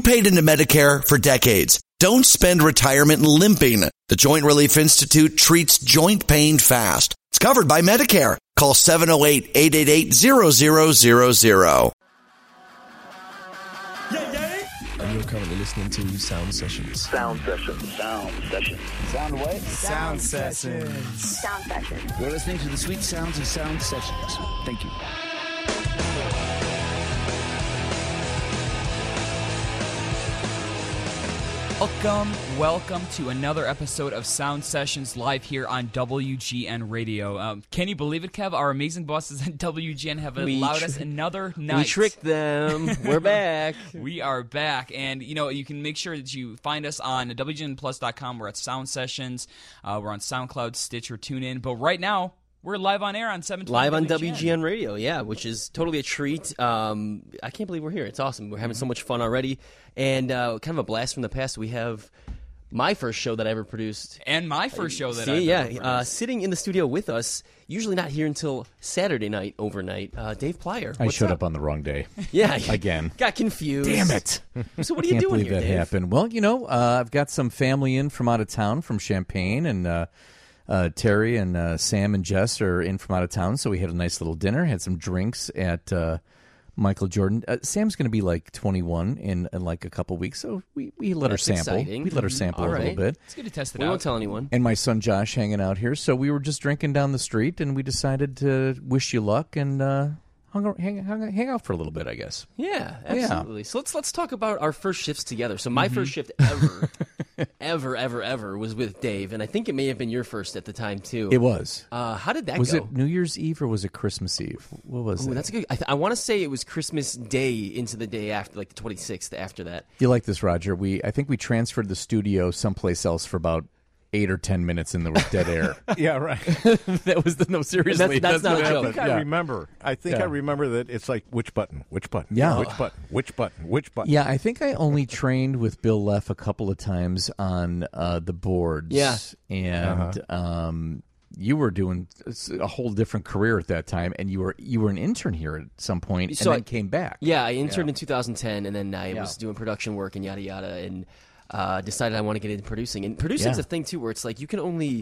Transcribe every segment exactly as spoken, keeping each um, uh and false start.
paid into Medicare for decades. Don't spend retirement limping. The Joint Relief Institute treats joint pain fast. It's covered by Medicare. Call seven oh eight, eight eight eight, zero zero zero zero. And you're currently listening to Sound Sessions. Sound Sessions. Sound Sessions. Sound what? Sound Sessions. Sound Sessions. You're listening to the sweet sounds of Sound Sessions. Thank you. Welcome, welcome to another episode of Sound Sessions live here on W G N Radio. Um, can you believe it, Kev? Our amazing bosses at W G N have We allowed tr- us another night. We tricked them. We're back. We are back, and you know you can make sure that you find us on W G N plus dot com. We're at Sound Sessions. Uh, we're on SoundCloud, Stitcher, TuneIn. But right now, we're live on air on seven twenty Live on W G N. W G N Radio, yeah, which is totally a treat. Um, I can't believe we're here. It's awesome. We're having so much fun already. And uh, kind of a blast from the past. We have my first show that I ever produced. And my first show that See, I yeah, ever uh, produced. sitting in the studio with us, usually not here until Saturday night, overnight, uh, Dave Plyer. I What's showed up? up on the wrong day. Yeah. Again. Got confused. Damn it. So what are you Can't doing believe here, that Dave? happened. Well, you know, uh, I've got some family in from out of town, from Champaign, and uh, uh, Terry and uh, Sam and Jess are in from out of town, so we had a nice little dinner, had some drinks at uh, Michael Jordan. Uh, Sam's going to be like twenty-one in, in like a couple weeks, so we, we let That's her sample. exciting. We let her sample All a little right. bit. It's good to test it We out. won't tell anyone. And my son Josh hanging out here, so we were just drinking down the street, and we decided to wish you luck and uh, hung, hang, hang, hang out for a little bit, I guess. Yeah, absolutely. So let's let's talk about our first shifts together. So my first shift ever, ever, ever, ever was with Dave, and I think it may have been your first at the time too. It was. Uh, how did that Was go? it New Year's Eve or was it Christmas Eve? What was Ooh, it? that's a good. I, th- I want to say it was Christmas Day into the day after, like the twenty-sixth. After that, You like this, Roger? We I think we transferred the studio someplace else for about eight or ten minutes, and there was dead air. Yeah, right. That was the no seriously. That's- that's not what a I joke. think happened. I Yeah. remember. I think Yeah. I remember that it's like which button, which button, Yeah. which button, which button, which button. Yeah, I think I only trained with Bill Leff a couple of times on uh, the boards. Yeah. and um, you were doing a whole different career at that time, and you were you were an intern here at some point, and So then I- came back. yeah, I interned Yeah. in two thousand ten, and then I Yeah. was doing production work and yada yada, and uh, decided I want to get into producing. And producing's Yeah. a thing too, where it's like you can only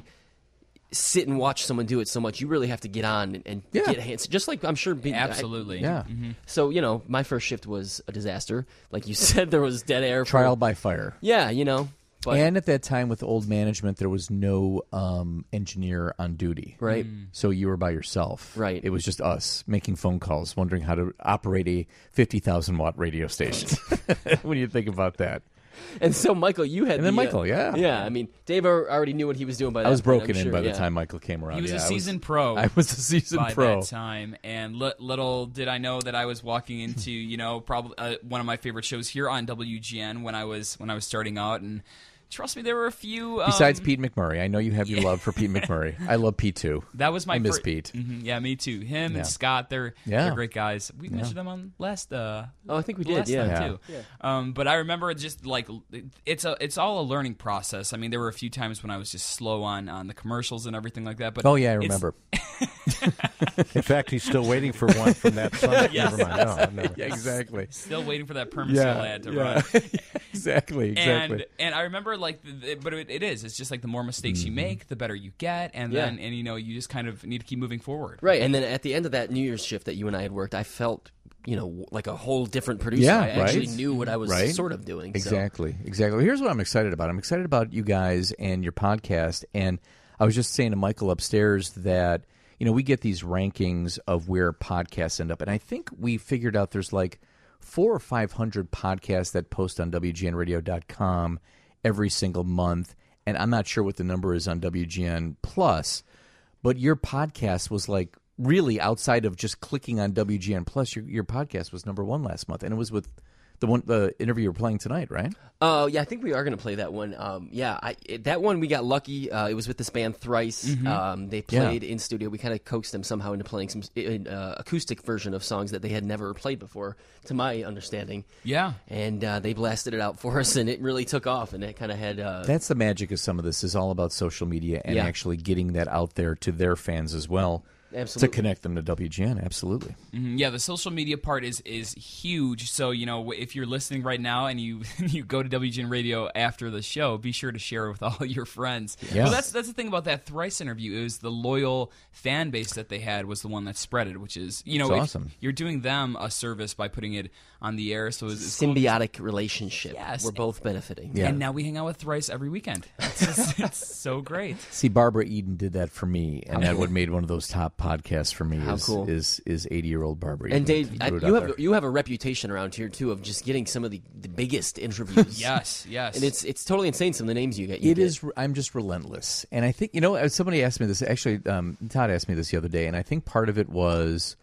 sit and watch someone do it so much. You really have to get on and, and Yeah. get hands. Just like I'm sure. being- I- Absolutely. Yeah. So, you know, my first shift was a disaster. Like you said, there was dead air. for- Trial by fire. Yeah, you know. But, And at that time, with old management, there was no um, engineer on duty. right. So you were by yourself. Right. It was just us making phone calls, wondering how to operate a fifty thousand watt radio station. What do you think about that? And so, Michael, you had And then the, uh, Michael, yeah. Yeah, I mean, Dave al- already knew what he was doing by that I was point, broken I'm in sure, by the yeah. time Michael came around. He was Yeah, a I seasoned pro. I was a seasoned by pro. that time, and li- little did I know that I was walking into you know probably uh, one of my favorite shows here on W G N when I was when I was starting out, and trust me, there were a few. Um, Besides Pete McMurray, I know you have your love for Pete McMurray. I love Pete too. that was my I miss fir- Pete. Mhm, yeah, me too. Him Yeah. and Scott, they're Yeah. they're great guys. We mentioned them on last. Uh, Oh, I think we did, last yeah. time Yeah. too. Um, but I remember it just like it's a it's all a learning process. I mean, there were a few times when I was just slow on on the commercials and everything like that. But Oh yeah, I it's- remember. In fact, he's still waiting for one from that Sunday. Yes. Never mind. No, no. Yeah, exactly. Still waiting for that perma Yeah, ad to yeah. run. exactly, exactly. And and I remember like, the, the- but it, it is. It's just like the more mistakes you make, the better you get, and Yeah. then and you know you just kind of need to keep moving forward. Right, and then at the end of that New Year's shift that you and I had worked, I felt, you know, like a whole different producer. Yeah, I actually right. knew what I was Right. sort of doing. so- Exactly, exactly. Here's what I'm excited about. I'm excited about you guys and your podcast. And I was just saying to Michael upstairs that, you know, we get these rankings of where podcasts end up. And I think we figured out there's like four or five hundred podcasts that post on W G N radio dot com every single month. And I'm not sure what the number is on W G N Plus, but your podcast was like really outside of just clicking on W G N Plus, your, your podcast was number one last month. And it was with the one the interview you're playing tonight, right? Oh, yeah, I think we are going to play that one. Um, yeah, I, it, that one we got lucky. Uh, it was with this band Thrice. Mm-hmm. Um, they played in studio. We kind of coaxed them somehow into playing some uh, acoustic version of songs that they had never played before, to my understanding. Yeah. And uh, they blasted it out for us, and it really took off, and it kind of had... Uh, That's the magic of some of this, is all about social media and Yeah. actually getting that out there to their fans as well. Absolutely. to connect them to W G N. Absolutely. Mhm. Yeah, the social media part is is huge. So, you know, if you're listening right now and you you go to W G N Radio after the show, be sure to share it with all your friends. Yeah. Well, that's that's the thing about that Thrice interview is the loyal fan base that they had was the one that spread it, which is, you know, It's if awesome. you're doing them a service by putting it on the air. So it's, it's cool. Symbiotic relationship. Yes. We're both benefiting. Yeah. And now we hang out with Thrice every weekend. It's, just, it's so great. See, Barbara Eden did that for me, and that would made one of those top podcasts for me. How is, cool. is is eighty year old Barbara Eden. And Dave, I, Threw it you out have there. you have a reputation around here too of just getting some of the, the biggest interviews. Yes, yes. And it's it's totally insane some of the names you get. You It get. is. I'm just relentless, and I think you know. Somebody asked me this. Actually, um, Todd asked me this the other day, and I think part of it was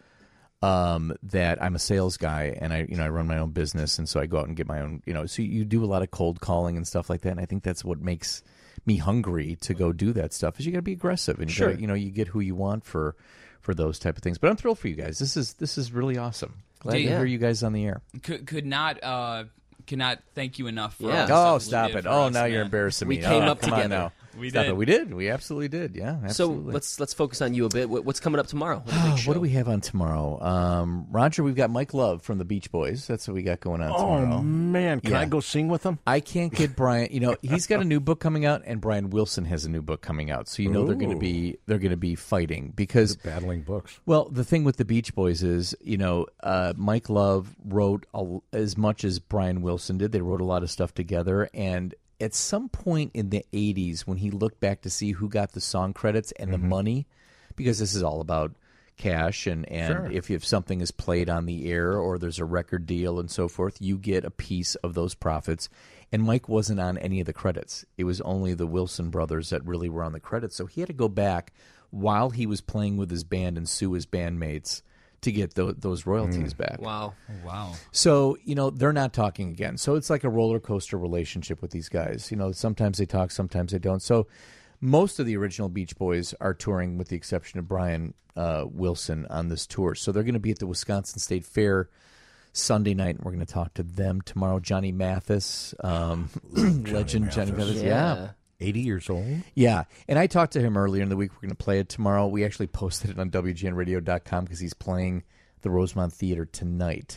um, that I'm a sales guy, and I, you know, I run my own business, and so I go out and get my own. You know, so you do a lot of cold calling and stuff like that, and I think that's what makes me hungry to go do that stuff. Is you got to be aggressive, and you, Sure. gotta, you know, you get who you want for for those type of things. But I'm thrilled for you guys. This is this is really awesome. Glad Yeah. to hear you guys on the air. could could not uh, cannot thank you enough for Yeah. all the Oh, stuff you stop did it! for Oh, us, now you're man. embarrassing We me. came Oh, up come on together. now. We Stop did. it. We did. We absolutely did. Yeah, So absolutely. let's let's focus on you a bit. What, what's coming up tomorrow? What, a big Oh, show. what do we have on tomorrow? Um, Roger, we've got Mike Love from the Beach Boys. That's what we got going on Oh, tomorrow. man. Can Yeah. I go sing with them? I can't get Brian. You know, he's got a new book coming out, and Brian Wilson has a new book coming out. So you know they're going to Ooh. be they're going to be fighting because Battling books. well, the thing with the Beach Boys is, you know, uh, Mike Love wrote a, as much as Brian Wilson did. They wrote a lot of stuff together, and at some point in the eighties, when he looked back to see who got the song credits and the money, because this is all about cash, and, and Sure. if, if something is played on the air or there's a record deal and so forth, you get a piece of those profits. And Mike wasn't on any of the credits. It was only the Wilson brothers that really were on the credits. So he had to go back while he was playing with his band and sue his bandmates to get tho- those royalties back. Wow. Wow. So, you know, they're not talking again. So it's like a roller coaster relationship with these guys. You know, sometimes they talk, sometimes they don't. So most of the original Beach Boys are touring with the exception of Brian uh, Wilson on this tour. So they're going to be at the Wisconsin State Fair Sunday night, and we're going to talk to them tomorrow. Johnny Mathis, um, legend Johnny Mathis. Yeah. eighty years old. Yeah, and I talked to him earlier in the week. We're going to play it tomorrow. We actually posted it on W G N radio dot com because he's playing the Rosemont Theater tonight.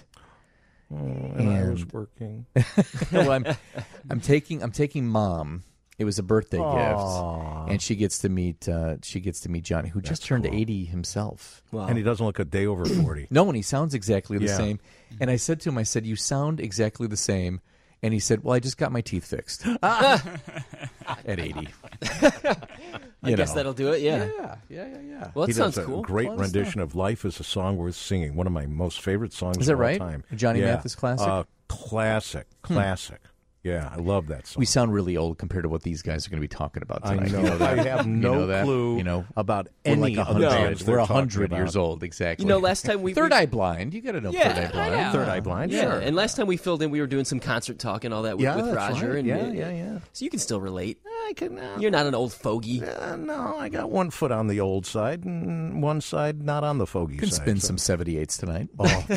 And I was And- working. well, I'm, I'm taking I'm taking Mom. It was a birthday Aw. gift, and she gets to meet uh, she gets to meet Johnny, who just turned eighty himself. Wow. And he doesn't look a day over forty. No, and he sounds exactly the Yeah. same. And I said to him, I said, "You sound exactly the same." And he said, "Well, I just got my teeth fixed at eighty." I You guess know. that'll do it. Yeah. Yeah, yeah, yeah, yeah. Well, He that sounds does a cool. great Fun rendition of "Life Is a Song Worth Singing." One of my most favorite songs Is that of all right? time. A Johnny yeah. Mathis classic? Uh, classic, classic. Yeah, I love that song. We sound really old compared to what these guys are going to be talking about I tonight. know. You know that? I have You no know that? clue You know about We're any like a of the hundred. bands We're they're a talking hundred about. years old, exactly. You know, last time we Third we, Eye Blind. You got to know Yeah, Third Eye Blind. yeah. Third Eye Blind, Yeah, sure. and last time we filled in, we were doing some concert talk and all that with, Yeah, with that's Roger. right. And Yeah, yeah, yeah. So you can still relate. I can. Uh, You're not an old fogey. uh, no, I got one foot on the old side and one side not on the fogey You can side. spin so- some seventy-eights tonight. Oh.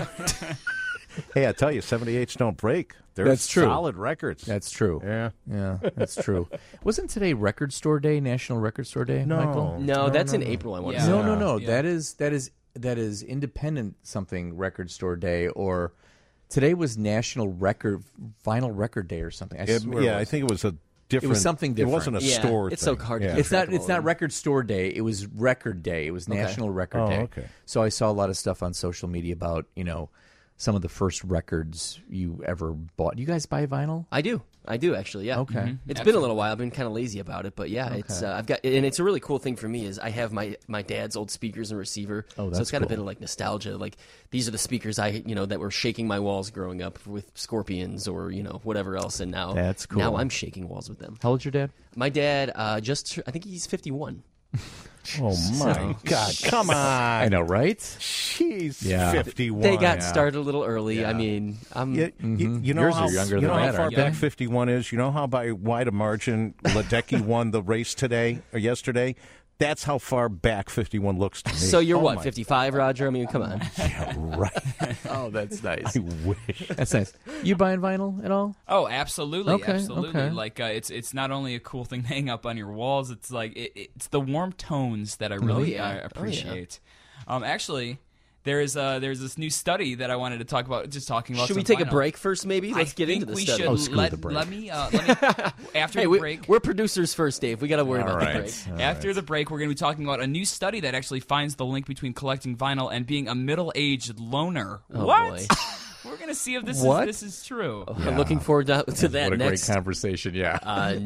Hey, I tell you, seventy-eights don't break. They're That's true. solid records. That's true. yeah. Yeah, that's true. Wasn't today Record Store Day, National Record Store Day, No. Michael? No, that's in April, I want to Yeah. say. No, no, no. Yeah. That is that is that is Independent something Record Store Day, or today was National Record Vinyl Record Day or something. I It- swear it yeah, I was. think it was a different. something It wasn't a different. Yeah, store. it's thing. so hard to Yeah. keep It's not. track of It's all not of them. Record Store Day. It was Record Day. It was National Record Oh, Day. okay. So I saw a lot of stuff on social media about you know some of the first records you ever bought. You guys buy vinyl? I do. I do actually. Yeah. Okay. Mhm. It's been a little while. I've been kind of lazy about it, but yeah, it's uh, I've got and it's a really cool thing for me is I have my my dad's old speakers and receiver. Oh, so that's it's got a cool. bit of like nostalgia. Like these are the speakers I you know that were shaking my walls growing up with Scorpions or you know whatever else, and now That's cool. Now I'm shaking walls with them. How old's your dad? My dad uh, just I think he's fifty-one. Oh my God! Come on. I know, right? She's Yeah. fifty-one. They got yeah. started a little early. I mean, I'm You, you, you know Yours are how, younger you than know how that, far aren't back they? fifty-one is? You know how by wide a margin Ledecky won the race today or yesterday? That's how far back fifty-one looks to me. So you're Oh what, my- fifty-five, Roger? I mean, come on. Yeah, right. Oh, that's nice. I wish. That's nice. You buying vinyl at all? Oh, absolutely, Okay, absolutely. okay. Like uh, it's it's not only a cool thing to hang up on your walls. It's like it, it's the warm tones that I really yeah. uh, Oh, yeah. appreciate. Um, actually, there's uh there's this new study that I wanted to talk about. Just talking about. Should we some take a vinyl. break first, maybe? Let's I get think into the we study. should Oh, screw let, the break. let me uh, let me after Hey, the we, break. we're producers first, Dave. We got to worry All about right. the break. All After right. the break, we're going to be talking about a new study that actually finds the link between collecting vinyl and being a middle-aged loner. Oh, what? boy. We're going to see if this What? is this is true. I'm looking forward to, to that What a next. great conversation, yeah. Uh,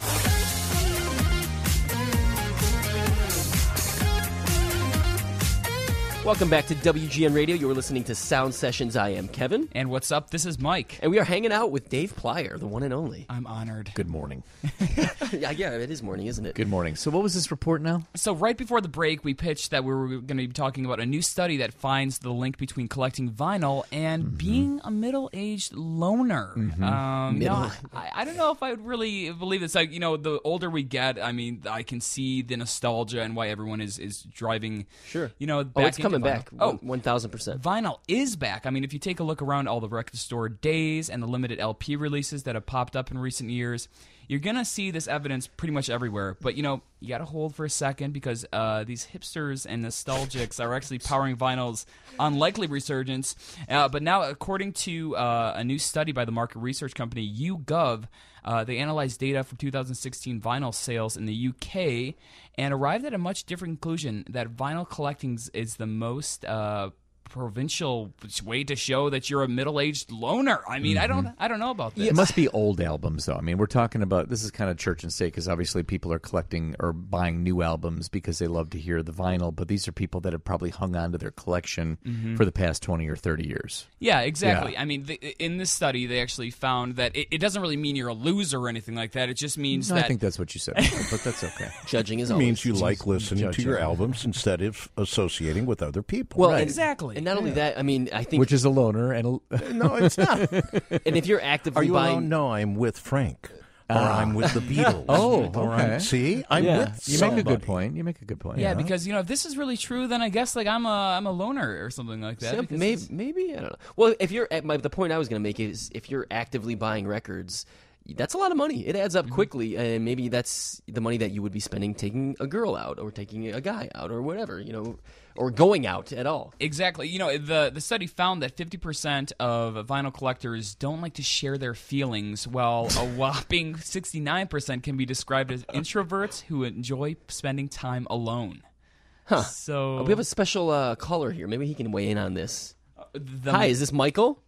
welcome back to W G N Radio. You were listening to Sound Sessions. I am Kevin. And what's up? This is Mike. And we are hanging out with Dave Plyer, the one and only. I'm honored. Good morning. yeah, yeah, it is morning, isn't it? Good morning. So what was this report now? So right before the break, we pitched that we were going to be talking about a new study that finds the link between collecting vinyl and Mm-hmm. being a middle-aged loner. Um, you know, Middle- I, I don't know if I would really believe this. Like, you know, the older we get, I mean, I can see the nostalgia and why everyone is, is driving. Sure. You know, Oh, back it's coming into vinyl. back. Oh, one thousand percent. vinyl is back. I mean, if you take a look around all the record store days and the limited L P releases that have popped up in recent years, you're going to see this evidence pretty much everywhere. But, you know, you got to hold for a second because uh, these hipsters and nostalgics are actually powering vinyl's unlikely resurgence. Uh, but now, according to uh, a new study by the market research company YouGov, uh, they analyzed data from two thousand sixteen vinyl sales in the U K and arrived at a much different conclusion that vinyl collecting is the most uh, provincial way to show that you're a middle-aged loner. I mean, I don't, I don't know about this. It must be old albums, though. I mean, we're talking about this is kind of church and state because obviously people are collecting or buying new albums because they love to hear the vinyl. But these are people that have probably hung on to their collection for the past twenty or thirty years. Yeah, exactly. Yeah. I mean, the, in this study, they actually found that it, it doesn't really mean you're a loser or anything like that. It just means No, that I think that's what you said, Michael, but that's okay. Judging is It always. means you like listening Judge to your it. albums instead of associating with other people. Well, Right. and- Exactly. And not only that, I mean, I think, Which is a loner and a, no, it's not. and if you're actively Are you buying, alone? No, I'm with Frank. Or I'm with the Beatles. Oh, Or I'm- okay. see, I'm Yeah. with you make a somebody. good point. You make a good point. yeah, because you know, if this is really true, then I guess like I'm a I'm a loner or something like that. Yeah, because maybe, it's- maybe I don't know. Well, if you're at my, the point I was going to make is if you're actively buying records, that's a lot of money. It adds up Mm-hmm. quickly, and maybe that's the money that you would be spending taking a girl out or taking a guy out or whatever, you know, or going out at all. Exactly. You know, the the study found that fifty percent of vinyl collectors don't like to share their feelings, while a whopping sixty-nine percent can be described as introverts who enjoy spending time alone. Huh. So Uh, we have a special uh, caller here. Maybe he can weigh in on this. the, Hi, is this Michael?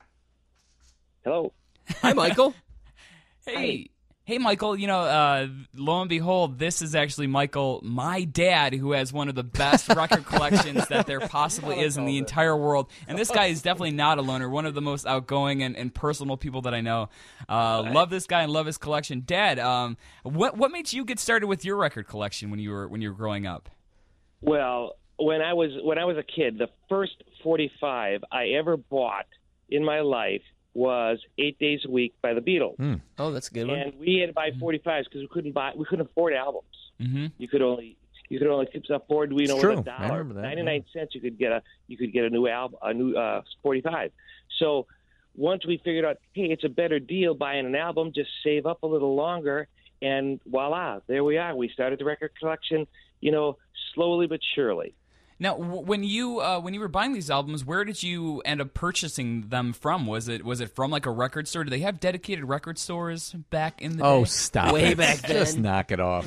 Hello. Hi, Michael. Hey, hey, Michael. You know, uh, lo and behold, this is actually Michael, my dad, who has one of the best record collections that there possibly is in the entire world. And this guy is definitely not a loner. One of the most outgoing and, and personal people that I know. Uh, love this guy and love his collection. Dad, um, what what made you get started with your record collection when you were when you were growing up? Well, when I was when I was a kid, the first forty-five I ever bought in my life was Eight Days a Week by the Beatles, Oh, that's a good one. and we had to buy forty-fives because we couldn't buy we couldn't afford albums. Mm-hmm. You could only you could only afford you know It's with true. a I dollar, remember that, ninety-nine cents. You could get a you could get a new album, a new uh, forty-five. So once we figured out, hey, it's a better deal buying an album. Just save up a little longer, and voila, there we are. We started the record collection, you know, slowly but surely. Now, w- when you uh, when you were buying these albums, where did you end up purchasing them from? Was it was it from like a record store? Do they have dedicated record stores back in the Oh, day? stop Way it. back Just then. knock it off.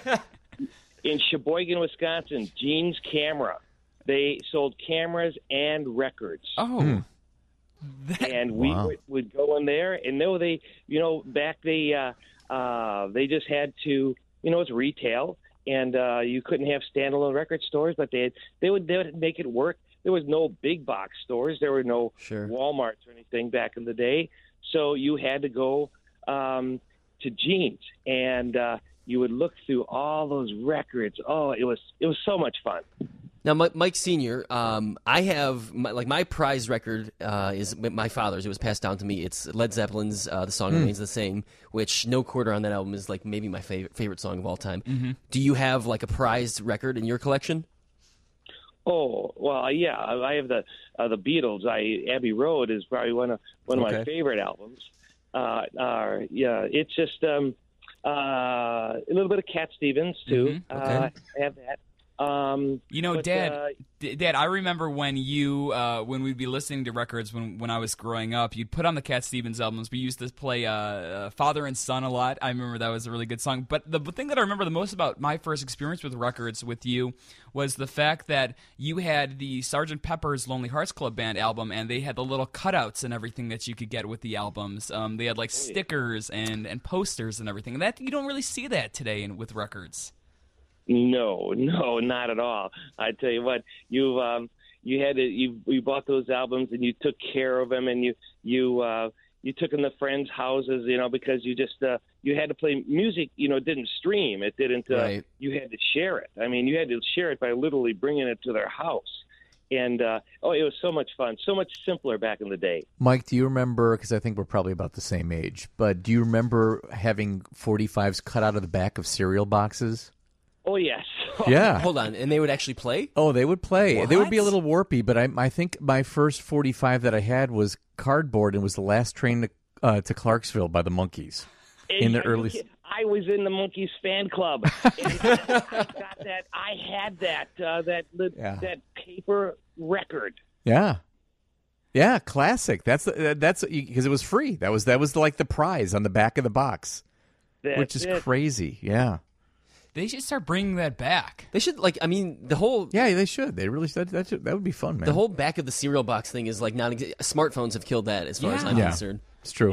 In Sheboygan, Wisconsin, Gene's Camera. They sold cameras and records. Oh, And we Wow. would, would go in there, and no, they, you know, back they, uh, uh, they just had to, you know, it's retail, and uh, you couldn't have standalone record stores, but they, they would, they would make it work. There was no big box stores, there were no Sure. Walmarts or anything back in the day, so you had to go um, to Gene's, and uh, you would look through all those records. Oh, it was, it was so much fun. Now, Mi- Mike Senior, um, I have my, like my prize record uh, is my father's. It was passed down to me. It's Led Zeppelin's uh, "The Song Hmm. Remains the Same," which "No Quarter" on that album is like maybe my favorite favorite song of all time. Mm-hmm. Do you have like a prized record in your collection? Oh well, yeah. I have the uh, the Beatles. I Abbey Road is probably one of one of Okay. my favorite albums. Uh, uh, yeah, it's just um, uh, a little bit of Cat Stevens too. Mhm, okay. uh, I have that. Um, You know, but, Dad, uh, D- Dad, I remember when you, uh, when we'd be listening to records when, when I was growing up, you'd put on the Cat Stevens albums. We used to play uh, uh, Father and Son a lot. I remember that was a really good song. But the thing that I remember the most about my first experience with records with you was the fact that you had the Sergeant Pepper's Lonely Hearts Club Band album, and they had the little cutouts and everything that you could get with the albums. Um, they had like stickers and, and posters and everything. And that you don't really see that today in, with records. No, no, not at all. I tell you what, you um, you had to, you you bought those albums and you took care of them, and you you uh, you took them to friends' houses, you know, because you just uh, you had to play music. You know, it didn't stream, it didn't. Uh, Right. You had to share it. I mean, you had to share it by literally bringing it to their house, and uh, oh, it was so much fun, so much simpler back in the day. Mike, do you remember, because I think we're probably about the same age, but do you remember having forty-fives cut out of the back of cereal boxes? Oh yes. Yeah. Hold on, and they would actually play? Oh, they would play. They would be a What? little warpy, but I, I think my first forty-five that I had was cardboard and was the last train to, uh, to Clarksville by the Monkees. In the Are you early- kidding? I was in the Monkees fan club. And I got that. I had that uh, that Yeah. that paper record. Yeah. Yeah, classic. That's the- that's because it was free. That was that was like the prize on the back of the box, That's which is it. crazy. Yeah. They should start bringing that back. They should like. I mean, the whole Yeah, they should. They really should. That should, that would be fun, man. the whole back of the cereal box thing is like not. Ex- smartphones have killed that as far as Yeah. I'm Yeah. concerned. It's true.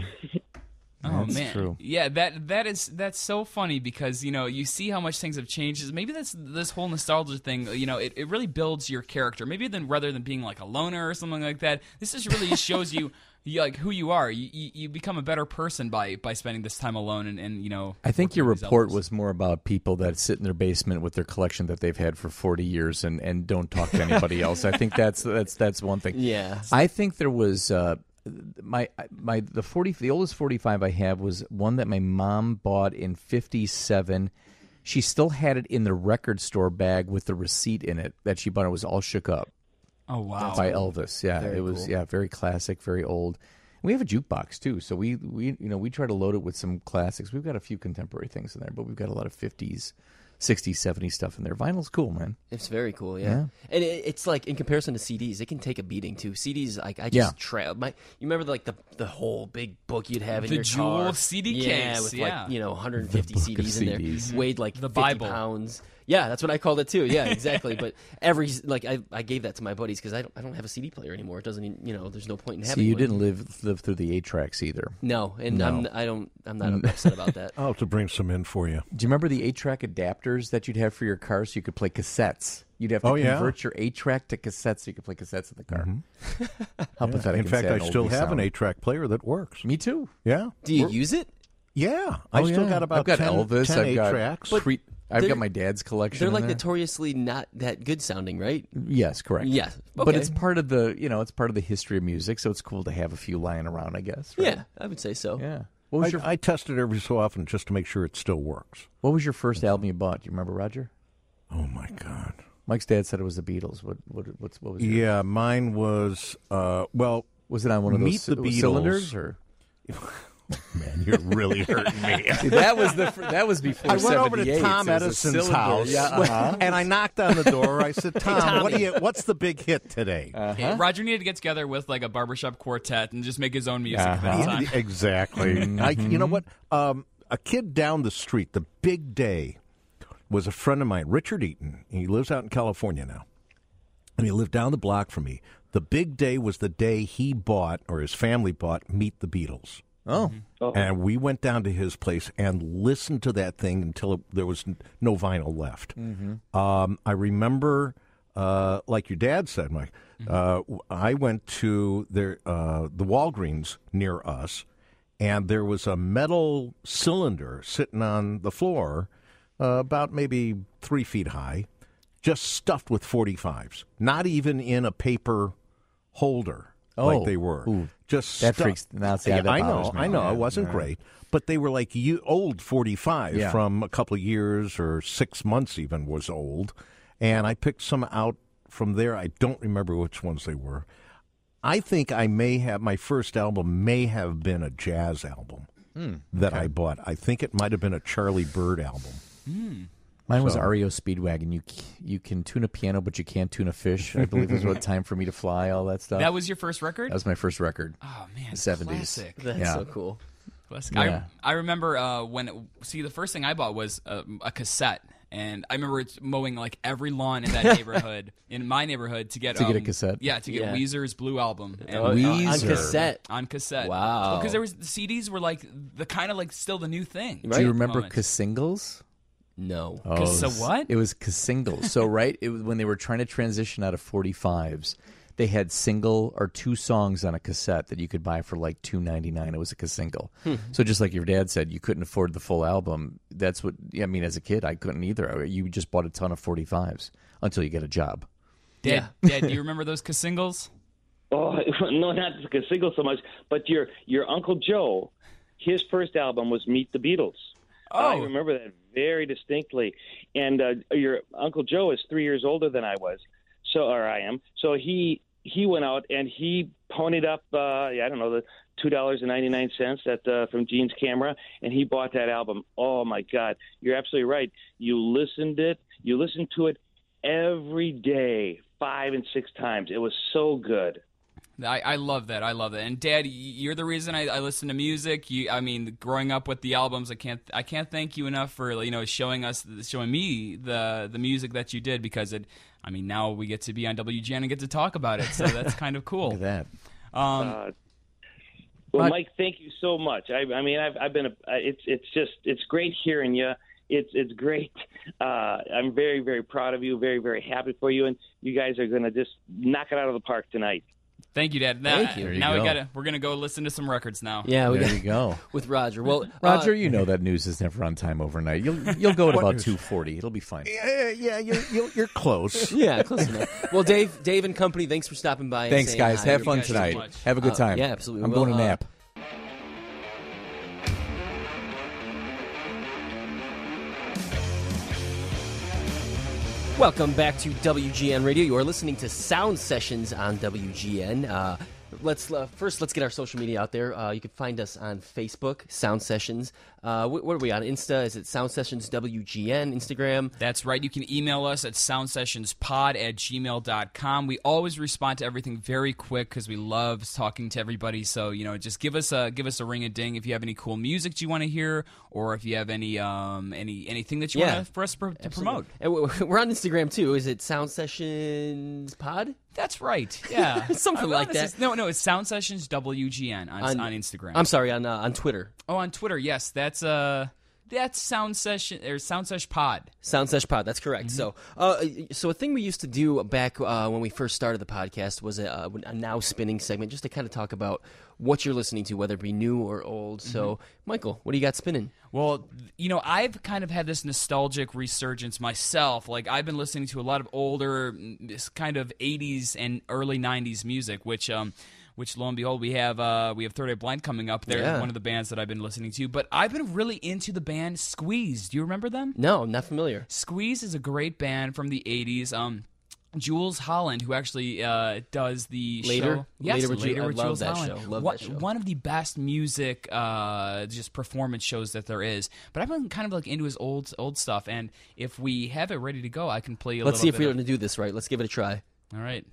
Oh That's man, true. yeah that that is that's so funny because you know you see how much things have changed. Maybe that's this whole nostalgia thing. You know, it, it really builds your character. Maybe then rather than being like a loner or something like that, this just really shows you, you like who you are. You, you you become a better person by by spending this time alone and, and you know. I think working your with these report albums. was more about people that sit in their basement with their collection that they've had for forty years and, and don't talk to anybody else. I think that's that's that's one thing. Yeah. I think there was uh, my my the forty the oldest forty-five I have was one that my mom bought in fifty-seven. She still had it in the record store bag with the receipt in it that she bought. It was all shook up Oh wow. by Elvis. Yeah, Very it was cool. yeah very classic, very old. We have a jukebox too, so we, we you know we try to load it with some classics. We've got a few contemporary things in there, but we've got a lot of fifties, sixties, seventies stuff in there. Vinyl's cool, man. It's very cool, yeah. Yeah. And it, it's like in comparison to C Ds, it can take a beating too. C Ds, like I just Yeah. tra- my. You remember like the the whole big book you'd have in The your jewel car, C D yeah, case, with yeah. like you know one hundred fifty book of C Ds in there, C Ds. weighed like The fifty Bible. pounds. Yeah, that's what I called it too. Yeah, exactly. But every like I, I gave that to my buddies because I don't I don't have a C D player anymore. It doesn't even, you know there's no point in having. See, you one. didn't live live through the eight tracks either. No, and No. I'm I don't I'm not upset about that. I'll have to bring some in for you. Do you remember the eight track adapters that you'd have for your car so you could play cassettes? You'd have to Oh, yeah. convert your eight track to cassettes so you could play cassettes in the car. How pathetic In and fact, sad I and still old we have an sound. eight-track player that works. Me too. Yeah. Do you We're- use it? Yeah. I Oh, still yeah. got about I've got ten, Elvis. ten I've got eight-tracks. Pre- I've they're- got my dad's collection. They're in like there. notoriously not that good sounding, right? Yes, correct. Yeah. But Okay. it's part of the you know it's part of the history of music, so it's cool to have a few lying around, I guess. right? Yeah, I would say so. Yeah. What was I, your I test it every so often just to make sure it still works. What was your first album you bought? Do you remember, Roger? Oh, my God. Mike's dad said it was the Beatles. What what what's what was your, Yeah, mine was, uh, well, was it on one of Meet those the c- Beatles. cylinders or man, you're really hurting me. See, that was the fr- that was before I went over to seventy-eight, Tom so it was a Edison's cylinder. house, Yeah, uh-huh. and I knocked on the door. I said, "Tom, what do you? What's the big hit today?" Yeah, Roger needed to get together with like a barbershop quartet and just make his own music at Uh-huh. that time. Exactly. I, you know what? Um, a kid down the street, the Big Day, was a friend of mine, Richard Eaton. He lives out in California now, and he lived down the block from me. The Big Day was the day he bought, or his family bought, Meet the Beatles. Oh, And we went down to his place and listened to that thing until it, there was n- no vinyl left. Um, I remember, uh, like your dad said, Mike, uh, w- I went to their, uh, the Walgreens near us, and there was a metal cylinder sitting on the floor, uh, about maybe three feet high. just stuffed with forty-fives, not even in a paper holder Oh, like they were. ooh, just that stuff- freaks- that's- yeah, that I know, bothers me. I know, Yeah, it wasn't right. great, but they were like you old forty-five Yeah. from a couple of years or six months even was old, and I picked some out from there. I don't remember which ones they were. I think I may have my first album may have been a jazz album Hmm, that I bought. I think it might have been a Charlie Bird album. Mine was So- R E O Speedwagon. You c- you can tune a piano, but you can't tune a fish. I believe is what Time for Me to Fly, all that stuff. That was your first record? That was my first record. Oh man, the seventies. classic. That's Yeah. so cool. Classic. Yeah. I, I remember uh, when see the first thing I bought was a, a cassette, and I remember it's mowing like every lawn in that neighborhood, in my neighborhood, to get To get a um, cassette? Yeah, to get Yeah. Weezer's Blue album. And, Oh, Weezer. on cassette. on cassette. Wow. Because there was the C Ds were like the kind of like still the new thing. Right. Do you remember Moment. Casingles? No. Oh, Cas- it was- what? It was Casingles. So right, it was when they were trying to transition out of forty-fives. They had single or two songs on a cassette that you could buy for like two ninety-nine. It was a casingle. Hmm. So just like your dad said, you couldn't afford the full album. That's what I mean. As a kid, I couldn't either. You just bought a ton of forty-fives until you get a job. Dad, Dad, do you remember those Casingles? Oh no, not the single so much, but your your Uncle Joe, his first album was Meet the Beatles. I Oh. remember that very distinctly. And uh, your Uncle Joe is three years older than I was, so or I am. So he he went out and he ponied up, uh, I don't know, the two dollars and ninety nine cents at uh, from Gene's Camera, and he bought that album. Oh my God, you're absolutely right. You listened it, you listened to it every day, five and six times. It was so good. I, I love that. I love that. And Dad, y- you're the reason I, I listen to music. You, I mean, growing up with the albums, I can't I can't thank you enough for you know showing us showing me the the music that you did, because it. I mean, now we get to be on W G N and get to talk about it, so that's kind of cool. Look at that. Um, Uh, well, Rod- Mike, thank you so much. I, I mean, I've, I've been. A, it's it's just it's great hearing you. It's it's great. Uh, I'm very very proud of you. Very very happy for you, and you guys are going to just knock it out of the park tonight. Thank you, Dad. Now, Thank you. There you now we go. gotta we're gonna go listen to some records now. Yeah, we There got you go. with Roger. Well, Roger, uh, you know that news is never on time overnight. You'll you'll go at about two forty. It'll be fine. Yeah, yeah, you're, you're, you're close. yeah, close enough. Well, Dave, Dave and company, thanks for stopping by. and Thanks, saying guys. hi. Have you fun guys so tonight. much. Have a good Uh, time. yeah, absolutely. I'm Well, going to uh, nap. Welcome back to W G N Radio. You are listening to Sound Sessions on W G N. Uh, let's uh, first let's get our social media out there. Uh, you can find us on Facebook, Sound Sessions. Uh, what, what are we on? Insta? Is it Sound Sessions W G N? Instagram? That's right. You can email us at soundsessionspod at gmail dot com. We always respond to everything very quick because we love talking to everybody. So, you know, just give us a give us a ring a ding if you have any cool music you want to hear, or if you have any um any anything that you Yeah. want for us pr- to promote. And we- we're on Instagram too. Is it Sound Sessions Pod? That's right. Yeah. Something I- like this that. is- no, no, it's Sound Sessions W G N on, on, On- Instagram. I'm sorry, on uh, on Twitter. oh, on Twitter, yes. That's uh that's Sound Session or Sound Sesh Pod. Sound Sesh Pod, that's correct. Mm-hmm. So, uh, so a thing we used to do back uh, when we first started the podcast was a, a now spinning segment, just to kind of talk about what you're listening to, whether it be new or old. So, Mm-hmm. Michael, what do you got spinning? Well, you know, I've kind of had this nostalgic resurgence myself. Like, I've been listening to a lot of older, mm, this kind of eighties and early nineties music, which, um, which lo and behold, we have uh, we have Third Eye Blind coming up. They're Yeah. one of the bands that I've been listening to. But I've been really into the band Squeeze. Do you remember them? No, I'm not familiar. Squeeze is a great band from the eighties. Um, Jules Holland, who actually uh, does the Later? show, yes, Later with Ju- I with love Jules that Holland. show. Love One- that show. One of the best music, uh, just performance shows that there is. But I've been kind of like into his old old stuff, and if we have it ready to go, I can play a Let's little see if bit we're of- going to do this right. Let's give it a try. All right.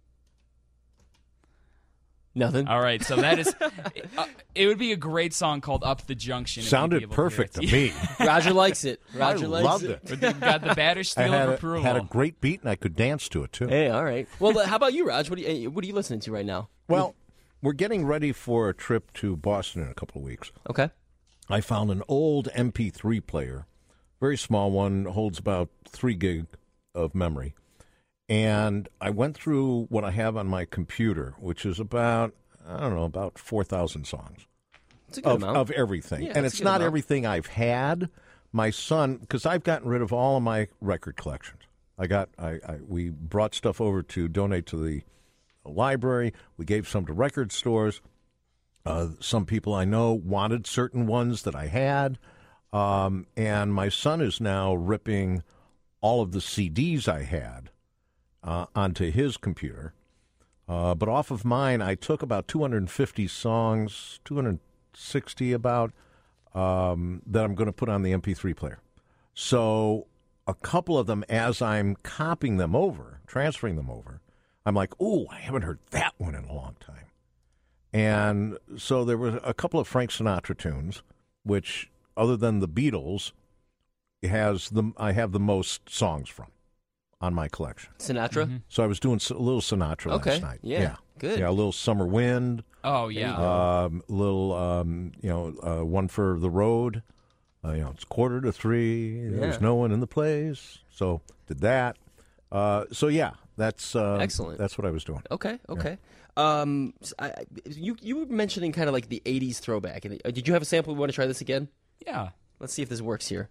Nothing. All right, so that is. uh, it would be a great song called "Up the Junction." if you'd be Sounded able to hear perfect to it. me. Roger likes it. Roger I likes loved it. it. You've got the baddish I seal had of a, approval. had a great beat, and I could dance to it, too. Hey, all right. Well, uh, how about you, Raj? What are you, uh, what are you listening to right now? Well, we're getting ready for a trip to Boston in a couple of weeks. Okay. I found an old M P three player, very small one, holds about three gig of memory. And I went through what I have on my computer, which is about, I don't know, about four thousand songs It's a good of, amount. of everything. Yeah, and it's a it's good not amount. everything I've had. My son, because I've gotten rid of all of my record collections. I got I, I we brought stuff over to donate to the library. We gave some to record stores. Uh, some people I know wanted certain ones that I had, um, and my son is now ripping all of the C Ds I had uh, onto his computer. Uh, but off of mine, I took about two hundred fifty songs, two hundred sixty about, um, that I'm going to put on the M P three player. So a couple of them, as I'm copying them over, transferring them over, I'm like, ooh, I haven't heard that one in a long time. And so there were a couple of Frank Sinatra tunes, which, other than the Beatles, has the I have the most songs from on my collection. Sinatra? Mm-hmm. So I was doing a little Sinatra Okay. last night. Yeah. yeah. Good. Yeah, a little Summer Wind. Oh, yeah. Um, a little, um, you know, uh, One for the Road. Uh, you know, it's quarter to three. There's Yeah. no one in the place. So did that. Uh, so yeah, that's uh, Excellent. That's what I was doing. Okay, okay. Um, s- I- I- you you were mentioning kind of like the eighties throwback. And, uh, Did you have a sample? We want to try this again? Yeah. Let's see if this works here.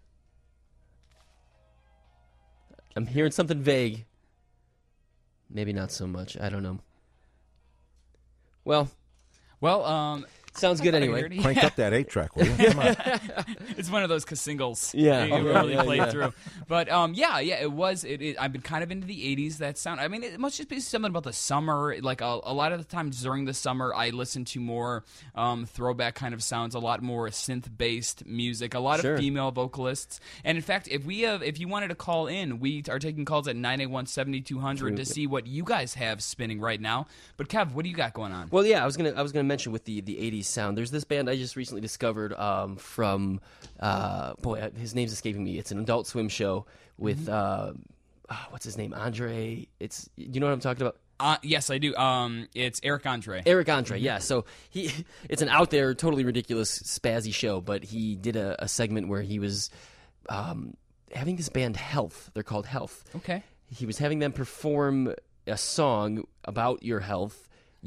I'm hearing something vague. Maybe not so much. I don't know. Well, Well, um, sounds good I anyway. heard it. Crank up that eight track, will you? Come on. It's one of those singles. Yeah. you Okay, really yeah, play yeah. through. But um, yeah, yeah, it was. It, it, I've been kind of into the eighties. That sound. I mean, it must just be something about the summer. Like a, a lot of the times during the summer, I listen to more um, throwback kind of sounds. A lot more synth-based music. A lot Sure. of female vocalists. And in fact, if we have, if you wanted to call in, we are taking calls at nine eight one, seven two zero zero to see what you guys have spinning right now. But Kev, what do you got going on? Well, yeah, I was gonna I was gonna mention with the, the eighties sound. There's this band I just recently discovered um, from uh, boy, his name's escaping me. It's an Adult Swim show with uh, ah, what's his name, Andre. It's you know what I'm talking about. Uh, yes, I do. Um, it's Eric Andre. Eric Andre, yeah. So he, it's an out there, totally ridiculous, spazzy show. But he did a, a segment where he was um, having this band Health. They're called Health. Okay. He was having them perform a song about your health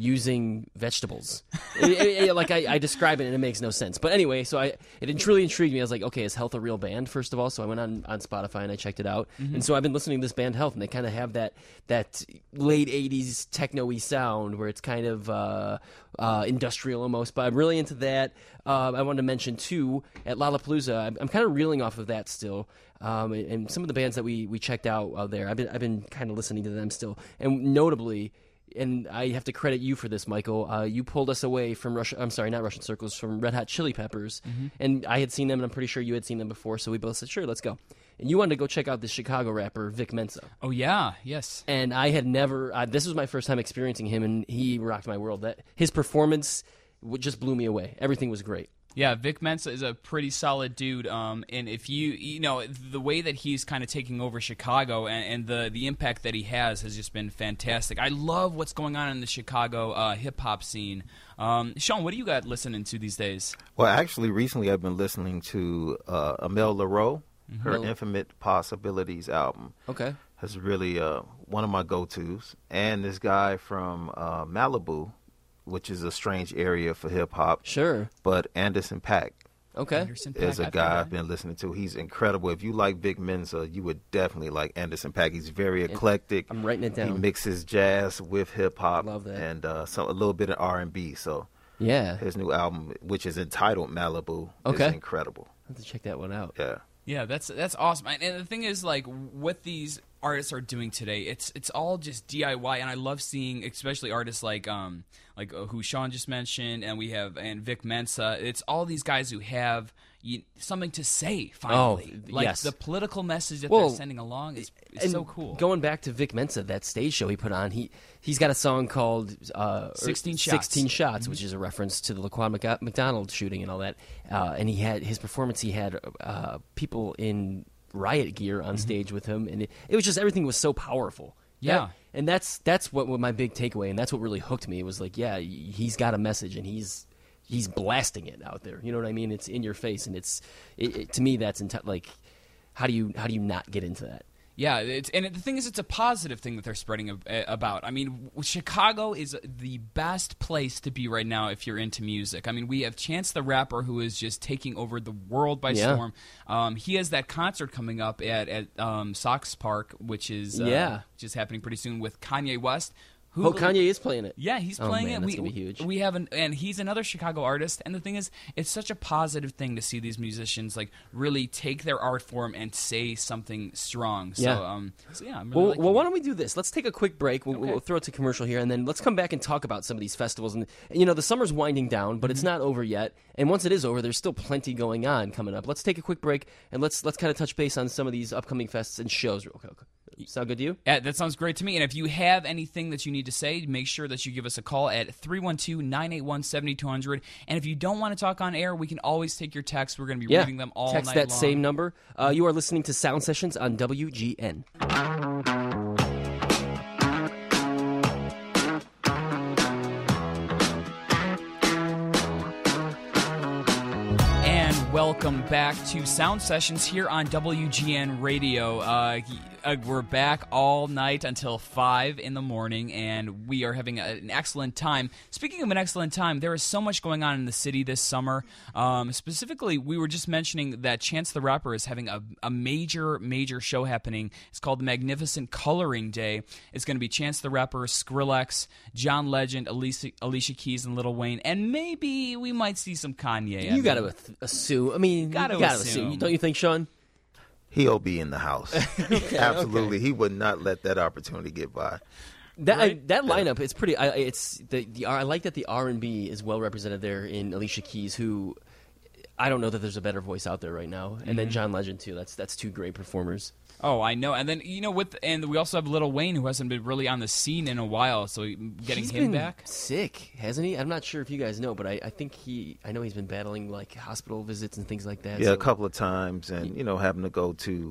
using vegetables. It- it- it- like I, I describe it, and it makes no sense. But anyway, so I it truly intrigued me. I was like, okay, is Health a real band? First of all, so I went on, on Spotify and I checked it out, and so I've been listening to this band Health, and they kind of have that that late eighties techno-y sound where it's kind of uh, uh, industrial almost. But I'm really into that. Uh, I wanted to mention too at Lollapalooza, I'm, I'm kind of reeling off of that still. Um, and, and some of the bands that we, we checked out out there, I've been I've been kind of listening to them still, and notably. And I have to credit you for this, Michael. Uh, you pulled us away from Russia. I'm sorry, not Russian Circles, from Red Hot Chili Peppers. And I had seen them, and I'm pretty sure you had seen them before. So we both said, "Sure, let's go." And you wanted to go check out this Chicago rapper, Vic Mensa. Oh yeah, yes. And I had never. Uh, this was my first time experiencing him, and he rocked my world. That his performance w- just blew me away. Everything was great. Yeah, Vic Mensa is a pretty solid dude. Um, and if you, you know, the way that he's kind of taking over Chicago and, and the, the impact that he has has just been fantastic. I love what's going on in the Chicago uh, hip hop scene. Um, Sean, what do you got listening to these days? Well, actually, recently I've been listening to uh, Amel Leroux. Her Mhm. Infinite Possibilities album Okay. is really uh, one of my go-tos. And this guy from uh, Malibu, which is a strange area for hip-hop. Sure. But Anderson .Paak Okay. Anderson .Paak, is a I've guy heard I've of. been listening to. He's incredible. If you like Vic Mensa, you would definitely like Anderson .Paak. He's very eclectic. I'm writing it He down. mixes jazz with hip-hop. Love that. And uh, so a little bit of R and B. So Yeah. his new album, which is entitled Malibu, Okay. is incredible. I have to check that one out. Yeah. Yeah, that's that's awesome. And, and the thing is, like, what these artists are doing today, it's it's all just D I Y, and I love seeing, especially artists like um like uh, who Sean just mentioned, and we have and Vic Mensa. It's all these guys who have you, something to say. Finally, Oh, like yes. the political message that Well, they're sending along is, is And so cool. Going back to Vic Mensa, that stage show he put on, he he's got a song called uh, sixteen Shots. sixteen Shots, which is a reference to the Laquan Mc- McDonald shooting and all that. Uh, and he had his performance. He had uh, people in riot gear on stage with him, and it, it was just everything was so powerful. Yeah. That- and that's that's what, what my big takeaway, and that's what really hooked me. It was like, yeah, he's got a message, and he's he's blasting it out there. You know what I mean? It's in your face, and it's it, it, to me that's enti- like, how do you how do you not get into that? Yeah, it's, and the thing is, it's a positive thing that they're spreading a, about. I mean, Chicago is the best place to be right now if you're into music. I mean, we have Chance the Rapper, who is just taking over the world by Yeah. storm. Um, he has that concert coming up at, at um, Sox Park, which is uh, Yeah. just happening pretty soon with Kanye West. Who, Oh, Kanye is playing it. Yeah, he's Oh, playing man, it. that's we, gonna be huge. We have an, and he's another Chicago artist. And the thing is, it's such a positive thing to see these musicians like really take their art form and say something strong. So, Yeah. um, so yeah, I'm really Well, liking well, it. why don't we do this? Let's take a quick break. We'll, Okay. we'll throw it to commercial here, and then let's come back and talk about some of these festivals. And you know, the summer's winding down, but it's not over yet. And once it is over, there's still plenty going on coming up. Let's take a quick break and let's let's kind of touch base on some of these upcoming fests and shows. Okay, okay. Sound good to you? Yeah, that sounds great to me. And if you have anything that you need to say, make sure that you give us a call at three one two, nine eight one, seven two zero zero. And if you don't want to talk on air, we can always take your texts. We're going to be Yeah. reading them all Text night that long. same number. Uh, you are listening to Sound Sessions on W G N. And welcome back to Sound Sessions here on W G N Radio. Uh, uh, we're back all night until five in the morning, and we are having a, an excellent time. Speaking of an excellent time, there is so much going on in the city this summer. Um, specifically, we were just mentioning that Chance the Rapper is having a, a major, major show happening. It's called the Magnificent Coloring Day. It's going to be Chance the Rapper, Skrillex, John Legend, Alicia, Alicia Keys, and Lil Wayne, and maybe we might see some Kanye. I You mean, got to assume. I mean, Gotta you got to assume. assume. Don't you think, Sean? He'll be in the house. Absolutely, he would not let that opportunity get by. That Right. I, that lineup, it's pretty. I, it's the the I like that the R and B is well represented there in Alicia Keys, who I don't know that there's a better voice out there right now, and then John Legend too. That's that's two great performers. Oh, I know. And then, you know, with and we also have Lil Wayne, who hasn't been really on the scene in a while, so getting He's him been back. sick, hasn't he? I'm not sure if you guys know, but I, I think he. I know he's been battling like hospital visits and things like that. Yeah, so- a couple of times, and you know, having to go to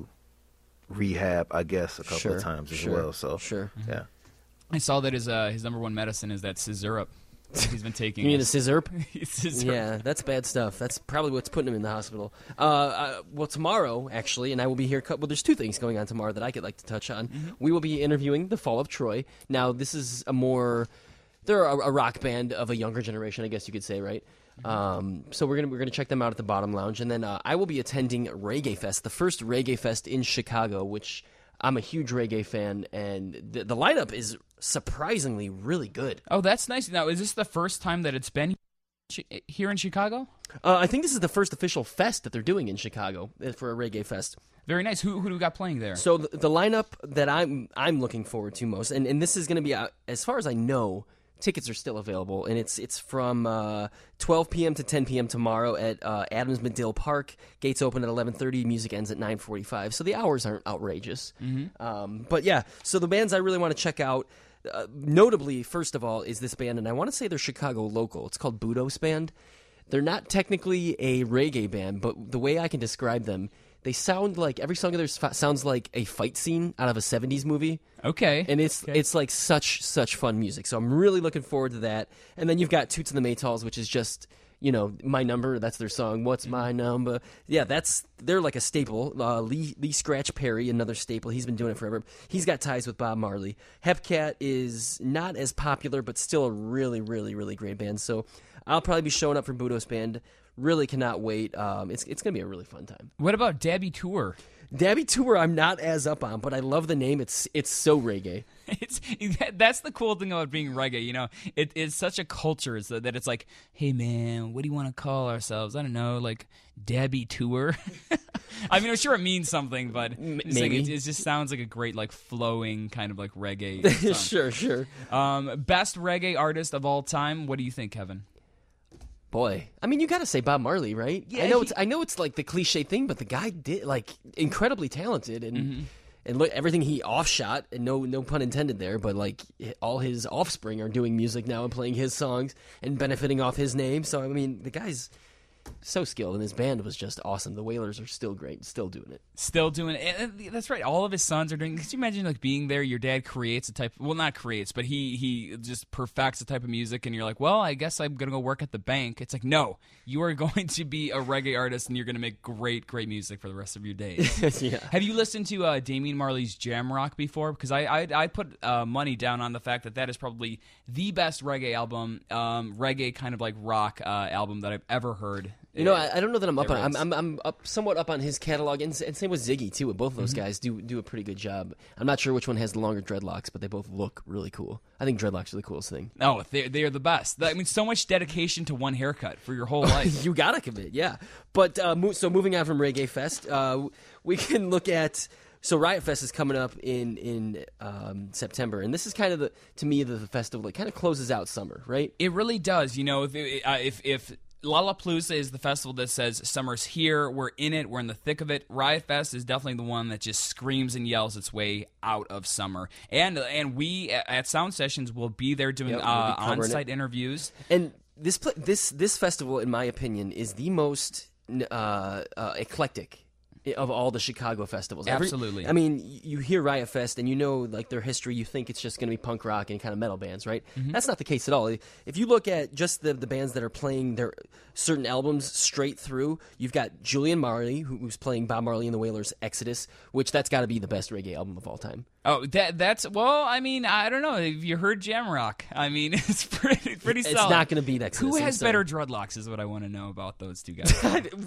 rehab, I guess, a couple Sure, of times as sure, well. So sure. yeah. I saw that his uh, his number one medicine is that syrup that he's been taking. You mean the scissor? Scissor. Yeah, that's bad stuff. That's probably what's putting him in the hospital. Uh, uh, well, tomorrow, actually, and I will be here. Well, there's two things going on tomorrow that I could like to touch on. Mm-hmm. We will be interviewing the Fall of Troy. Now, this is a more, they're a, a rock band of a younger generation, I guess you could say, right? Um, so we're gonna we're gonna check them out at the Bottom Lounge, and then uh, I will be attending Reggae Fest, the first Reggae Fest in Chicago, which I'm a huge reggae fan, and the, the lineup is surprisingly really good. Oh, that's nice. Now, is this the first time that it's been here in Chicago? Uh, I think this is the first official fest that they're doing in Chicago uh, for a reggae fest. Very nice. Who who do we got playing there? So the, the lineup that I'm I'm looking forward to most, and, and this is going to be, uh, as far as I know, tickets are still available, and it's it's from uh, twelve p.m. to ten p.m. tomorrow at uh, Adams Medill Park. Gates open at eleven thirty. Music ends at nine forty-five. So the hours aren't outrageous. Mm-hmm. Um, but yeah, so the bands I really want to check out, uh, notably, first of all, is this band, and I want to say they're Chicago local. It's called Budos Band. They're not technically a reggae band, but the way I can describe them, they sound like every song of theirs f- sounds like a fight scene out of a seventies movie. Okay. And it's Okay. it's like such such fun music. So I'm really looking forward to that. And then you've got Toots and the Maytals, which is just, you know, My Number. That's their song. What's My Number? Yeah, that's they're like a staple. Uh, Lee Lee Scratch Perry, another staple. He's been doing it forever. He's got ties with Bob Marley. Hepcat is not as popular, but still a really really really great band. So I'll probably be showing up for Budos Band. Really cannot wait. Um, it's it's gonna be a really fun time. What about Dabby Tour? Dabby Tour, I'm not as up on, but I love the name. It's it's so reggae. It's that's the cool thing about being reggae. You know, it is such a culture is that, that it's like, hey man, what do you want to call ourselves? I don't know, like Dabby Tour. I mean, I'm sure it means something, but M- it's like, maybe. it, it just sounds like a great, like flowing kind of like reggae song. Sure, sure. Um, best reggae artist of all time. What do you think, Kevin? Boy, I mean, you got to say Bob Marley, right? Yeah, I know he- it's I know it's like the cliche thing, but the guy did like incredibly talented and and look everything he offshot, and no no pun intended there, but like all his offspring are doing music now and playing his songs and benefiting off his name. So I mean, the guy's so skilled, and his band was just awesome. The Wailers are still great, still doing it. Still doing it. And that's right. All of his sons are doing. Could you imagine like being there? Your dad creates a type. Well, not creates, but he he just perfects a type of music, and you're like, well, I guess I'm gonna go work at the bank. It's like, no, you are going to be a reggae artist, and you're gonna make great, great music for the rest of your days. Yeah. Have you listened to uh, Damian Marley's Jam Rock before? Because I I, I put uh, money down on the fact that that is probably the best reggae album, um, reggae kind of like rock uh, album that I've ever heard. You know, I, I don't know that I'm up It on. I'm, rules. I'm I'm up somewhat up on his catalog, and, and same with Ziggy too. Both of those Mm-hmm. guys do do a pretty good job. I'm not sure which one has the longer dreadlocks, but they both look really cool. I think dreadlocks are the coolest thing. Oh, they they are the best. I mean, so much dedication to one haircut for your whole life. You gotta commit, yeah. But uh, mo- so moving on from Reggae Fest, uh, we can look at. So Riot Fest is coming up in in um, September, and this is kind of the to me the, the festival that kind of closes out summer, right? It really does. You know, if uh, if, if Lollapalooza is the festival that says summer's here, we're in it, we're in the thick of it. Riot Fest is definitely the one that just screams and yells its way out of summer. And and we at Sound Sessions will be there doing Yep, we'll be uh, covering on-site it. interviews. And this pla this this festival, in my opinion, is the most uh, uh, eclectic of all the Chicago festivals. Every- Absolutely. I mean, y- you hear Riot Fest and you know like their history. You think it's just going to be punk rock and kind of metal bands, right? Mm-hmm. That's not the case at all. If you look at just the the bands that are playing their certain albums straight through, you've got Julian Marley, who- who's playing Bob Marley and the Wailers' Exodus, which that's got to be the best reggae album of all time. Oh, that that's well. I mean, I don't know. Have you heard Jam Rock? I mean, it's pretty pretty It's solid. not going to beat Exodus. Who I'm has sorry. better dreadlocks? Is what I want to know about those two guys.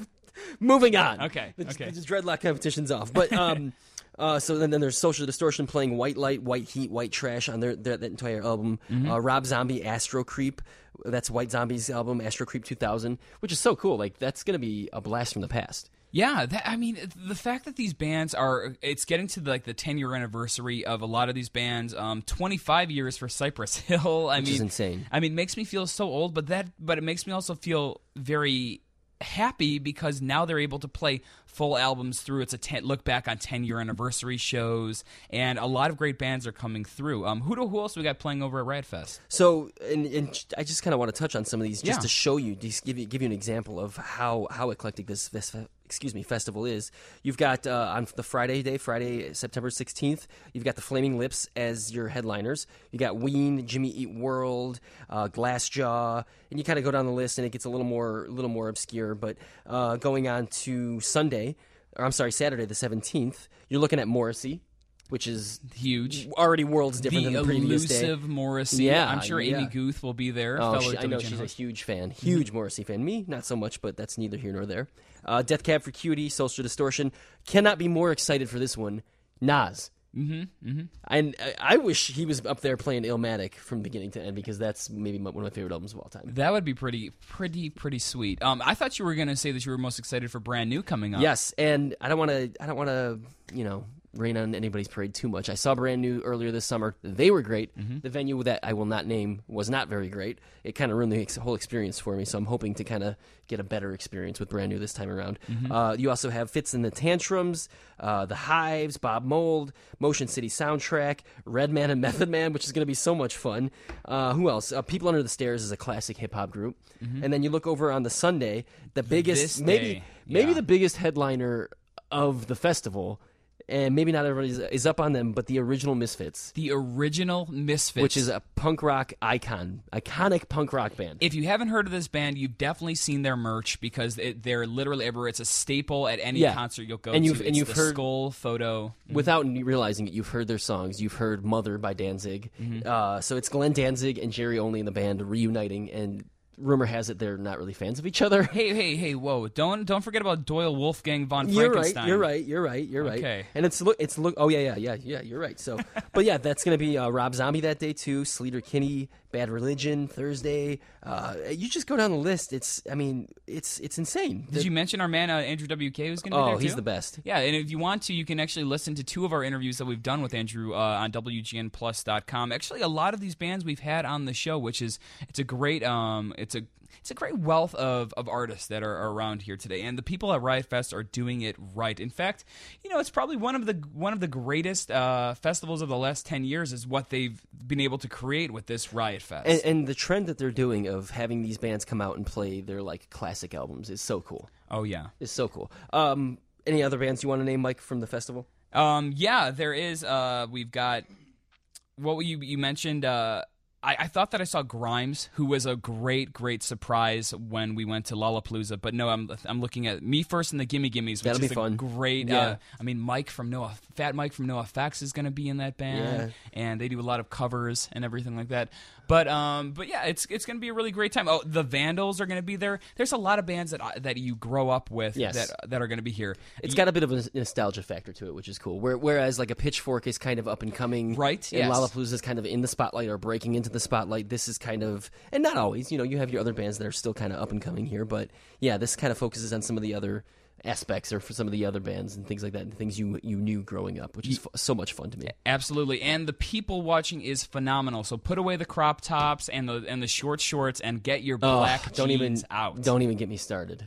Moving on. Okay, The, okay. the dreadlock competition's off. But um, uh, so then, then there's Social Distortion playing White Light, White Heat, White Trash on their, their that entire album. Mm-hmm. Uh, Rob Zombie, Astro Creep. That's White Zombie's album, Astro Creep two thousand, which is so cool. Like that's gonna be a blast from the past. Yeah, that, I mean, the fact that these bands are, it's getting to like the ten-year anniversary of a lot of these bands. Um, twenty-five years for Cypress Hill. I Which mean, is insane. I mean, it makes me feel so old, but that, but it makes me also feel very happy because now they're able to play full albums through. It's a ten, look back on ten-year anniversary shows, and a lot of great bands are coming through. Um, who do who else we got playing over at Riot Fest? So, and, and I just kind of want to touch on some of these just Yeah. to show you, just give you give you an example of how how eclectic this this excuse me festival is. You've got uh, on the Friday day, Friday September sixteenth, you've got the Flaming Lips as your headliners. You got Ween, Jimmy Eat World, uh, Glassjaw, and you kind of go down the list, and it gets a little more little more obscure. But uh, going on to Sunday, or I'm sorry, Saturday the seventeenth, you're looking at Morrissey, which is Huge. already worlds different The than the previous day. elusive Morrissey. Yeah, I'm sure yeah. Amy Guth will be there. Oh, fellow she, I know W G N she's a host. huge fan, huge Morrissey fan. Me, not so much, but that's neither here nor there. Uh, Death Cab for Cutie, Social Distortion. Cannot be more excited for this one. Nas. Mm-hmm, mm-hmm. And I, I wish he was up there playing Illmatic from beginning to end because that's maybe my, one of my favorite albums of all time. That would be pretty, pretty, pretty sweet. Um, I thought you were going to say that you were most excited for Brand New coming up. Yes, and I don't want to. I don't want to. You know. Rain on anybody's parade too much. I saw Brand New earlier this summer. They were great. Mm-hmm. The venue that I will not name was not very great. It kind of ruined the ex- whole experience for me, so I'm hoping to kind of get a better experience with Brand New this time around. Mm-hmm. Uh, you also have Fits and the Tantrums, uh, The Hives, Bob Mould, Motion City Soundtrack, Redman and Method Man, which is going to be so much fun. Uh, who else? Uh, People Under the Stairs is a classic hip-hop group. Mm-hmm. And then you look over on the Sunday, the biggest, This maybe, day, maybe yeah. the biggest headliner of the festival, and maybe not everybody is, is up on them, but the original Misfits, The original Misfits. which is a punk rock icon, iconic punk rock band. If you haven't heard of this band, you've definitely seen their merch because it, they're literally everywhere. It's a staple at any Yeah. concert you'll go And to. you've- and It's you've the heard- skull photo. Without realizing it, you've heard their songs. You've heard "Mother" by Danzig. Mm-hmm. Uh, so it's Glenn Danzig and Jerry Only in the band reuniting, and rumor has it they're not really fans of each other. Hey, hey, hey! Whoa! Don't don't forget about Doyle Wolfgang von You're right. Frankenstein. You're right. You're right. You're right. Okay. And it's look. It's look. Oh yeah, yeah, yeah, yeah. You're right. So, but yeah, that's gonna be uh, Rob Zombie that day too. Sleater Kinney, Bad Religion Thursday. Uh, you just go down the list. It's. I mean, it's it's insane. Did The- you mention our man uh, Andrew W K who's going to be Oh, there too? he's the best. Yeah, and if you want to, you can actually listen to two of our interviews that we've done with Andrew uh, on W G N plus dot com. Actually, a lot of these bands we've had on the show, which is it's a great um, it's it's a it's a great wealth of, of artists that are around here today, and the people at Riot Fest are doing it right. In fact, you know, it's probably one of the one of the greatest uh, festivals of the last ten years is what they've been able to create with this Riot Fest. And, and the trend that they're doing of having these bands come out and play their like classic albums is so cool. Oh yeah, it's so cool. Um, any other bands you want to name, Mike, from the festival? Um, yeah, there is. Uh, we've got what you you mentioned. Uh, I, I thought that I saw Grimes, who was a great, great surprise when we went to Lollapalooza. But no, I'm I'm looking at Me First and the Gimme Gimmes, which That'll is be a fun. great. Yeah. Uh, I mean, Mike from Noah, Fat Mike from NoFX is going to be in that band, Yeah. and they do a lot of covers and everything like that. But um, but yeah, it's it's going to be a really great time. Oh, the Vandals are going to be there. There's a lot of bands that I- that you grow up with Yes. that that are going to be here. It's got a bit of a nostalgia factor to it, which is cool. Where, whereas like a Pitchfork is kind of up and coming, Right, and yes. Lollapalooza is kind of in the spotlight or breaking into the spotlight. This is kind of, and not always. You know, you have your other bands that are still kind of up and coming here, but yeah, this kind of focuses on some of the other aspects or for some of the other bands and things like that, and things you you knew growing up, which is f- so much fun to me. Absolutely, and the people watching is phenomenal. So put away the crop tops and the and the short shorts and get your black Ugh, don't jeans even out. Don't even get me started.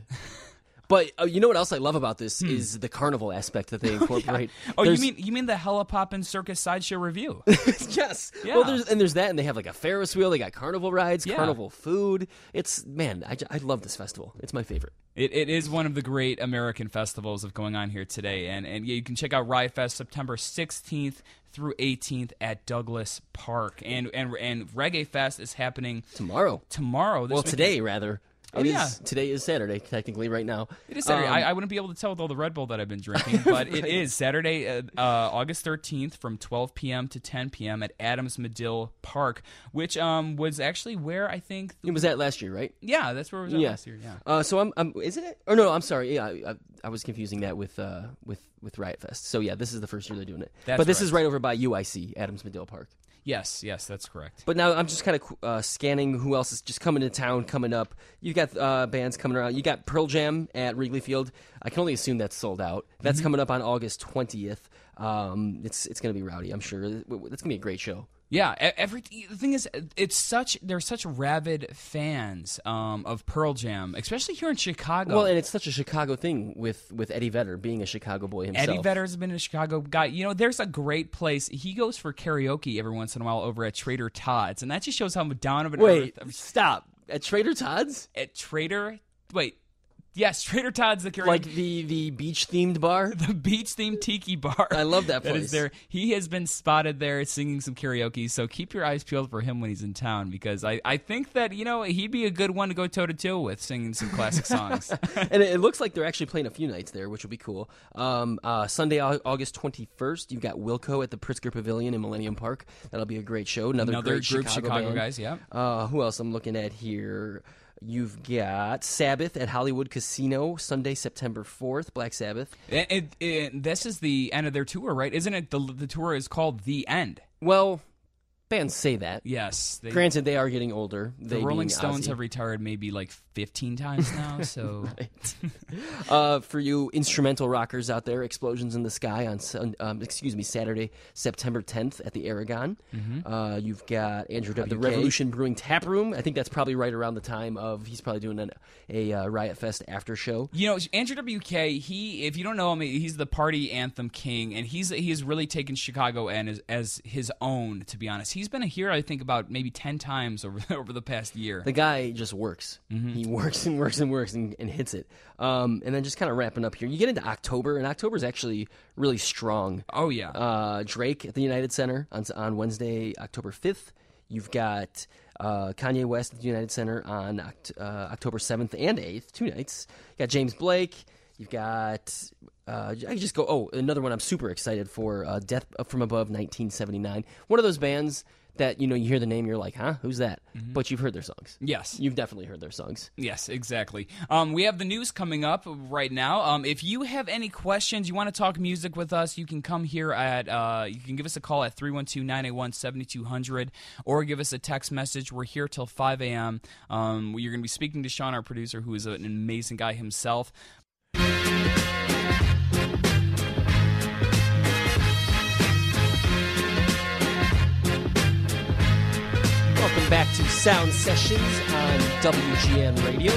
But uh, you know what else I love about this is the carnival aspect that they incorporate. Oh, you There's- mean you mean the Helipoppin' Circus Sideshow Review? yes. Yeah. Well, there's and there's that, and they have like a Ferris wheel. They got carnival rides, Yeah. carnival food. It's man, I, j- I love this festival. It's my favorite. It, it is one of the great American festivals of going on here today, and and yeah, you can check out Riot Fest September sixteenth through eighteenth at Douglas Park, and and and Reggae Fest is happening Tomorrow. tomorrow. This Well, weekend. today rather. Oh, It is- yeah. Today is Saturday, technically, right now. It is Saturday. Um, I, I wouldn't be able to tell with all the Red Bull that I've been drinking, but it is Saturday, uh, uh, August thirteenth from twelve p.m. to ten p.m. at Adams Medill Park, which um was actually where I think... It was that last year, right? Yeah, that's where it was at Yeah. last year, yeah. Uh, so I'm, I'm. Is it? Or no, I'm sorry. Yeah, I, I, I was confusing that with uh with with Riot Fest. So yeah, this is the first year they're doing it. That's but this right. is right over by U I C, Adams Medill Park. Yes, yes, that's correct. But now I'm just kind of uh, scanning who else is just coming to town, coming up. You've got uh, bands coming around. You got Pearl Jam at Wrigley Field. I can only assume that's sold out. That's Mm-hmm. coming up on August twentieth. Um, it's it's going to be rowdy, I'm sure. It's going to be a great show. Yeah, e- every the thing is, it's such they're such rabid fans um, of Pearl Jam, especially here in Chicago. Well, and it's such a Chicago thing with, with Eddie Vedder being a Chicago boy himself. Eddie Vedder's been a Chicago guy. You know, there's a great place. He goes for karaoke every once in a while over at Trader Todd's, and that just shows how down of an Wait, earth. stop. At Trader Todd's? At Trader, wait, yes, Trader Todd's the karaoke. Like the, the beach-themed bar? the beach-themed tiki bar. I love that That is place. there. He has been spotted there singing some karaoke, so keep your eyes peeled for him when he's in town, because I, I think that, you know, he'd be a good one to go toe-to-toe with, singing some classic songs. And it, it looks like they're actually playing a few nights there, which will be cool. Um, uh, Sunday, Au- August twenty-first, you've got Wilco at the Pritzker Pavilion in Millennium Park. That'll be a great show. Another, Another great group Chicago, Chicago band. guys, yeah. Uh, who else I'm looking at here? You've got Sabbath at Hollywood Casino, Sunday, September fourth, Black Sabbath. And, and, and this is the end of their tour, right? Isn't it? The, the tour is called The End. Well, bands say that. Yes. They, Granted, they are getting older. the they Rolling being Stones Ozzy. have retired maybe like fifteen times now, so... Uh, for you instrumental rockers out there, Explosions in the Sky on Sun, um, excuse me Saturday, September tenth at the Aragon. Mm-hmm. Uh, you've got Andrew W. the Revolution Brewing Tap Room. I think that's probably right around the time of he's probably doing an, a uh, Riot Fest after show. You know, Andrew W K, he, if you don't know him, he's the party anthem king, and he's he has really taken Chicago and as, as his own, to be honest. He's been here, I think, about maybe ten times over over the past year. The guy just works. Mm-hmm. He works and works and works and, and hits it. Um, and then just kind of wrapping up here, you get into October, and October is actually really strong. Oh, yeah. Uh, Drake at the United Center on, on Wednesday, October fifth. You've got uh, Kanye West at the United Center on Oct- uh, October seventh and eighth, two nights. You got James Blake. You've got, uh, I can just go, oh, another one I'm super excited for, uh, Death from Above nineteen seventy-nine. One of those bands that, you know, you hear the name, you're like, huh, who's that? Mm-hmm. But you've heard their songs. Yes. You've definitely heard their songs. Yes, exactly. Um, we have the news coming up right now. Um, if you have any questions, you want to talk music with us, you can come here at, uh, you can give us a call at three one two, nine eight one, seven two zero zero or give us a text message. We're here till five a.m. Um, you're going to be speaking to Sean, our producer, who is an amazing guy himself. Welcome back to Sound Sessions on W G N Radio.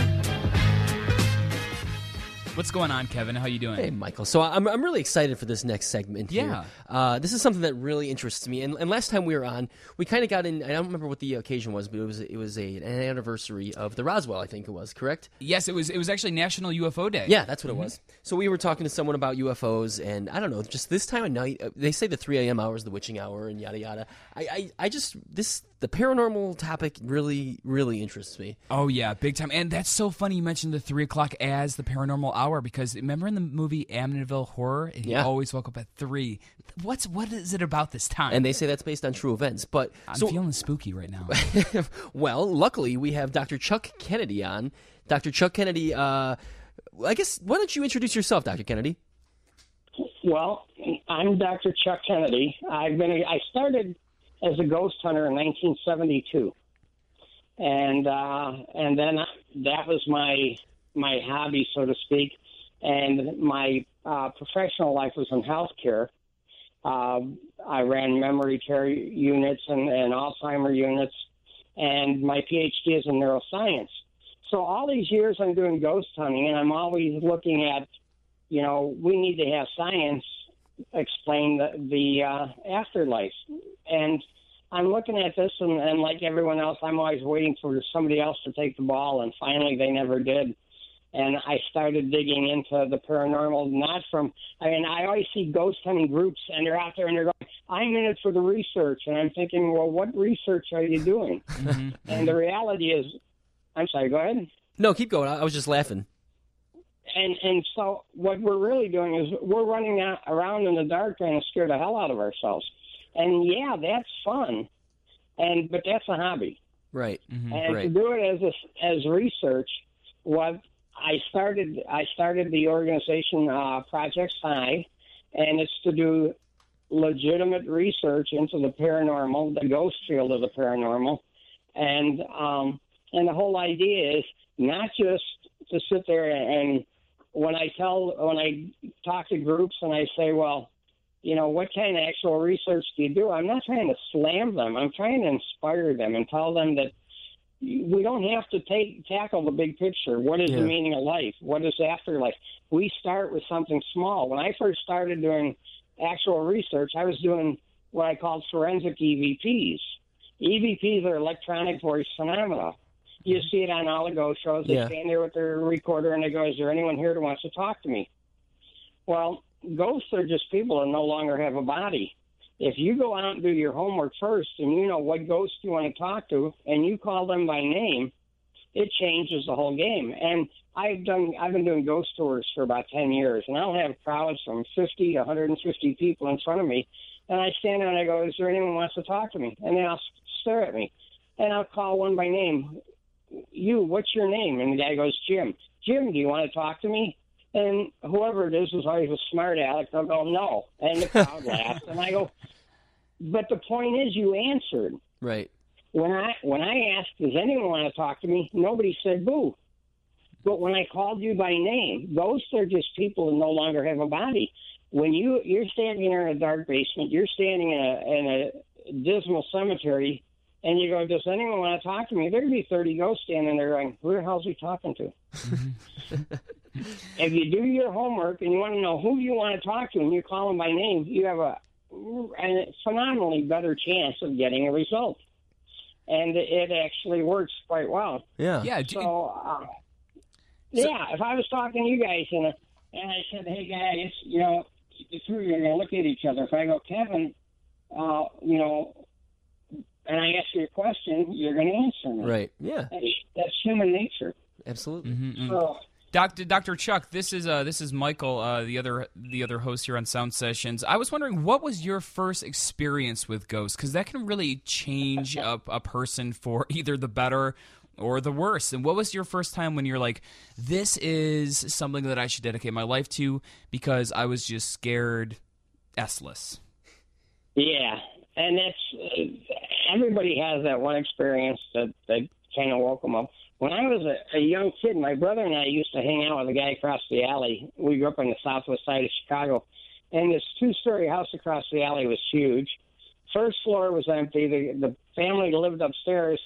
What's going on, Kevin? How you doing? Hey, Michael. So I'm I'm really excited for this next segment here. Yeah. Uh, this is something that really interests me. And, and last time we were on, we kind of got in. I don't remember what the occasion was, but it was it was a, an anniversary of the Roswell. I think it was correct. Yes, it was. It was actually National U F O Day. Yeah, that's what mm-hmm. it was. So we were talking to someone about U F Os, and I don't know, just this time of night, uh, they say the three a.m. hour is the witching hour, and yada yada. I, I I just this the paranormal topic really really interests me. Oh yeah, big time. And that's so funny you mentioned the three o'clock as the paranormal hour, because remember in the movie Amityville Horror, he yeah. always woke up at three. What's what is it about this time? And they say that's based on true events. But I'm so, feeling spooky right now. Well, luckily we have Doctor Chuck Kennedy on. Doctor Chuck Kennedy. Uh, I guess why don't you introduce yourself, Doctor Kennedy? Well, I'm Doctor Chuck Kennedy. I've been. A, I started as a ghost hunter in nineteen seventy-two, and uh, and then that was my my hobby, so to speak. And my uh, professional life was in healthcare. Uh, I ran memory care units and, and Alzheimer units, and my P H D is in neuroscience. So all these years I'm doing ghost hunting, and I'm always looking at, you know, we need to have science explain the, the uh, afterlife. And I'm looking at this, and, and like everyone else, I'm always waiting for somebody else to take the ball, and finally they never did. And I started digging into the paranormal, not from, I mean, I always see ghost hunting groups, and they're out there, and they're going, I'm in it for the research. And I'm thinking, well, what research are you doing? Mm-hmm. And the reality is, I'm sorry, go ahead. No, keep going. I was just laughing. And and so what we're really doing is we're running out, around in the dark trying to scare the hell out of ourselves. And, yeah, that's fun, and but that's a hobby. Right. Mm-hmm. And right. to do it as a, as research, what I started I started the organization uh, Project Psi, and it's to do legitimate research into the paranormal, the ghost field of the paranormal, and um, and the whole idea is not just to sit there and when I tell when I talk to groups and I say, well, you know, what kind of actual research do you do? I'm not trying to slam them. I'm trying to inspire them and tell them that we don't have to take tackle the big picture. What is yeah. the meaning of life? What is afterlife? We start with something small. When I first started doing actual research, I was doing what I called forensic E V Ps. E V Ps are electronic voice phenomena. You see it on all the ghost shows. They yeah. stand there with their recorder and they go, is there anyone here that wants to talk to me? Well, ghosts are just people that no longer have a body. If you go out and do your homework first and you know what ghost you want to talk to and you call them by name, it changes the whole game. And I've done, I've been doing ghost tours for about ten years, and I'll have crowds from fifty to one hundred fifty people in front of me. And I stand there and I go, is there anyone who wants to talk to me? And then I'll stare at me. And I'll call one by name. You, what's your name? And the guy goes, Jim. Jim, do you want to talk to me? And whoever it is is always a smart aleck. They'll go, no. And the crowd laughs. And I go, but the point is you answered. Right. When I when I asked, does anyone want to talk to me, nobody said boo. But when I called you by name, ghosts are just people who no longer have a body. When you, you're standing there in a dark basement, you're standing in a, in a dismal cemetery, and you go, does anyone want to talk to me? There'd be thirty ghosts standing there going, who the hell's he talking to? If you do your homework and you want to know who you want to talk to and you call them by name, you have a, a phenomenally better chance of getting a result. And it actually works quite well. Yeah. Yeah. So, uh, yeah, if I was talking to you guys and, uh, and I said, hey, guys, you know, the two of you are going to look at each other. If I go, Kevin, uh, you know, and I ask you a question, you're going to answer me. Right. Yeah. That's, that's human nature. Absolutely. Mm-hmm. So, Doctor Doctor Chuck, this is uh, this is Michael, uh, the other the other host here on Sound Sessions. I was wondering, what was your first experience with ghosts? Because that can really change a, a person for either the better or the worse. And what was your first time when you're like, this is something that I should dedicate my life to because I was just scared S-less? Yeah, and that's uh, everybody has that one experience that, that kind of woke them up. When I was a, a young kid, my brother and I used to hang out with a guy across the alley. We grew up on the southwest side of Chicago, and this two-story house across the alley was huge. First floor was empty. The, the family lived upstairs,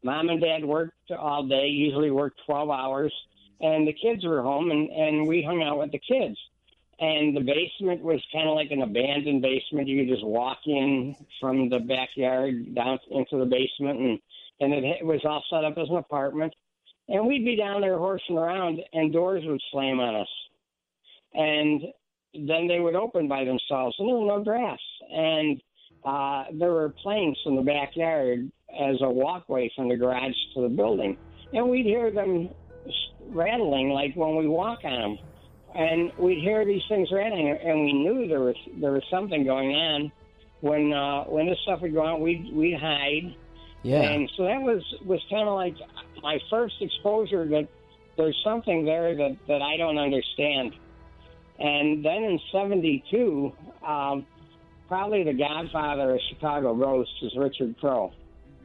Mom and Dad worked all day, usually worked twelve hours, and the kids were home, and, and we hung out with the kids. And the basement was kind of like an abandoned basement. You could just walk in from the backyard down into the basement, and, and it was all set up as an apartment. And we'd be down there horsing around, and doors would slam on us. And then they would open by themselves, and there were no drafts. And uh, there were planks in the backyard as a walkway from the garage to the building. And we'd hear them rattling like when we walk on them. And we'd hear these things rattling, and we knew there was there was something going on. When uh, when this stuff would go on, we'd, we'd hide. Yeah. And so that was, was kind of like my first exposure that there's something there that, that I don't understand. And then in seventy-two, um, probably the godfather of Chicago ghosts is Richard Crowe.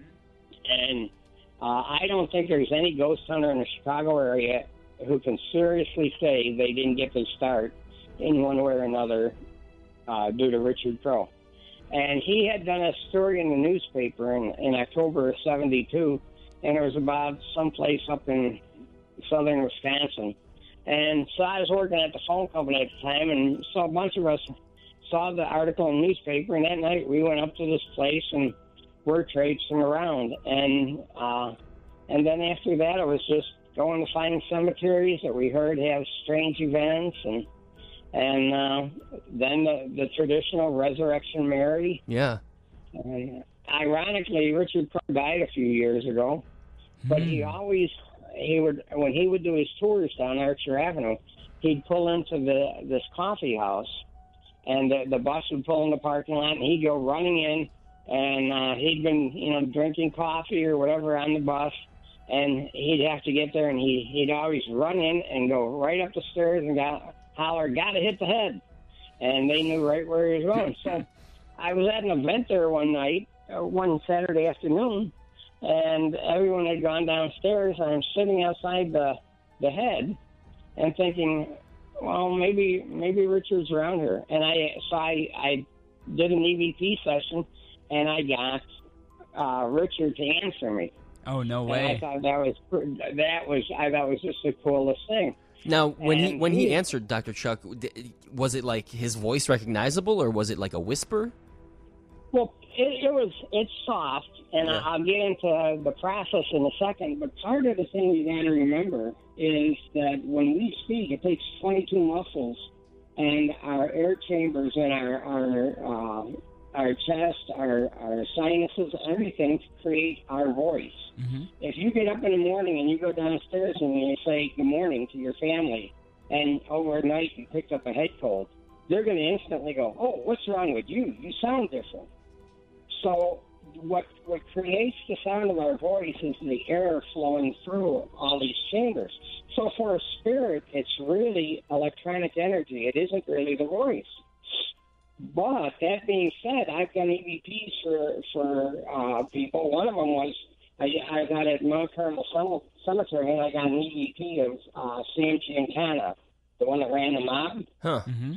And uh, I don't think there's any ghost hunter in the Chicago area who can seriously say they didn't get their start in one way or another uh, due to Richard Crowe. And he had done a story in the newspaper in, in October of seventy-two, and it was about someplace up in southern Wisconsin. And so I was working at the phone company at the time, and so a bunch of us saw the article in the newspaper, and that night we went up to this place and were traipsing around. And uh, and then after that, it was just going to find cemeteries that we heard have strange events, and and uh, then the, the traditional Resurrection Mary. Yeah. Uh, ironically, Richard Crowe died a few years ago, but he always he would when he would do his tours down Archer Avenue, he'd pull into the this coffee house, and the, the bus would pull in the parking lot, and he'd go running in, and uh, he'd been you know drinking coffee or whatever on the bus. And he'd have to get there, and he, he'd always run in and go right up the stairs and got, holler, gotta hit the head. And they knew right where he was going. So I was at an event there one night, uh, one Saturday afternoon, and everyone had gone downstairs, and I'm sitting outside the, the head and thinking, well, maybe maybe Richard's around here. And I so I, I did an E V P session, and I got uh, Richard to answer me. Oh, no way! And I thought that was that was I thought was just the coolest thing. Now, when and he when he, he answered, Doctor Chuck, was it like his voice recognizable, or was it like a whisper? Well, it, it was. It's soft, and yeah. I'll get into the process in a second. But part of the thing you got to remember is that when we speak, it takes twenty-two muscles, and our air chambers and our our uh, our chest, our our sinuses, everything to create our voice. Mm-hmm. If you get up in the morning and you go downstairs and you say good morning to your family, and overnight you picked up a head cold, they're going to instantly go, oh, what's wrong with you? You sound different. So what what creates the sound of our voice is the air flowing through all these chambers. So for a spirit, it's really electronic energy. It isn't really the voice. But that being said, I've done E V Ps for, for uh, people. One of them was I, I got at Mount Carmel Cemetery, and I got an E V P of uh, Sam Giancana, the one that ran the mob. Huh. Mm-hmm.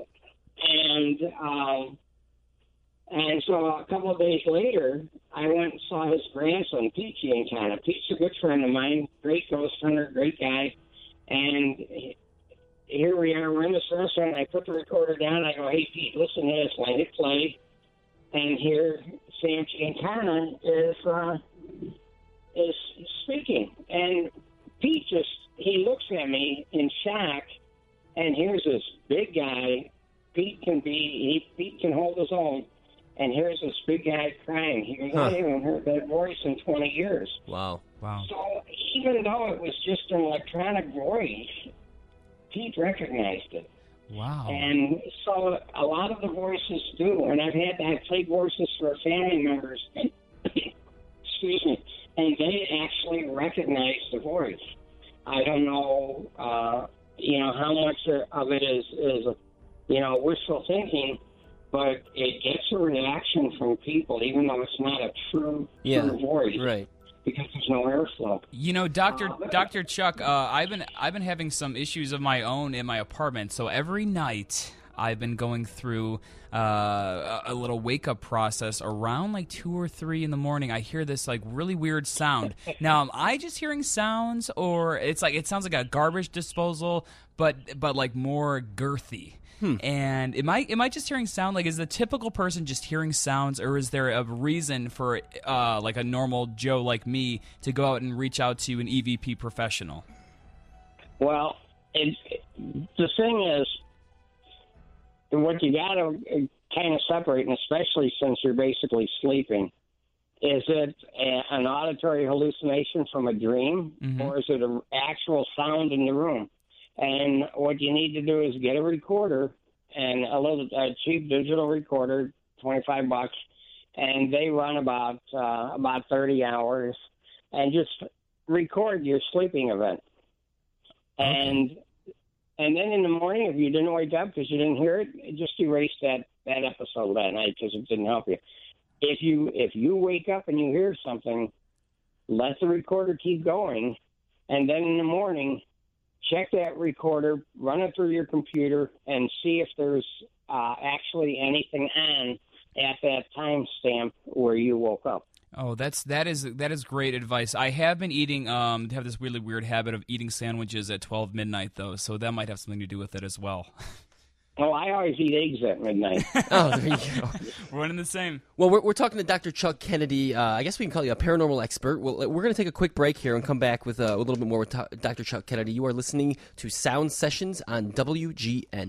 And um, and so a couple of days later, I went and saw his grandson, Pete Giancana. Pete's a good friend of mine, great ghost hunter, great guy. And here we are, we're in this restaurant. I put the recorder down. I go, hey, Pete, listen to this. And I hit play. And here Sam Giancana is... Uh, is speaking, and Pete just, he looks at me in shock, and here's this big guy. Pete can be, he, Pete can hold his own, and here's this big guy crying. He goes, huh. I haven't heard that voice in twenty years. Wow. Wow. So even though it was just an electronic voice, Pete recognized it. Wow. And so a lot of the voices do, and I've had, I've played voices for family members, excuse me, and they actually recognize the voice. I don't know, uh, you know, how much of it is, is, you know, wishful thinking, but it gets a reaction from people, even though it's not a true, yeah, true voice. Right. Because there's no airflow. You know, Doctor Uh, Doctor Chuck, uh, I've been I've been having some issues of my own in my apartment. So every night I've been going through uh, a little wake-up process around like two or three in the morning. I hear this like really weird sound. Now, am I just hearing sounds, or it's like it sounds like a garbage disposal, but but like more girthy? Hmm. And am I am I just hearing sound? Like, is the typical person just hearing sounds, or is there a reason for uh, like a normal Joe like me to go out and reach out to an E V P professional? Well, it, the thing is, what you got to kind of separate, and especially since you're basically sleeping, is it a, an auditory hallucination from a dream, mm-hmm. or is it an actual sound in the room? And what you need to do is get a recorder, and a little a cheap digital recorder, twenty-five bucks, and they run about uh, about thirty hours, and just record your sleeping event. Okay. And and then in the morning, if you didn't wake up because you didn't hear it, just erase that, that episode that night because it didn't help you. If you if you wake up and you hear something, let the recorder keep going, and then in the morning, check that recorder, run it through your computer, and see if there's uh, actually anything on at that timestamp where you woke up. Oh, that's that is that is great advice. I have been eating um have this really weird habit of eating sandwiches at twelve midnight though, so that might have something to do with it as well. Oh, I always eat eggs at midnight. Oh, there you go. We're one and the same. Well, we're, we're talking to Doctor Chuck Kennedy. Uh, I guess we can call you a paranormal expert. Well, we're going to take a quick break here and come back with uh, a little bit more with to- Doctor Chuck Kennedy. You are listening to Sound Sessions on W G N.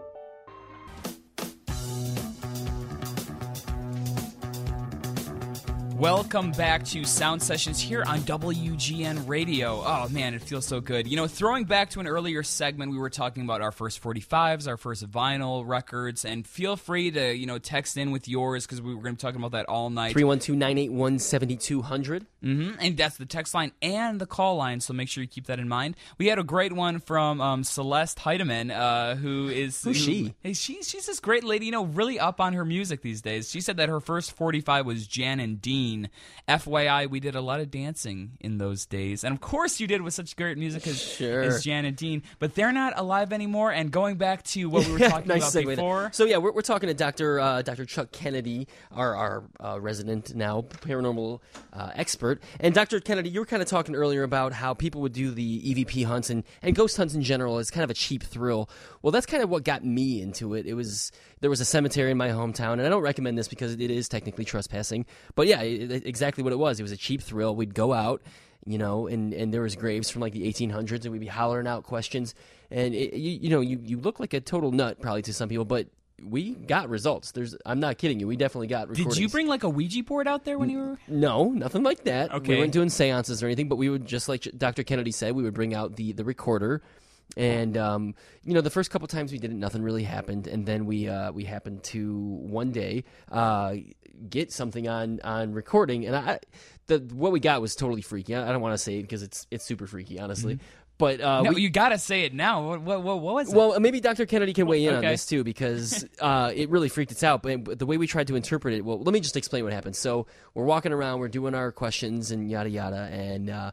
Welcome back to Sound Sessions here on W G N Radio. Oh, man, it feels so good. You know, throwing back to an earlier segment, we were talking about our first forty-fives, our first vinyl records, and feel free to, you know, text in with yours because we were going to be talking about that all night. three one two, nine eight one, seven two zero zero. Mm-hmm. And that's the text line and the call line, so make sure you keep that in mind. We had a great one from um, Celeste Heidemann, uh, who is... Who's who, she? Hey, she? She's this great lady, you know, really up on her music these days. She said that her first forty-five was Jan and Dean. F Y I, we did a lot of dancing in those days. And of course you did with such great music as, sure. as Jan and Dean. But they're not alive anymore. And going back to what we were talking nice about segue before. There. So yeah, we're, we're talking to Doctor Uh, Doctor Chuck Kennedy, our, our uh, resident now paranormal uh, expert. And Doctor Kennedy, you were kind of talking earlier about how people would do the E V P hunts and, and ghost hunts in general as kind of a cheap thrill. Well, that's kind of what got me into it. It was there was a cemetery in my hometown, and I don't recommend this because it is technically trespassing. But yeah, it, it, exactly what it was. It was a cheap thrill. We'd go out, you know, and, and there was graves from like the eighteen hundreds, and we'd be hollering out questions. And it, you, you know, you, you look like a total nut probably to some people, but we got results. There's, I'm not kidding you. We definitely got recordings. Did you bring like a Ouija board out there when you were? No, nothing like that. Okay. We weren't doing seances or anything, but we would, just like Doctor Kennedy said, we would bring out the, the recorder. And, um, you know, the first couple times we did it, nothing really happened. And then we uh, we happened to one day uh, get something on, on recording. And I, the what we got was totally freaky. I don't want to say it because it's it's super freaky, honestly. Mm-hmm. But uh, no, we, you got to say it now. What, what, what was it? Well, maybe Doctor Kennedy can weigh in okay. on this, too, because uh, it really freaked us out. But the way we tried to interpret it, well, let me just explain what happened. So we're walking around, we're doing our questions and yada, yada, and uh,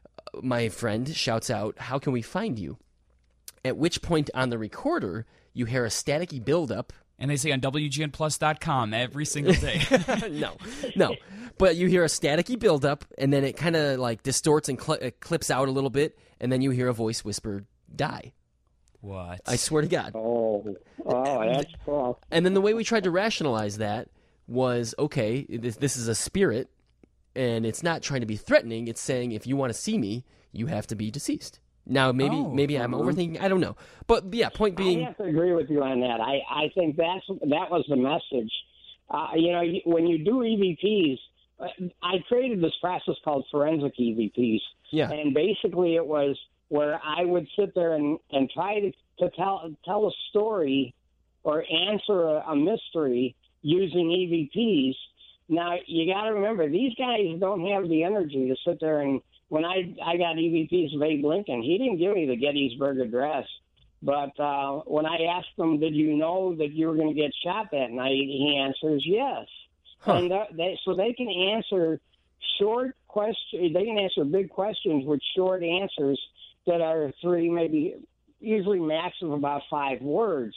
my friend shouts out, "How can we find you?" At which point on the recorder, you hear a staticky buildup. And they say on W G N plus dot com every single day. no, no. But you hear a staticky buildup, and then it kind of like distorts and cl- clips out a little bit, and then you hear a voice whisper, "Die." What? I swear to God. Oh, oh, that's cool. And then the way we tried to rationalize that was, okay, this, this is a spirit, and it's not trying to be threatening. It's saying, if you want to see me, you have to be deceased. Now, maybe oh, maybe I'm overthinking. I don't know. But, yeah, point being... I have to agree with you on that. I, I think that's that was the message. Uh, you know, when you do E V Ps, I created this process called forensic E V Ps. Yeah. And basically it was where I would sit there and, and try to, to tell, tell a story or answer a, a mystery using E V Ps. Now, you got to remember, these guys don't have the energy to sit there and... When I I got E V Ps of Abe Lincoln, he didn't give me the Gettysburg Address. But uh, when I asked him, did you know that you were going to get shot that night, he answers yes. Huh. And uh, they, so they can answer short questions. They can answer big questions with short answers that are three, maybe usually max of about five words.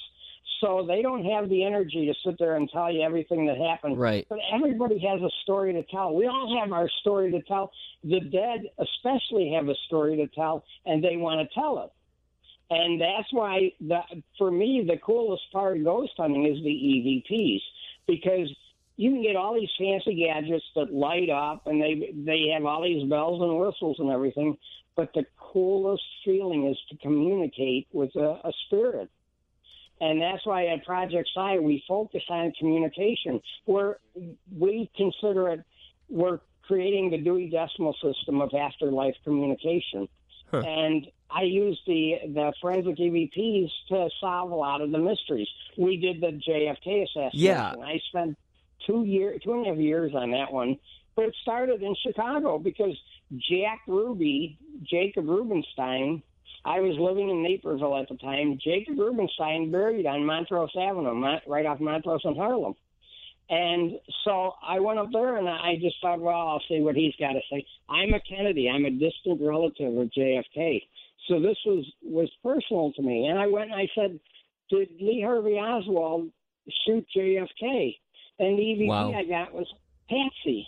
So they don't have the energy to sit there and tell you everything that happened. Right. But everybody has a story to tell. We all have our story to tell. The dead especially have a story to tell, and they want to tell it. And that's why, the, for me, the coolest part of ghost hunting is the E V Ps, because you can get all these fancy gadgets that light up, and they they have all these bells and whistles and everything, but the coolest feeling is to communicate with a, a spirit. And that's why at Project Psi we focus on communication. We're, we consider it, we're creating the Dewey Decimal System of afterlife communication. Huh. And I use the, the forensic E V Ps to solve a lot of the mysteries. We did the J F K assassination. Yeah. I spent two year, two and a half years on that one. But it started in Chicago because Jack Ruby, Jacob Rubenstein, I was living in Naperville at the time. Jacob Rubenstein buried on Montrose Avenue, right off Montrose in Harlem. And so I went up there, and I just thought, well, I'll see what he's got to say. I'm a Kennedy. I'm a distant relative of J F K. So this was, was personal to me. And I went and I said, did Lee Harvey Oswald shoot J F K? And the E V P wow. I got was Patsy.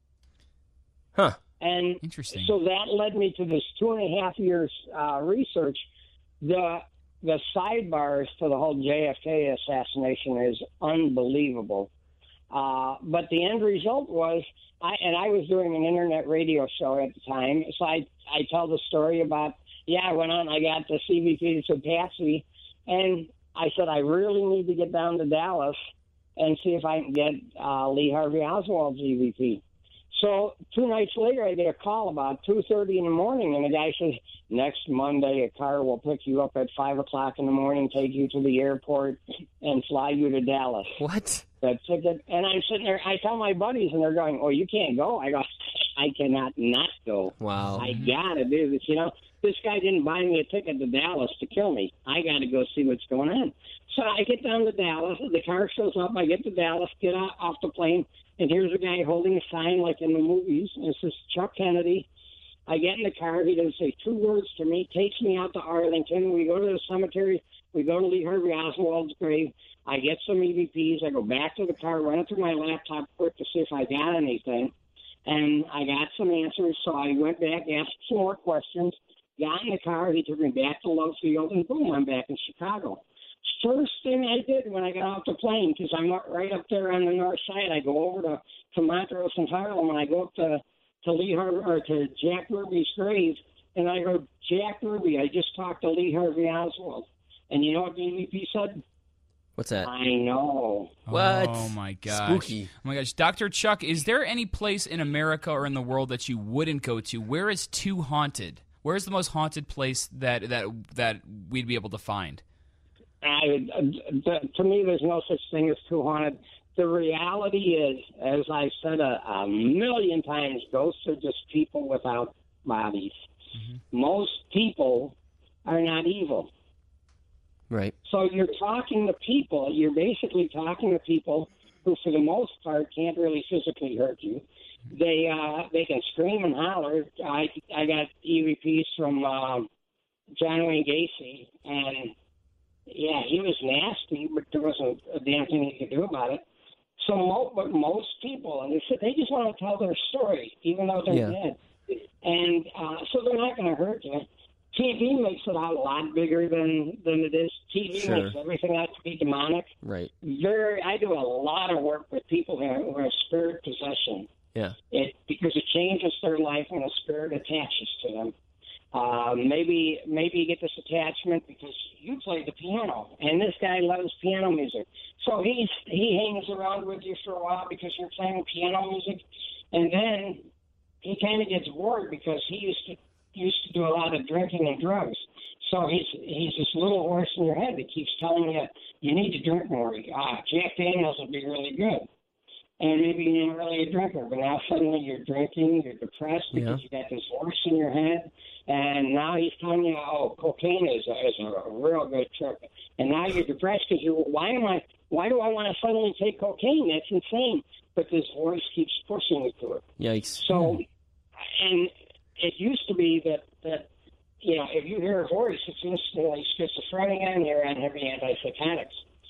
Huh. And Interesting. So that led me to this two and a half years uh, research. The the sidebars to the whole J F K assassination is unbelievable. Uh, but the end result was, I, and I was doing an internet radio show at the time, so I, I tell the story about, yeah, I went on, I got the C V P to Patsy, and I said, I really need to get down to Dallas and see if I can get uh, Lee Harvey Oswald's E V P. So two nights later, I get a call about two thirty in the morning, and the guy says, next Monday, a car will pick you up at five o'clock in the morning, take you to the airport, and fly you to Dallas. What? That ticket. And I'm sitting there, I tell my buddies, and they're going, oh, you can't go. I go, I cannot not go. Wow. I got to do this. You know, this guy didn't buy me a ticket to Dallas to kill me. I got to go see what's going on. So I get down to Dallas. The car shows up. I get to Dallas, get off the plane, and here's a guy holding a sign like in the movies. This is Chuck Kennedy. I get in the car. He doesn't say two words to me, takes me out to Arlington. We go to the cemetery. We go to Lee Harvey Oswald's grave. I get some E V Ps. I go back to the car, run it through my laptop quick to see if I got anything. And I got some answers, so I went back, asked some more questions, got in the car. He took me back to Love Field, and boom, I'm back in Chicago. First thing I did when I got off the plane, because I'm right up there on the north side, I go over to, to Montrose and Harlem, and I go up to, to Lee Harvey, or to Jack Ruby's grave, and I go, Jack Ruby, I just talked to Lee Harvey Oswald. And you know what the E V P said? What's that? I know. What? Oh, my gosh. Spooky. Oh, my gosh. Doctor Chuck, is there any place in America or in the world that you wouldn't go to? Where is too haunted? Where is the most haunted place that, that, that we'd be able to find? I, uh, to me, there's no such thing as too haunted. The reality is, as I've said a, a million times, ghosts are just people without bodies. Mm-hmm. Most people are not evil. Right. So you're talking to people. You're basically talking to people who, for the most part, can't really physically hurt you. They uh, they can scream and holler. I I got E V Ps from uh, John Wayne Gacy, and yeah, he was nasty, but there wasn't a damn thing you could do about it. So, mo- but most people, and they they just want to tell their story, even though they're yeah. dead, and uh, so they're not going to hurt you. T V makes it out a lot bigger than, than it is. T V sure. makes everything out to be demonic. Right. Very, I do a lot of work with people who, are, who have spirit possession. Yeah. It because it changes their life when a spirit attaches to them. Uh, maybe maybe you get this attachment because you play the piano, and this guy loves piano music. So he's he hangs around with you for a while because you're playing piano music, and then he kind of gets bored because he used to used to do a lot of drinking and drugs. So he's he's this little voice in your head that keeps telling you you need to drink more. Ah, Jack Daniels would be really good. And maybe you ain't really a drinker, but now suddenly you're drinking, you're depressed because yeah. you got this voice in your head, and now he's telling you, oh, cocaine is a, is a real good trip. And now you're depressed because you, why am I, why do I want to suddenly take cocaine? That's insane. But this voice keeps pushing you to it. Yikes. So, and it used to be that, that you know, if you hear a voice, it's instantly schizophrenia and you're on heavy antipsychotics.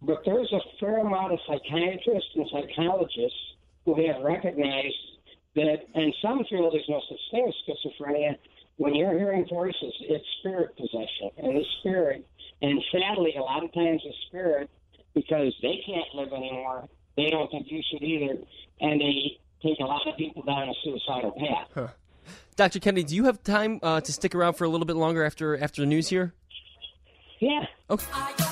But there's a fair amount of psychiatrists and psychologists who have recognized that, and some feel there's no such thing as schizophrenia. When you're hearing voices, it's spirit possession. And the spirit, and sadly, a lot of times the spirit, because they can't live anymore, they don't think you should either, and they take a lot of people down a suicidal path. Huh. Doctor Kennedy, do you have time uh, to stick around for a little bit longer after after the news here? Yeah. Okay.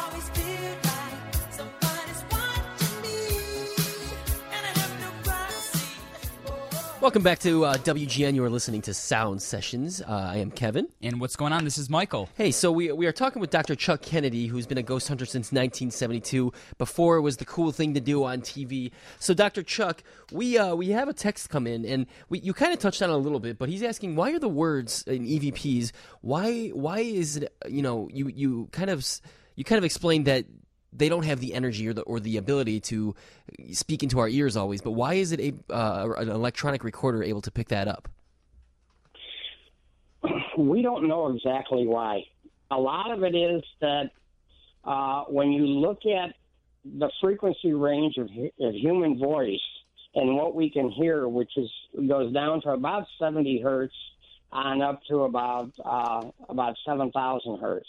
Welcome back to uh, W G N. You are listening to Sound Sessions. Uh, I am Kevin. And what's going on? This is Michael. Hey, so we we are talking with Doctor Chuck Kennedy, who's been a ghost hunter since nineteen seventy-two. Before it was the cool thing to do on T V. So, Doctor Chuck, we uh, we have a text come in, and we you kind of touched on it a little bit, but he's asking, why are the words in E V Ps? Why why is it? You know, you you kind of you kind of explained that they don't have the energy or the or the ability to speak into our ears always. But why is it a uh, an electronic recorder able to pick that up? We don't know exactly why. A lot of it is that uh, when you look at the frequency range of, of human voice and what we can hear, which is goes down to about seventy hertz on up to about uh, about seven thousand hertz,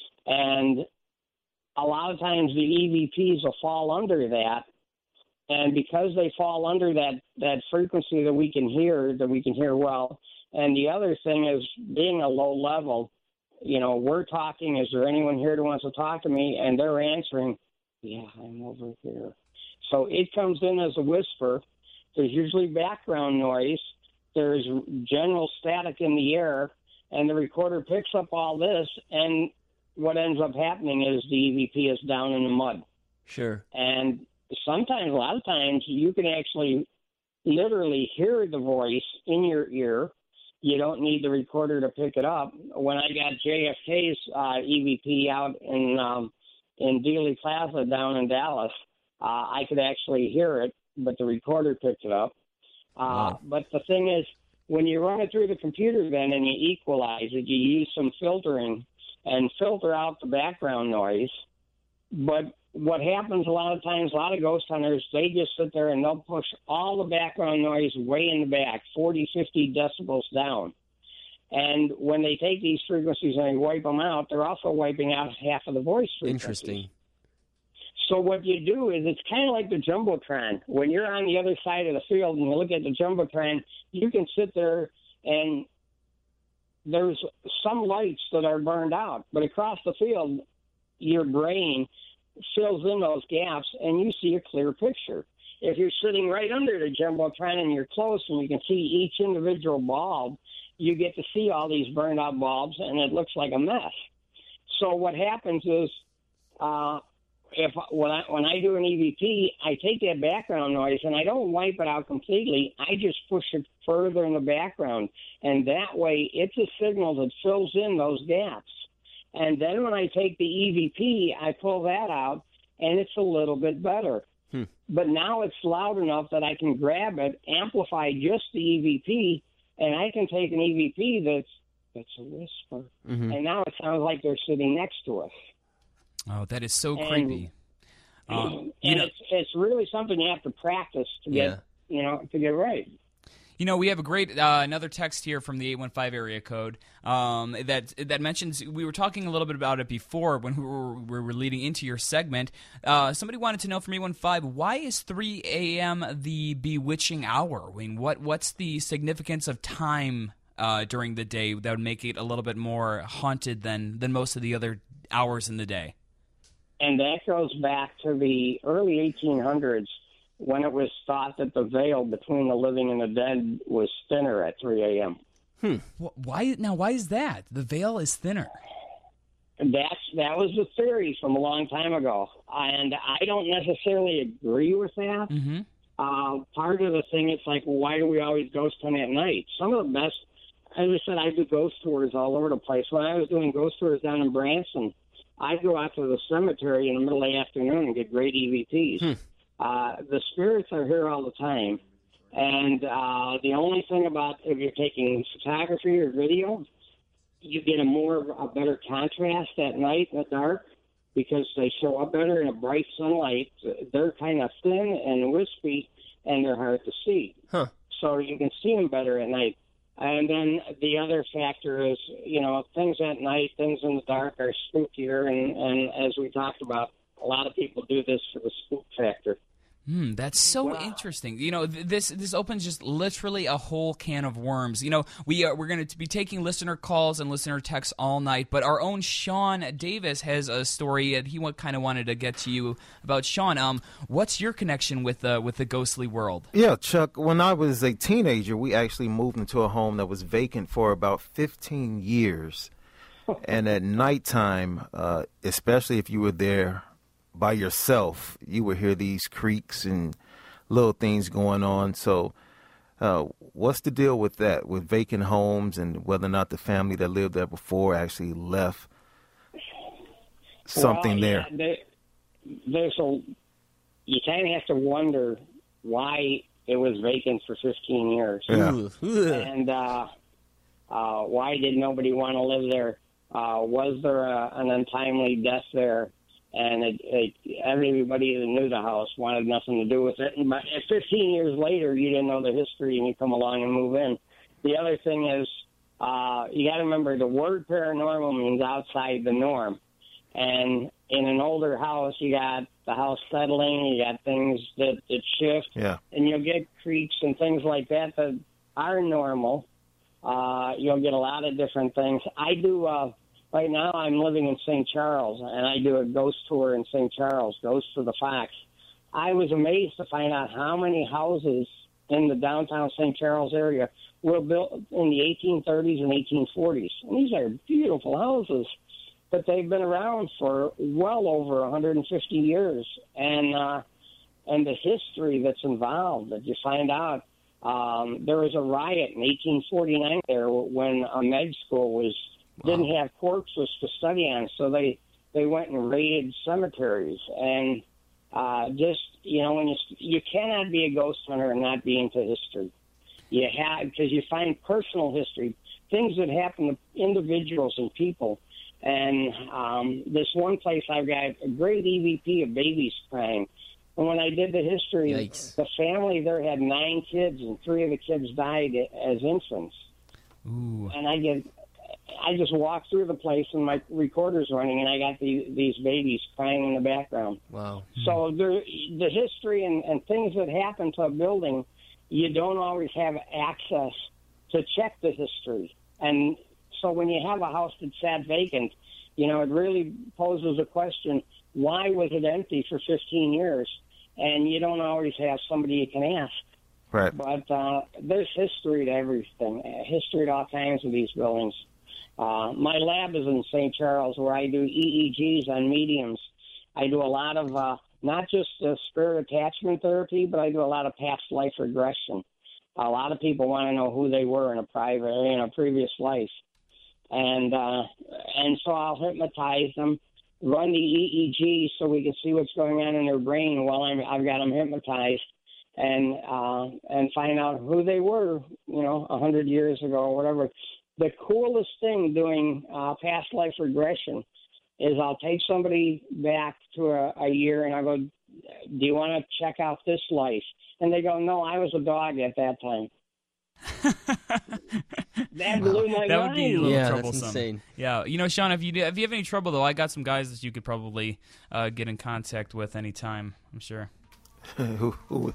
and a lot of times the E V Ps will fall under that, and because they fall under that, that frequency that we can hear, that we can hear well, and the other thing is being a low level, you know, we're talking, is there anyone here that wants to talk to me? And they're answering, yeah, I'm over here. So it comes in as a whisper. There's usually background noise. There's general static in the air, and the recorder picks up all this, and what ends up happening is the E V P is down in the mud. Sure. And sometimes, a lot of times, you can actually literally hear the voice in your ear. You don't need the recorder to pick it up. When I got J F K's uh, E V P out in um, in Dealey Plaza down in Dallas, uh, I could actually hear it, but the recorder picked it up. Uh, wow. But the thing is, when you run it through the computer then and you equalize it, you use some filtering and filter out the background noise. But what happens a lot of times, a lot of ghost hunters, they just sit there and they'll push all the background noise way in the back, forty, fifty decibels down. And when they take these frequencies and they wipe them out, they're also wiping out half of the voice frequencies. Interesting. So what you do is it's kind of like the Jumbotron. When you're on the other side of the field and you look at the Jumbotron, you can sit there and there's some lights that are burned out, but across the field, your brain fills in those gaps and you see a clear picture. If you're sitting right under the Jumbotron and you're close and you can see each individual bulb, you get to see all these burned out bulbs and it looks like a mess. So what happens is, uh, if when I when I do an E V P, I take that background noise and I don't wipe it out completely. I just push it further in the background, and that way it's a signal that fills in those gaps. And then when I take the E V P, I pull that out, and it's a little bit better. Hmm. But now it's loud enough that I can grab it, amplify just the E V P, and I can take an E V P that's that's a whisper, mm-hmm. and now it sounds like they're sitting next to us. Oh, that is so and, creepy. Um, and know, it's it's really something you have to practice to get, yeah. you know, to get right. You know, we have a great uh, another text here from the eight one five area code um, that that mentions, we were talking a little bit about it before when we were, we were leading into your segment. Uh, somebody wanted to know from eight one five, why is three a.m. the bewitching hour? I mean, what what's the significance of time uh, during the day that would make it a little bit more haunted than than most of the other hours in the day? And that goes back to the early eighteen hundreds when it was thought that the veil between the living and the dead was thinner at three a.m. Hmm. Why now? Why is that? The veil is thinner. That's that was the theory from a long time ago, and I don't necessarily agree with that. Mm-hmm. Uh, part of the thing, it's like, well, why do we always ghost hunt at night? Some of the best, as I said, I do ghost tours all over the place. When I was doing ghost tours down in Branson, I'd go out to the cemetery in the middle of the afternoon and get great E V Ps. Hmm. Uh, the spirits are here all the time. And uh, the only thing about if you're taking photography or video, you get a more, a better contrast at night in the dark because they show up better in a bright sunlight. They're kind of thin and wispy, and they're hard to see. Huh. So you can see them better at night. And then the other factor is, you know, things at night, things in the dark are spookier. And, and as we talked about, a lot of people do this for the spook factor. Hmm, that's so wow. interesting. You know, th- this this opens just literally a whole can of worms. You know, we are, we're going to be taking listener calls and listener texts all night, but our own Sean Davis has a story that he kind of wanted to get to you about. Sean, um, what's your connection with uh, with the ghostly world? Yeah, Chuck, when I was a teenager, we actually moved into a home that was vacant for about fifteen years. And at nighttime, uh, especially if you were there by yourself, you would hear these creaks and little things going on. So uh, what's the deal with that, with vacant homes, and whether or not the family that lived there before actually left something well, yeah, there? there? There's a, you kind of have to wonder why it was vacant for fifteen years. Yeah. And uh, uh, why did nobody want to live there? Uh, was there a, an untimely death there? And it, it, everybody that knew the house wanted nothing to do with it. And fifteen years later, you didn't know the history, and you come along and move in. The other thing is, uh, you got to remember the word paranormal means outside the norm. And in an older house, you got the house settling, you got things that, that shift, yeah. and you'll get creaks and things like that that are normal. Uh, you'll get a lot of different things. I do. Uh, Right now, I'm living in Saint Charles, and I do a ghost tour in Saint Charles, Ghost for the Fox. I was amazed to find out how many houses in the downtown Saint Charles area were built in the eighteen thirties and eighteen forties. And these are beautiful houses, but they've been around for well over one hundred fifty years. And uh, and the history that's involved, that you find out, um, there was a riot in eighteen forty-nine there when a med school was didn't have corpses to study on, so they they went and raided cemeteries. And uh, just, you know, when you you cannot be a ghost hunter and not be into history. You have, because you find personal history, things that happen to individuals and people. And um, this one place, I've got a great E V P of babies crying. And when I did the history, Yikes. the family there had nine kids, and three of the kids died as infants. Ooh. And I get. I just walked through the place and my recorder's running, and I got the, these babies crying in the background. Wow. So there, the history and, and things that happen to a building, you don't always have access to check the history. And so when you have a house that sat vacant, you know, it really poses a question, why was it empty for fifteen years? And you don't always have somebody you can ask. Right. But uh, there's history to everything, history to all kinds of these buildings. Uh, my lab is in Saint Charles, where I do E E Gs on mediums. I do a lot of uh, not just uh, spirit attachment therapy, but I do a lot of past life regression. A lot of people want to know who they were in a private, in a previous life, and uh, and so I'll hypnotize them, run the E E Gs so we can see what's going on in their brain while I'm, I've got them hypnotized, and uh, and find out who they were, you know, a hundred years ago or whatever. The coolest thing doing uh, past life regression is I'll take somebody back to a, a year and I go, do you want to check out this life? And they go, no, I was a dog at that time. That blew my that mind. would be a little yeah, troublesome. That's insane. Yeah, you know, Sean, if you do, if you have any trouble though, I got some guys that you could probably uh, get in contact with anytime. I'm sure. who, who?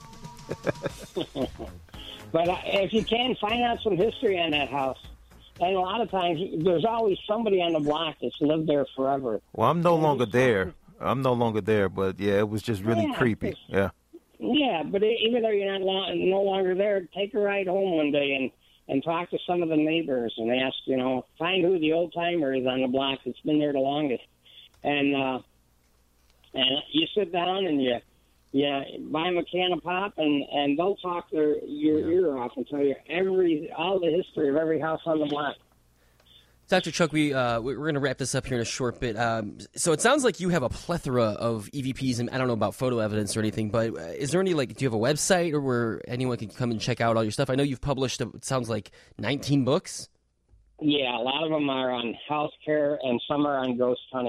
But uh, if you can, find out some history on that house. And a lot of times, there's always somebody on the block that's lived there forever. Well, I'm no longer there. I'm no longer there, but yeah, it was just really Yeah, creepy. Yeah. Yeah, but even though you're not lo- no longer there, take a ride home one day and, and talk to some of the neighbors and ask, you know, find who the old timer is on the block that's been there the longest. And uh, and you sit down and you yeah buy them a can of pop and, and they'll talk their your yeah. ear off and tell you every all the history of every house on the block. Doctor Chuck, we, uh, we're going to wrap this up here in a short bit. Um, so it sounds like you have a plethora of E V Ps, and I don't know about photo evidence or anything, but is there any, like, do you have a website or where anyone can come and check out all your stuff? I know you've published, it sounds like, nineteen books? Yeah, a lot of them are on healthcare, and some are on ghost hunting.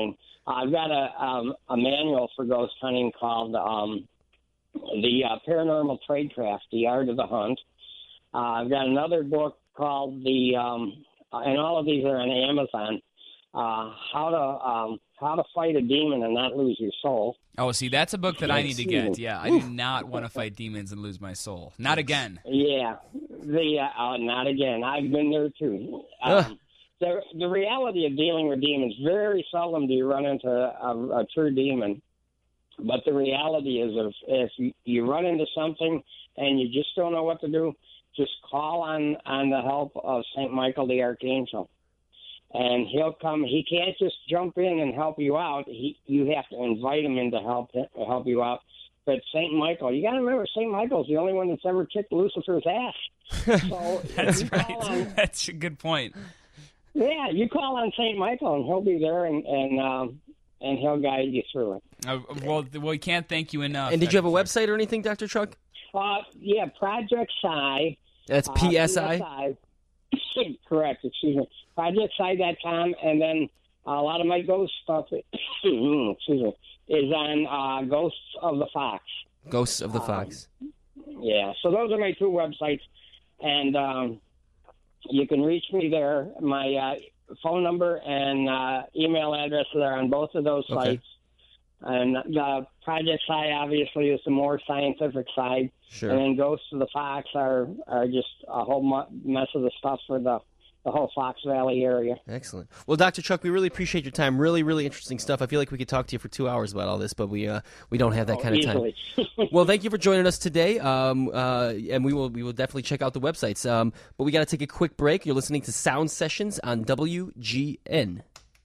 I've got a um, a manual for ghost hunting called um, the uh, Paranormal Tradecraft: The Art of the Hunt. Uh, I've got another book called the, um, and all of these are on Amazon. Uh, how to um, how to fight a demon and not lose your soul. Oh, see, that's a book that I need to get. Yeah, I do not want to fight demons and lose my soul. Not again. Yeah, the uh, uh, not again. I've been there too. Um, the the reality of dealing with demons, very seldom do you run into a, a true demon. But the reality is, if if you, you run into something and you just don't know what to do, just call on on the help of Saint Michael the Archangel. And he'll come. He can't just jump in and help you out. He, you have to invite him in to help help you out. But Saint Michael, you got to remember, Saint Michael's the only one that's ever kicked Lucifer's ass. So that's right. On, that's a good point. Yeah, you call on Saint Michael, and he'll be there, and and um, and he'll guide you through it. Uh, well, we can't thank you enough. And did you have a website or anything, Doctor Chuck? Uh, yeah, Project Psi. That's P S I. Uh, P S I. Correct. Excuse me. Project Psi dot com, and then a lot of my ghost stuff excuse me, is on uh, Ghosts of the Fox. Ghosts of the Fox. Um, yeah, so those are my two websites, and um, you can reach me there. My uh, phone number and uh, email address are on both of those Okay. sites. And the Project Psi, obviously, is the more scientific side. Sure. And then Ghosts of the Fox are, are just a whole mu- mess of the stuff for the the whole Fox Valley area. Excellent. Well, Doctor Chuck, we really appreciate your time. Really, really interesting stuff. I feel like we could talk to you for two hours about all this, but we uh, we don't have that Oh, kind of easily. time. Well, thank you for joining us today, um, uh, and we will we will definitely check out the websites. Um, but we got to take a quick break. You're listening to Sound Sessions on W G N.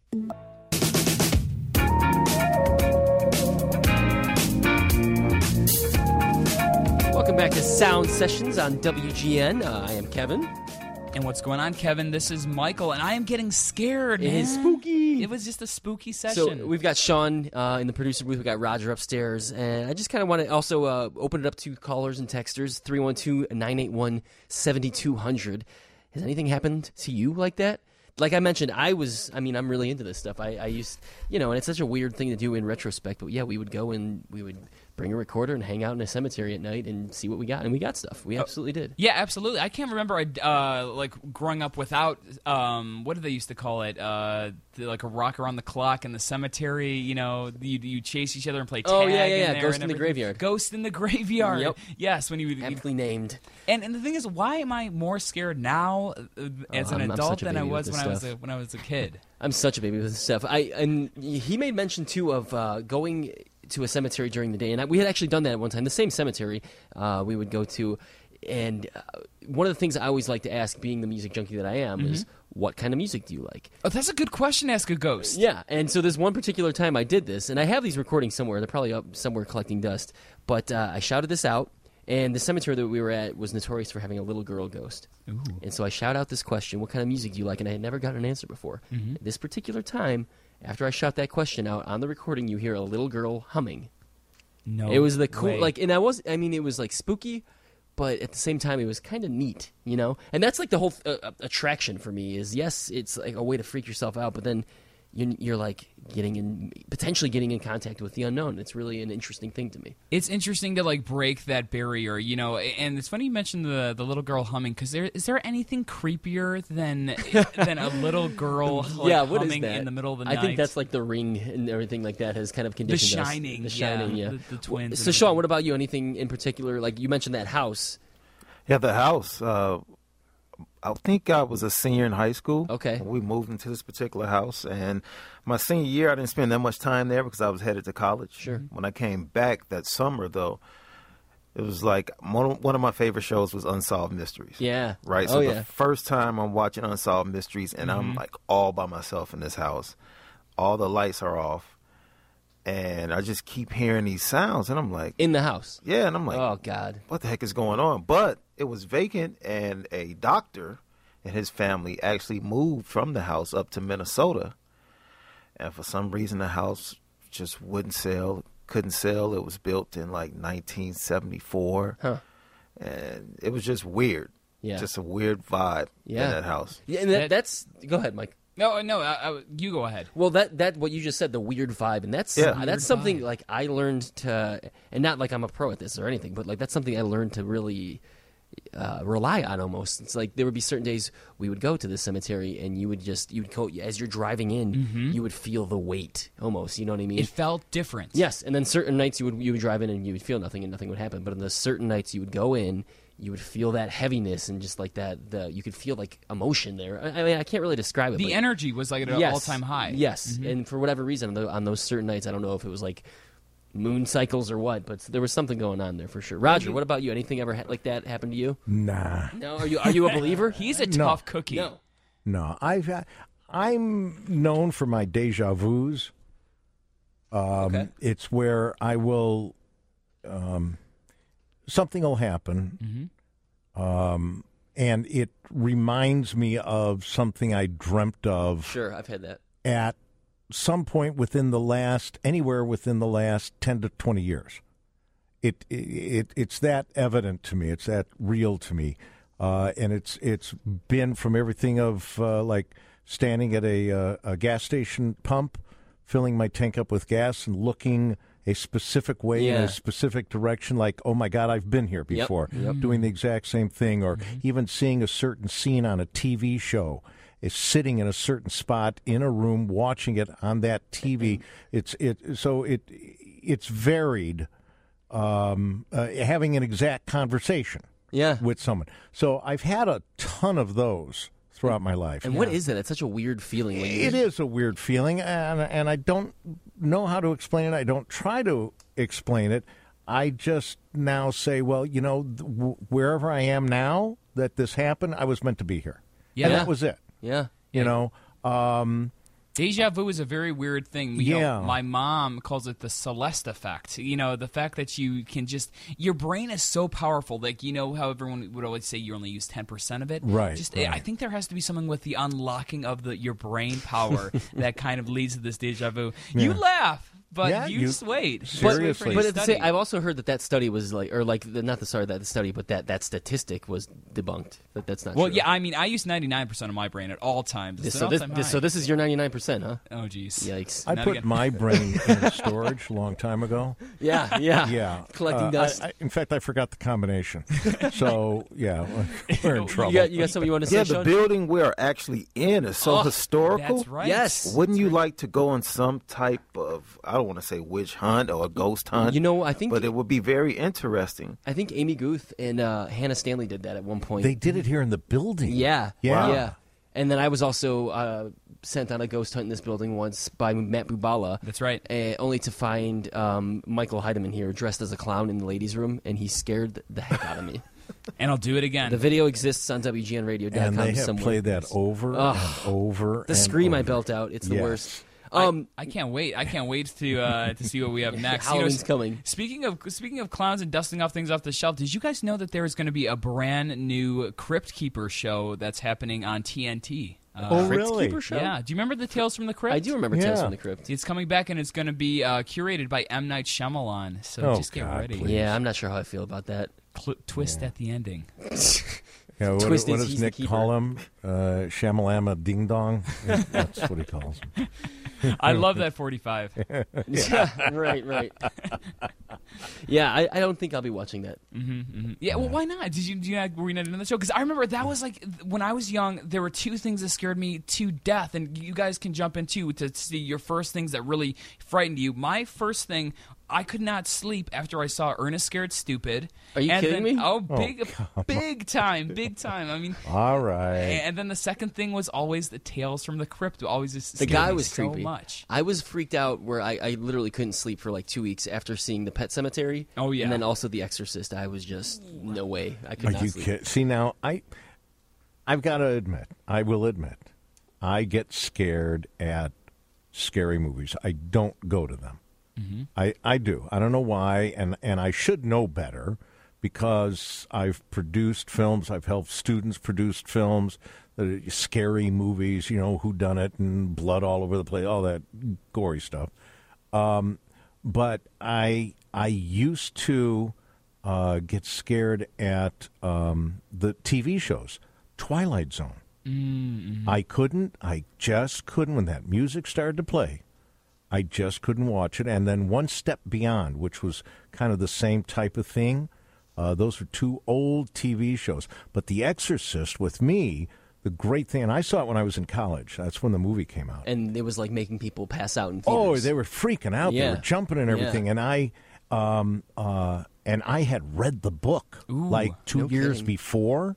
Welcome back to Sound Sessions on W G N. Uh, I am Kevin. And what's going on, Kevin? This is Michael, and I am getting scared, It man. is spooky. It was just a spooky session. So we've got Sean uh, in the producer booth. We've got Roger upstairs. And I just kind of want to also uh, open it up to callers and texters, three one two, nine eight one, seven two zero zero. Has anything happened to you like that? Like I mentioned, I was, I mean, I'm really into this stuff. I, I used, you know, and it's such a weird thing to do in retrospect. But yeah, we would go and we would bring a recorder and hang out in a cemetery at night and see what we got. And we got stuff. We absolutely did. Yeah, absolutely. I can't remember, uh, like, growing up without, um, what did they used to call it? Uh, the, like a rock around the clock in the cemetery, you know, you, you chase each other and play tag. Oh, yeah, yeah, in yeah. there Ghost and in the everything. Graveyard. Ghost in the Graveyard. Yep. Yes, when you would. Aptly named. And, and the thing is, why am I more scared now uh, as Oh, an I'm- I'm adult such a than I baby was with when this I was stuff. a, when I was a kid? I'm such a baby with this stuff. I and he made mention too of uh, going to a cemetery during the day, and I, we had actually done that at one time. The same cemetery uh, we would go to, and uh, one of the things I always like to ask, being the music junkie that I am, is what kind of music do you like? Oh, that's a good question to ask a ghost. Yeah, and so there's one particular time I did this, and I have these recordings somewhere. They're probably up somewhere collecting dust, but uh, I shouted this out. And the cemetery that we were at was notorious for having a little girl ghost. Ooh. And so I shout out this question, what kind of music do you like? And I had never gotten an answer before. Mm-hmm. This particular time, after I shout that question out on the recording, you hear a little girl humming. No, It was the cool, way. like, and I was, I mean, it was like spooky, but at the same time, it was kind of neat, you know? And that's like the whole uh, attraction for me is, yes, it's like a way to freak yourself out, but then you're, you're like getting in, potentially getting in contact with the unknown. It's really an interesting thing to me. It's interesting to like break that barrier, you know. And it's funny you mentioned the the little girl humming, because there is there anything creepier than than a little girl like, yeah, what is humming that? in the middle of the I night? think that's like The Ring and everything like that has kind of The conditioned us. Shining, The Shining, yeah, yeah. the, the twins. So, and Sean, what about you? Anything in particular? Like you mentioned that house. Yeah, the house. Uh, I think I was a senior in high school. Okay. when we moved into this particular house, and my senior year, I didn't spend that much time there because I was headed to college. Sure. When I came back that summer, though, it was like one of, one of my favorite shows was Unsolved Mysteries. Yeah. Right. Oh, So yeah. the first time I'm watching Unsolved Mysteries, and I'm like all by myself in this house. All the lights are off, and I just keep hearing these sounds, and I'm like, In the house. yeah, and I'm like, Oh, God. what the heck is going on? But it was vacant, and a doctor and his family actually moved from the house up to Minnesota. And for some reason, the house just wouldn't sell, couldn't sell. It was built in like nineteen seventy-four. Huh. And it was just weird. Yeah. Just a weird vibe Yeah. in that house. Yeah, and that, That- that's... Go ahead, Mike. No, no, I, I, you go ahead. Well, that that what you just said, the weird vibe, and that's Yeah. uh, Weird that's something vibe. like I learned to, and not like I'm a pro at this or anything, but like that's something I learned to really uh, rely on. Almost, it's like there would be certain days we would go to the cemetery, and you would just you would go as you're driving in, Mm-hmm. you would feel the weight almost. You know what I mean? It felt different. Yes, and then certain nights you would you would drive in and you would feel nothing and nothing would happen. But on the certain nights you would go in, you would feel that heaviness and just like that. The you could feel like emotion there. I, I mean, I can't really describe it. The but energy was like at an yes, all-time high. Yes, Mm-hmm. and for whatever reason, on, tho- on those certain nights, I don't know if it was like moon cycles or what, but there was something going on there for sure. Roger, what about you? Anything ever ha- like that happen to you? Nah. No, are you are you a believer? He's a tough cookie. No. No, I've uh, I'm known for my deja vus. Um, Okay. It's where I will, um, something will happen, um, and it reminds me of something I dreamt of Sure, I've had that. at some point within the last, anywhere within the last ten to twenty years. It, it, it it's that evident to me. It's that real to me. Uh, and it's it's been from everything of uh, like standing at a, uh, a gas station pump, filling my tank up with gas and looking a specific way in Yeah. a specific direction, like, oh my God, I've been here Yep, before, yep. doing the exact same thing, or even seeing a certain scene on a T V show, is sitting in a certain spot in a room watching it on that T V. It's it so it it's varied. Um, uh, having an exact conversation Yeah. with someone. So I've had a ton of those throughout my life. And what is that? It's such a weird feeling. When you, It is a weird feeling, and and I don't know how to explain it. I don't try to explain it. I just now say, well, you know, th- w- wherever I am now that this happened, I was meant to be here. Yeah. And that was it. Yeah. You know, um, Deja vu is a very weird thing. You know, Yeah. my mom calls it the Celeste effect. You know, the fact that you can just, your brain is so powerful. Like, you know how everyone would always say you only use ten percent of it? Right, Just, right. I think there has to be something with the unlocking of the your brain power that kind of leads to this deja vu. You laugh, but Yeah, you, you- just wait. Seriously. But at the study. same, I've also heard that that study was like, or like, the, not the sorry that study, but that that statistic was debunked. That that's not. Well, true. yeah, I mean, I use ninety-nine percent of my brain at all times. This, It's so an this, all-time this high. so this is your ninety-nine percent, huh? Oh, jeez. Yikes! I Not put again. my brain in storage a long time ago. Yeah, yeah, Yeah. Collecting Uh, dust. I, I, in fact, I forgot the combination. So, yeah, we're in trouble. you got you got something you want to say, Yeah, the Sean? building we are actually in is so Oh, historical. That's right. Yes. Wouldn't you like to go on some type of, I don't want to say witch hunt or a ghost hunt, You know, I think but it would be very interesting. I think Amy Guth and uh, Hannah Stanley did that at one point. They did it here in the building. Yeah. Yeah. Wow. Yeah. And then I was also uh, sent on a ghost hunt in this building once by Matt Bubala. That's right. Uh, only to find um, Michael Heidemann here dressed as a clown in the ladies' room, and he scared the heck out of me. And I'll do it again. The video exists on W G N radio dot com And they have somewhere. played that over Ugh. and over. The and scream I over. belt out, it's the Yes. worst. I- Um, I, can't wait. I can't wait to uh, to see what we have next. You know, Halloween's s- coming. Speaking of speaking of clowns and dusting off things off the shelf, did you guys know that there is going to be a brand new Crypt Keeper show that's happening on T N T? Uh, Oh, Crypt really? Keeper show? Yeah. Do you remember the Tales from the Crypt? I do remember Tales Yeah. from the Crypt. It's coming back and it's going to be uh, curated by M. Night Shyamalan. So Oh, just get God, ready. please. Yeah, I'm not sure how I feel about that. Cl- twist at the ending. Yeah, what, Twist what is does he's the Nick keeper. call him? Uh, Shamalama Ding Dong? Yeah, that's what he calls him. I love that forty-five. Yeah, right, right. Yeah, I, I don't think I'll be watching that. Mm-hmm. Yeah, well, why not? Did you, do you not, were you not into the show? Because I remember that was like, when I was young, there were two things that scared me to death, and you guys can jump into to see your first things that really frightened you. My first thing, I could not sleep after I saw Ernest Scared Stupid. Are you and kidding then, me? Oh, big, big time, big time. I mean, All right. and then the second thing was always the Tales from the Crypt. Always just The scared guy me was so creepy. much. I was freaked out where I, I literally couldn't sleep for like two weeks after seeing the Pet Cemetery. Oh, yeah. And then also The Exorcist. I was just, no way. I could Are not you sleep. kidding? See, now, I, I've got to admit, I will admit, I get scared at scary movies. I don't go to them. Mm-hmm. I, I do. I don't know why, and, and I should know better because I've produced films. I've helped students produce films, that are scary movies, you know, whodunit and blood all over the place, all that gory stuff. Um, but I I used to uh, get scared at um, the T V shows, Twilight Zone. Mm-hmm. I couldn't. I just couldn't. When that music started to play, I just couldn't watch it. And then One Step Beyond, which was kind of the same type of thing. Uh, those are two old T V shows. But The Exorcist, with me, the great thing, and I saw it when I was in college. That's when the movie came out. And it was like making people pass out in Oh, theaters. they were freaking out. Yeah. They were jumping and everything. Yeah. And I, um, uh, and I had read the book Ooh, like two no years kidding. before,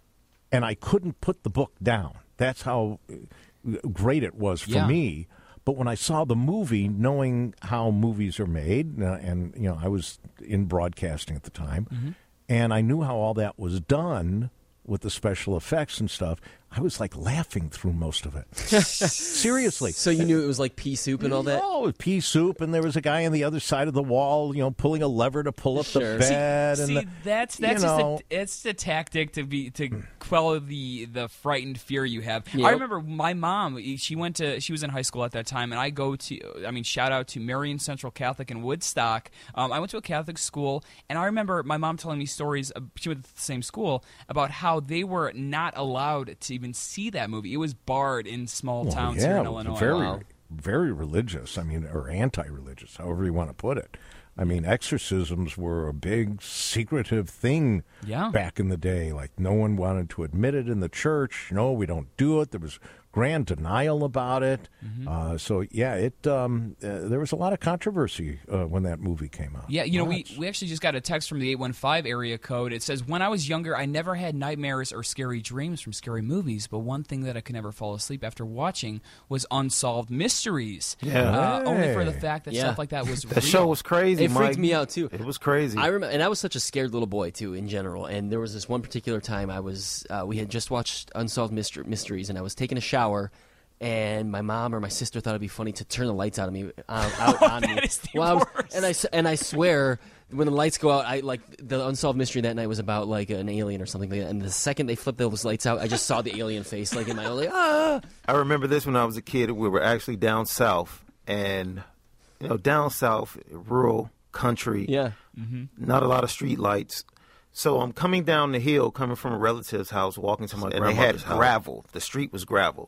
and I couldn't put the book down. That's how great it was for Yeah. me. But when I saw the movie, knowing how movies are made, uh, and you know, I was in broadcasting at the time, Mm-hmm. and I knew how all that was done with the special effects and stuff, I was like laughing through most of it. Seriously. So you knew it was like pea soup and all that? Oh, with pea soup, and there was a guy on the other side of the wall, you know, pulling a lever to pull up Sure. the bed. See, and see the, that's that's you just know, a, it's the tactic to be to quell the the frightened fear you have. Yep. I remember my mom. She went to she was in high school at that time, and I go to I mean shout out to Marion Central Catholic in Woodstock. Um, I went to a Catholic school, and I remember my mom telling me stories. Of, she went to the same school about how they were not allowed to even see that movie. It was barred in small well, towns yeah, here in it was Illinois. very, Wow. very religious. I mean, or anti-religious, however you want to put it. I mean, exorcisms were a big secretive thing Yeah. back in the day. Like, no one wanted to admit it in the church. No, we don't do it. There was grand denial about it. Mm-hmm. Uh, so, yeah, it um, uh, there was a lot of controversy uh, when that movie came out. Yeah, you know, we, Lots. we actually just got a text from the eight one five area code. It says, when I was younger, I never had nightmares or scary dreams from scary movies, but one thing that I could never fall asleep after watching was Unsolved Mysteries. Yeah. Uh, only for the Hey. fact that Yeah. stuff like that was That real. show was crazy, It Mike. freaked me out, too. It was crazy. I remember, and I was such a scared little boy too, in general. And there was this one particular time I was, uh, we had just watched Unsolved Myster- Mysteries, and I was taking a shower, and my mom or my sister thought it'd be funny to turn the lights out of me, uh, out on me. That is the Well, I was- worst. and I s- and I swear, when the lights go out, I like the Unsolved Mystery that night was about like an alien or something like that. And the second they flipped those lights out, I just saw the alien face like in my like ah. I remember this when I was a kid. We were actually down south, and you know, down south, rural country, Yeah. not a lot of street lights. So I'm coming down the hill, coming from a relative's house, walking to my, and they had grandmother's house. gravel. The street was gravel,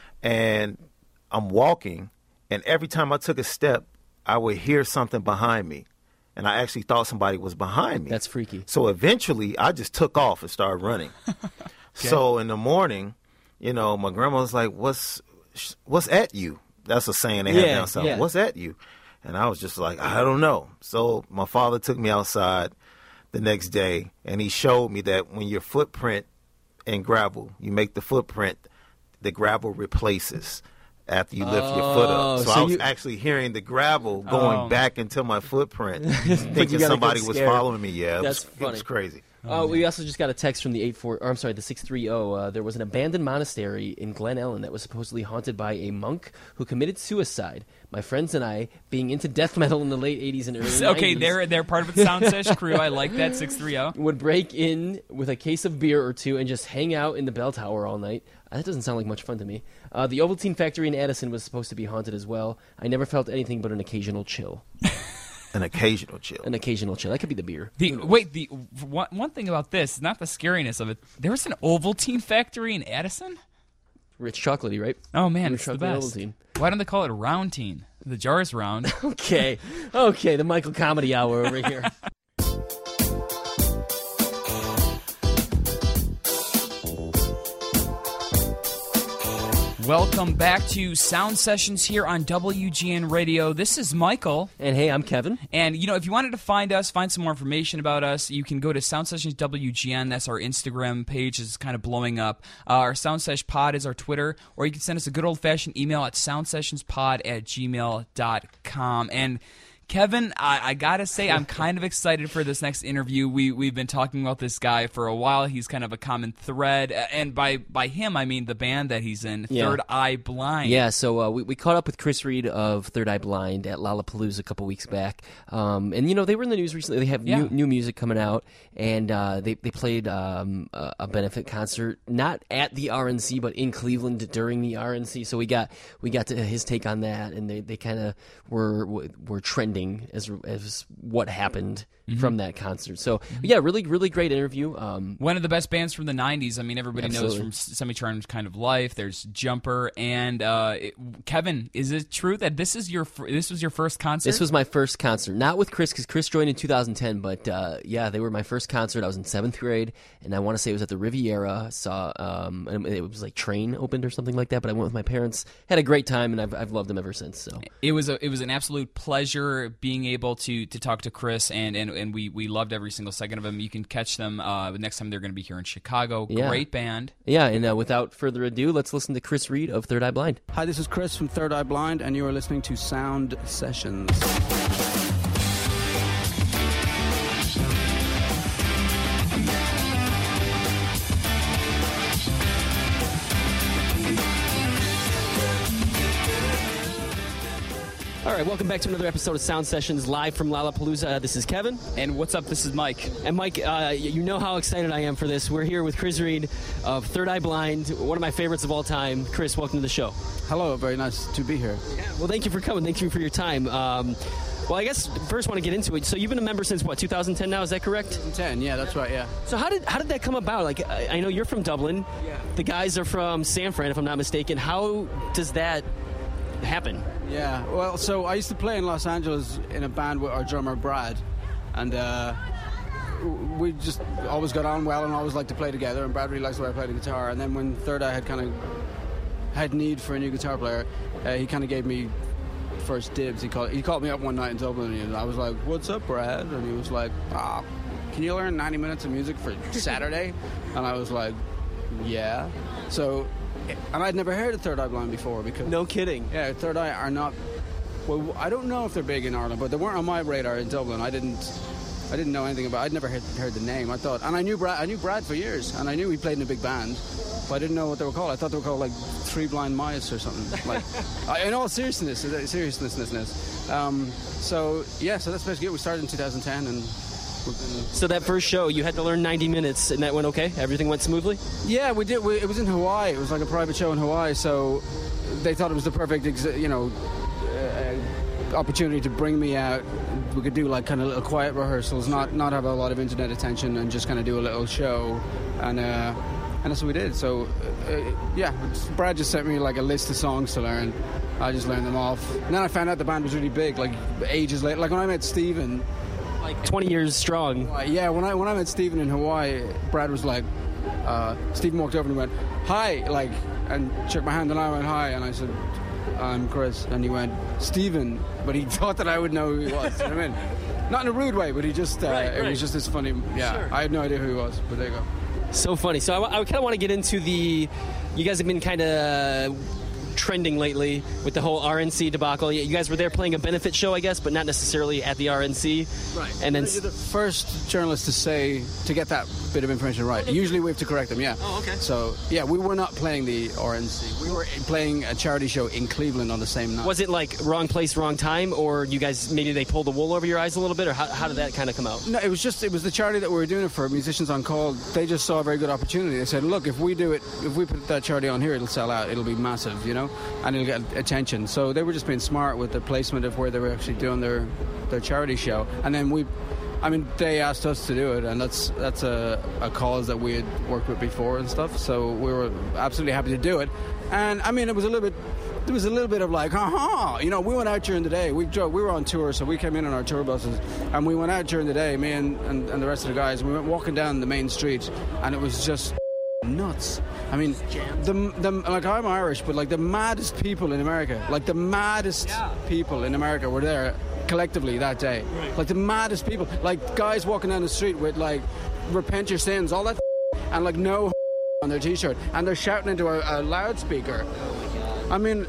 and I'm walking, and every time I took a step, I would hear something behind me, and I actually thought somebody was behind me. That's freaky. So eventually, I just took off and started running. So in the morning, you know, my grandma was like, "What's what's at you?" That's a saying they have Yeah, down south. yeah. What's at you? And I was just like, I don't know. So my father took me outside the next day, and he showed me that when your footprint in gravel, you make the footprint, the gravel replaces after you lift your foot Oh, up. So, so I was you- actually hearing the gravel going Oh. back into my footprint, you thinking got a somebody good was scare. following me. Yeah, it, That's was, it funny. was crazy. Uh, we also just got a text from the eight four. Or I'm sorry, the six three zero. Uh, there was an abandoned monastery in Glen Ellen that was supposedly haunted by a monk who committed suicide. My friends and I, being into death metal in the late eighties and early Okay, nineties, they're they're part of the Sound Sesh crew. I like that six three zero. would break in with a case of beer or two and just hang out in the bell tower all night. Uh, That doesn't sound like much fun to me. Uh, the Ovaltine factory in Addison was supposed to be haunted as well. I never felt anything but an occasional chill. An occasional chill. An occasional chill. That could be the beer. The wait, the one, one thing about this, not the scariness of it. There was an Ovaltine factory in Addison. Rich chocolatey, right? Oh man, Rich it's the best. Ovaltine. Why don't they call it Roundtine? The jar's round. Okay. Okay, the Michael Comedy Hour over here. Welcome back to Sound Sessions here on W G N Radio. This is Michael. And hey, I'm Kevin. And, you know, if you wanted to find us, find some more information about us, you can go to Sound Sessions W G N. That's our Instagram page. It's kind of blowing up. Uh, our Sound Sesh Pod is our Twitter. Or you can send us a good old-fashioned email at soundsessionspod at gmail dot com. And Kevin, I, I gotta say, I'm kind of excited for this next interview. We we've been talking about this guy for a while. He's kind of a common thread, and by by him, I mean the band that he's in, Yeah. Third Eye Blind. Yeah, so uh, we, we caught up with Chris Reed of Third Eye Blind at Lollapalooza a couple weeks back. Um, and, you know, they were in the news recently. They have Yeah. new, new music coming out, and uh, they, they played um, a, a benefit concert, not at the R N C, but in Cleveland during the R N C. So we got we got to his take on that, and they, they kind of were were trending as as what happened mm-hmm. from that concert. So yeah, really, really great interview. Um, One of the best bands from the nineties. I mean, everybody absolutely. knows from Semi-Charmed Kind of Life. There's Jumper and uh, it, Kevin. Is it true that this is your fir- this was your first concert? This was my first concert, not with Chris, because Chris joined in two thousand ten. But uh, yeah, they were my first concert. I was in seventh grade, and I want to say it was at the Riviera. Saw um, and it was like Train opened or something like that. But I went with my parents, had a great time, and I've I've loved them ever since. So it was a it was an absolute pleasure being able to to talk to Chris, and and, and we, we loved every single second of them. You can catch them uh, next time they're going to be here in Chicago. Yeah. Great band. Yeah, and uh, without further ado, let's listen to Chris Reed of Third Eye Blind. Hi, this is Chris from Third Eye Blind, and you are listening to Sound Sessions. All right, welcome back to another episode of Sound Sessions live from Lollapalooza. Uh, this is Kevin. And what's up? This is Mike. And Mike, uh, you know how excited I am for this. We're here with Chris Reed of Third Eye Blind, one of my favorites of all time. Chris, welcome to the show. Hello, very nice to be here. Yeah, well, thank you for coming. Thank you for your time. Um, well, I guess first want to get into it. So you've been a member since, what, two thousand ten now? Is that correct? twenty ten, yeah, that's right, yeah. So how did how did that come about? Like, I, I know you're from Dublin. Yeah. The guys are from San Fran, if I'm not mistaken. How does that happen? Yeah, well, so I used to play in Los Angeles in a band with our drummer, Brad, and uh, we just always got on well and always liked to play together, and Brad really likes the way I play the guitar. And then when Third Eye had kind of had need for a new guitar player, uh, he kind of gave me first dibs. He called he called me up one night in Dublin, and I was like, "What's up, Brad?" And he was like, "Ah, can you learn ninety minutes of music for Saturday?" And I was like, "Yeah." So, and I'd never heard of Third Eye Blind before because no kidding. Yeah, Third Eye are not. Well, I don't know if they're big in Ireland, but they weren't on my radar in Dublin. I didn't. I didn't know anything about. I'd never heard, heard the name. I thought, and I knew Brad. I knew Brad for years, and I knew he played in a big band, but I didn't know what they were called. I thought they were called like Three Blind Mice or something. Like, I, in all seriousness, seriousness. Um, so yeah, so that's basically it. We started in two thousand ten, and we've been. So that first show, you had to learn ninety minutes, and that went okay. Everything went smoothly. Yeah, we did. We, it was in Hawaii. It was like a private show in Hawaii, so they thought it was the perfect, exa- you know, uh, opportunity to bring me out. We could do like kind of little quiet rehearsals, not not have a lot of internet attention, and just kind of do a little show, and uh, and that's what we did. So uh, yeah, Brad just sent me like a list of songs to learn. I just learned them off, and then I found out the band was really big, like ages later. Like when I met Stephen, like twenty years strong. Uh, yeah, when I when I met Stephen in Hawaii, Brad was like, uh, Stephen walked over and went, "Hi," like, and shook my hand, and I went, "Hi," and I said, "I'm Chris," and he went, "Stephen," but he thought that I would know who he was. You know what I mean? Not in a rude way, but he just, uh, right, it right. was just this funny, yeah, Sure. I had no idea who he was, but there you go. So funny. So I, I kind of want to get into the, you guys have been kind of trending lately with the whole R N C debacle. You guys were there playing a benefit show, I guess, but not necessarily at the R N C. Right. And then You're the first journalist to say, to get that bit of information right. Usually we have to correct them, yeah. Oh, okay. So, yeah, we were not playing the R N C. We were playing a charity show in Cleveland on the same night. was it like wrong place, wrong time, or you guys, maybe they pulled the wool over your eyes a little bit, or how, how did that kind of come out? No, it was just, it was the charity that we were doing it for, Musicians on Call. They just saw a very good opportunity. They said, look, if we do it, if we put that charity on here, it'll sell out. It'll be massive, you know, and it'll get attention. So they were just being smart with the placement of where they were actually doing their, their charity show. And then we, I mean, they asked us to do it, and that's that's a, a cause that we had worked with before and stuff. So we were absolutely happy to do it. And I mean, it was a little bit, there was a little bit of like, ha-ha, you know, we went out during the day. We drove, we were on tour, so we came in on our tour buses, and we went out during the day, me and, and, and the rest of the guys. We went walking down the main street, and it was just nuts. I mean, the, the like I'm Irish, but like the maddest people in America, like the maddest yeah. people in America were there collectively that day. Right. Like the maddest people, like guys walking down the street with like repent your sins, all that, and like no on their t-shirt, and they're shouting into a, a loudspeaker. Oh my God. I mean,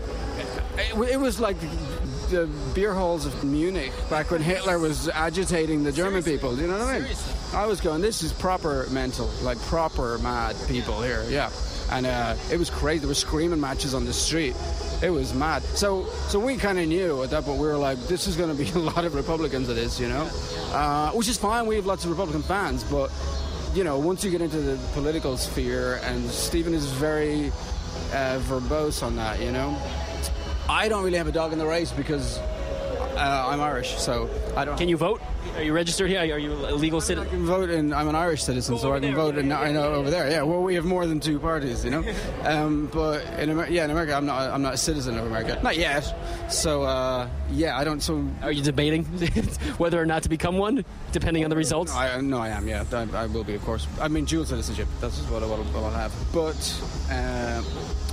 it, it was like the beer halls of Munich back when Hitler was agitating the German Seriously? people. You know what I mean? Seriously? I was going, this is proper mental, like proper mad people here. Yeah. And uh, it was crazy. There were screaming matches on the street. It was mad. So so we kind of knew at that point. We were like, this is going to be a lot of Republicans at this, you know? Uh, which is fine. We have lots of Republican fans. But, you know, once you get into the political sphere, and Stephen is very uh, verbose on that, you know? I don't really have a dog in the race because uh, I'm Irish, so I don't... Can you vote? Are you registered here? Are you a legal citizen? I can vote in. I'm an Irish citizen, so I can vote in. I know over there. Yeah. Well, we have more than two parties, you know. Um, but in America, yeah, in America, I'm not. I'm not a citizen of America. Not yet. So uh, yeah, I don't. So are you debating whether or not to become one, depending on the results? No, I, no, I am. Yeah, I, I will be, of course. I mean, dual citizenship. That's what I will have. But. Uh,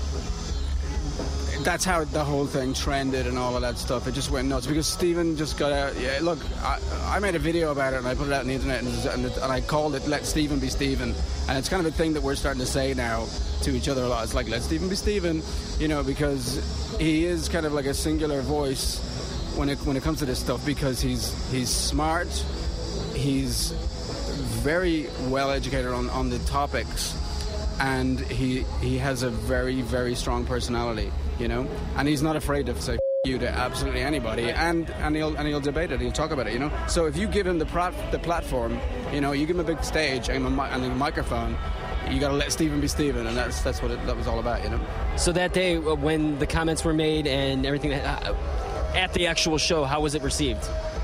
That's how the whole thing trended and all of that stuff. It just went nuts because Stephen just got out. Yeah, look, I, I made a video about it and I put it out on the internet and, and, it, and I called it "Let Stephen Be Stephen," and it's kind of a thing that we're starting to say now to each other a lot. It's like "Let Stephen be Stephen," you know, because he is kind of like a singular voice when it when it comes to this stuff because he's he's smart, he's very well educated on, on the topics, and he he has a very very strong personality. You know, and he's not afraid to say F- you to absolutely anybody, and, and he'll and he'll debate it, he'll talk about it. You know, so if you give him the plat- the platform, you know, you give him a big stage and a, mi- and a microphone, you got to let Stephen be Stephen, and that's that's what it, that was all about. You know. So that day when the comments were made and everything uh, at the actual show, how was it received?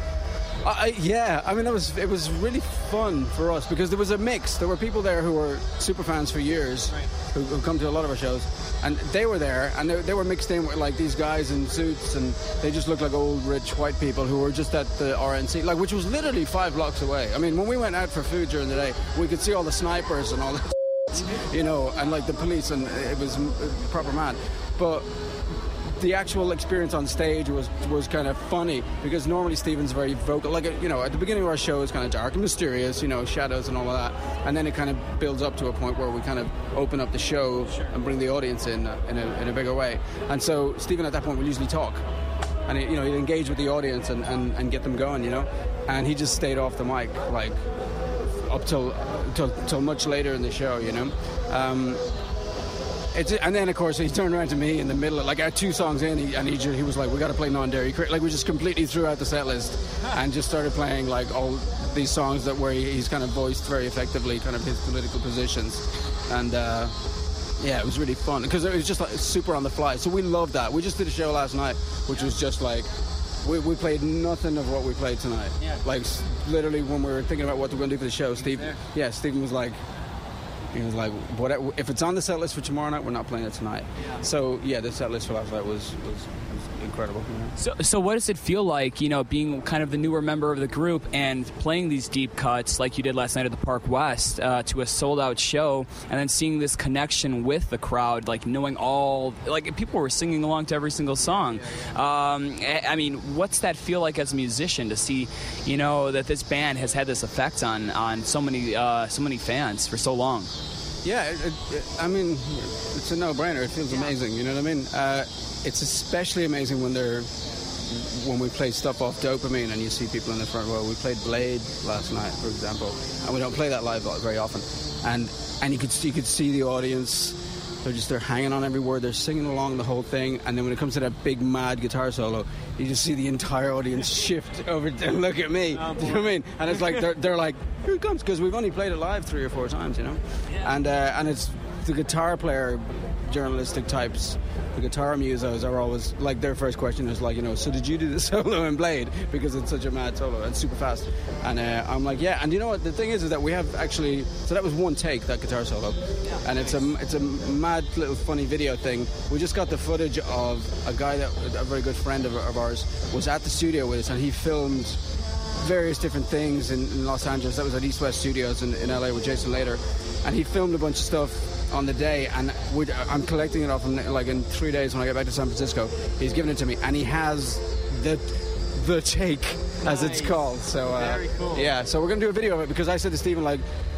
Uh, yeah, I mean, it was it was really fun for us because there was a mix. There were people there who were super fans for years, right. who, who come to a lot of our shows, and they were there, and they, they were mixed in with like these guys in suits, and they just looked like old rich white people who were just at the R N C, like which was literally five blocks away. I mean, when we went out for food during the day, we could see all the snipers and all that, you know, and like the police, and it was proper mad, but. The actual experience on stage was was kind of funny because normally Stephen's very vocal. Like, you know, at the beginning of our show it's kind of dark and mysterious, you know, shadows and all of that. And then it kind of builds up to a point where we kind of open up the show and bring the audience in uh, in, a, in a bigger way. And so Stephen at that point will usually talk. And, he, you know, he'd engage with the audience and, and, and get them going, you know. And he just stayed off the mic, like, up till, till, till much later in the show, you know. Um, It's, and then, of course, he turned around to me in the middle of, like, our two songs in, he, and he, he was like, we got to play Non-Dairy Cream. Like, we just completely threw out the set list and just started playing, like, all these songs that where he, he's kind of voiced very effectively kind of his political positions. And, uh, yeah, it was really fun because it was just, like, super on the fly. So we loved that. We just did a show last night, which was just, like, we, we played nothing of what we played tonight. Yeah. Like, literally, when we were thinking about what we're going to do for the show, Steve, yeah, Stephen was like, He was like, "Whatever. If it's on the set list for tomorrow night, we're not playing it tonight." Yeah. So yeah, the set list for last night was was, was incredible. You know? So so what does it feel like, you know, being kind of the newer member of the group and playing these deep cuts like you did last night at the Park West uh, to a sold out show, and then seeing this connection with the crowd, like knowing all, like people were singing along to every single song. Um, I mean, what's that feel like as a musician to see, you know, that this band has had this effect on on so many uh, so many fans for so long? Yeah, it, it, I mean, it's a no-brainer. It feels amazing, you know what I mean? Uh, it's especially amazing when they're when we play stuff off Dopamine and you see people in the front row. We played Blade last night, for example, and we don't play that live very often. And and you could you could see the audience. They're just they're hanging on every word. They're singing along the whole thing. And then when it comes to that big mad guitar solo, you just see the entire audience shift over and look at me. Oh, do you know what I mean? And it's like they're they're like, here it comes, because we've only played it live three or four times, you know. Yeah. And uh, and it's the guitar player, journalistic types. The guitar musos are always like, their first question is like, you know, so did you do the solo in Blade, because it's such a mad solo and super fast. And uh, I'm like, yeah. And you know what the thing is is that we have actually, so that was one take, that guitar solo, and it's a it's a mad little funny video thing. We just got the footage of a guy that a very good friend of, of ours was at the studio with us, and he filmed various different things in, in Los Angeles. That was at East West Studios in, in L A with Jason Later, and he filmed a bunch of stuff on the day, and we'd, I'm collecting it off in, like in three days when I get back to San Francisco. He's given it to me, and he has the the take, as nice. It's called. So uh, very cool. Yeah, so we're gonna do a video of it, because I said to Stephen, like,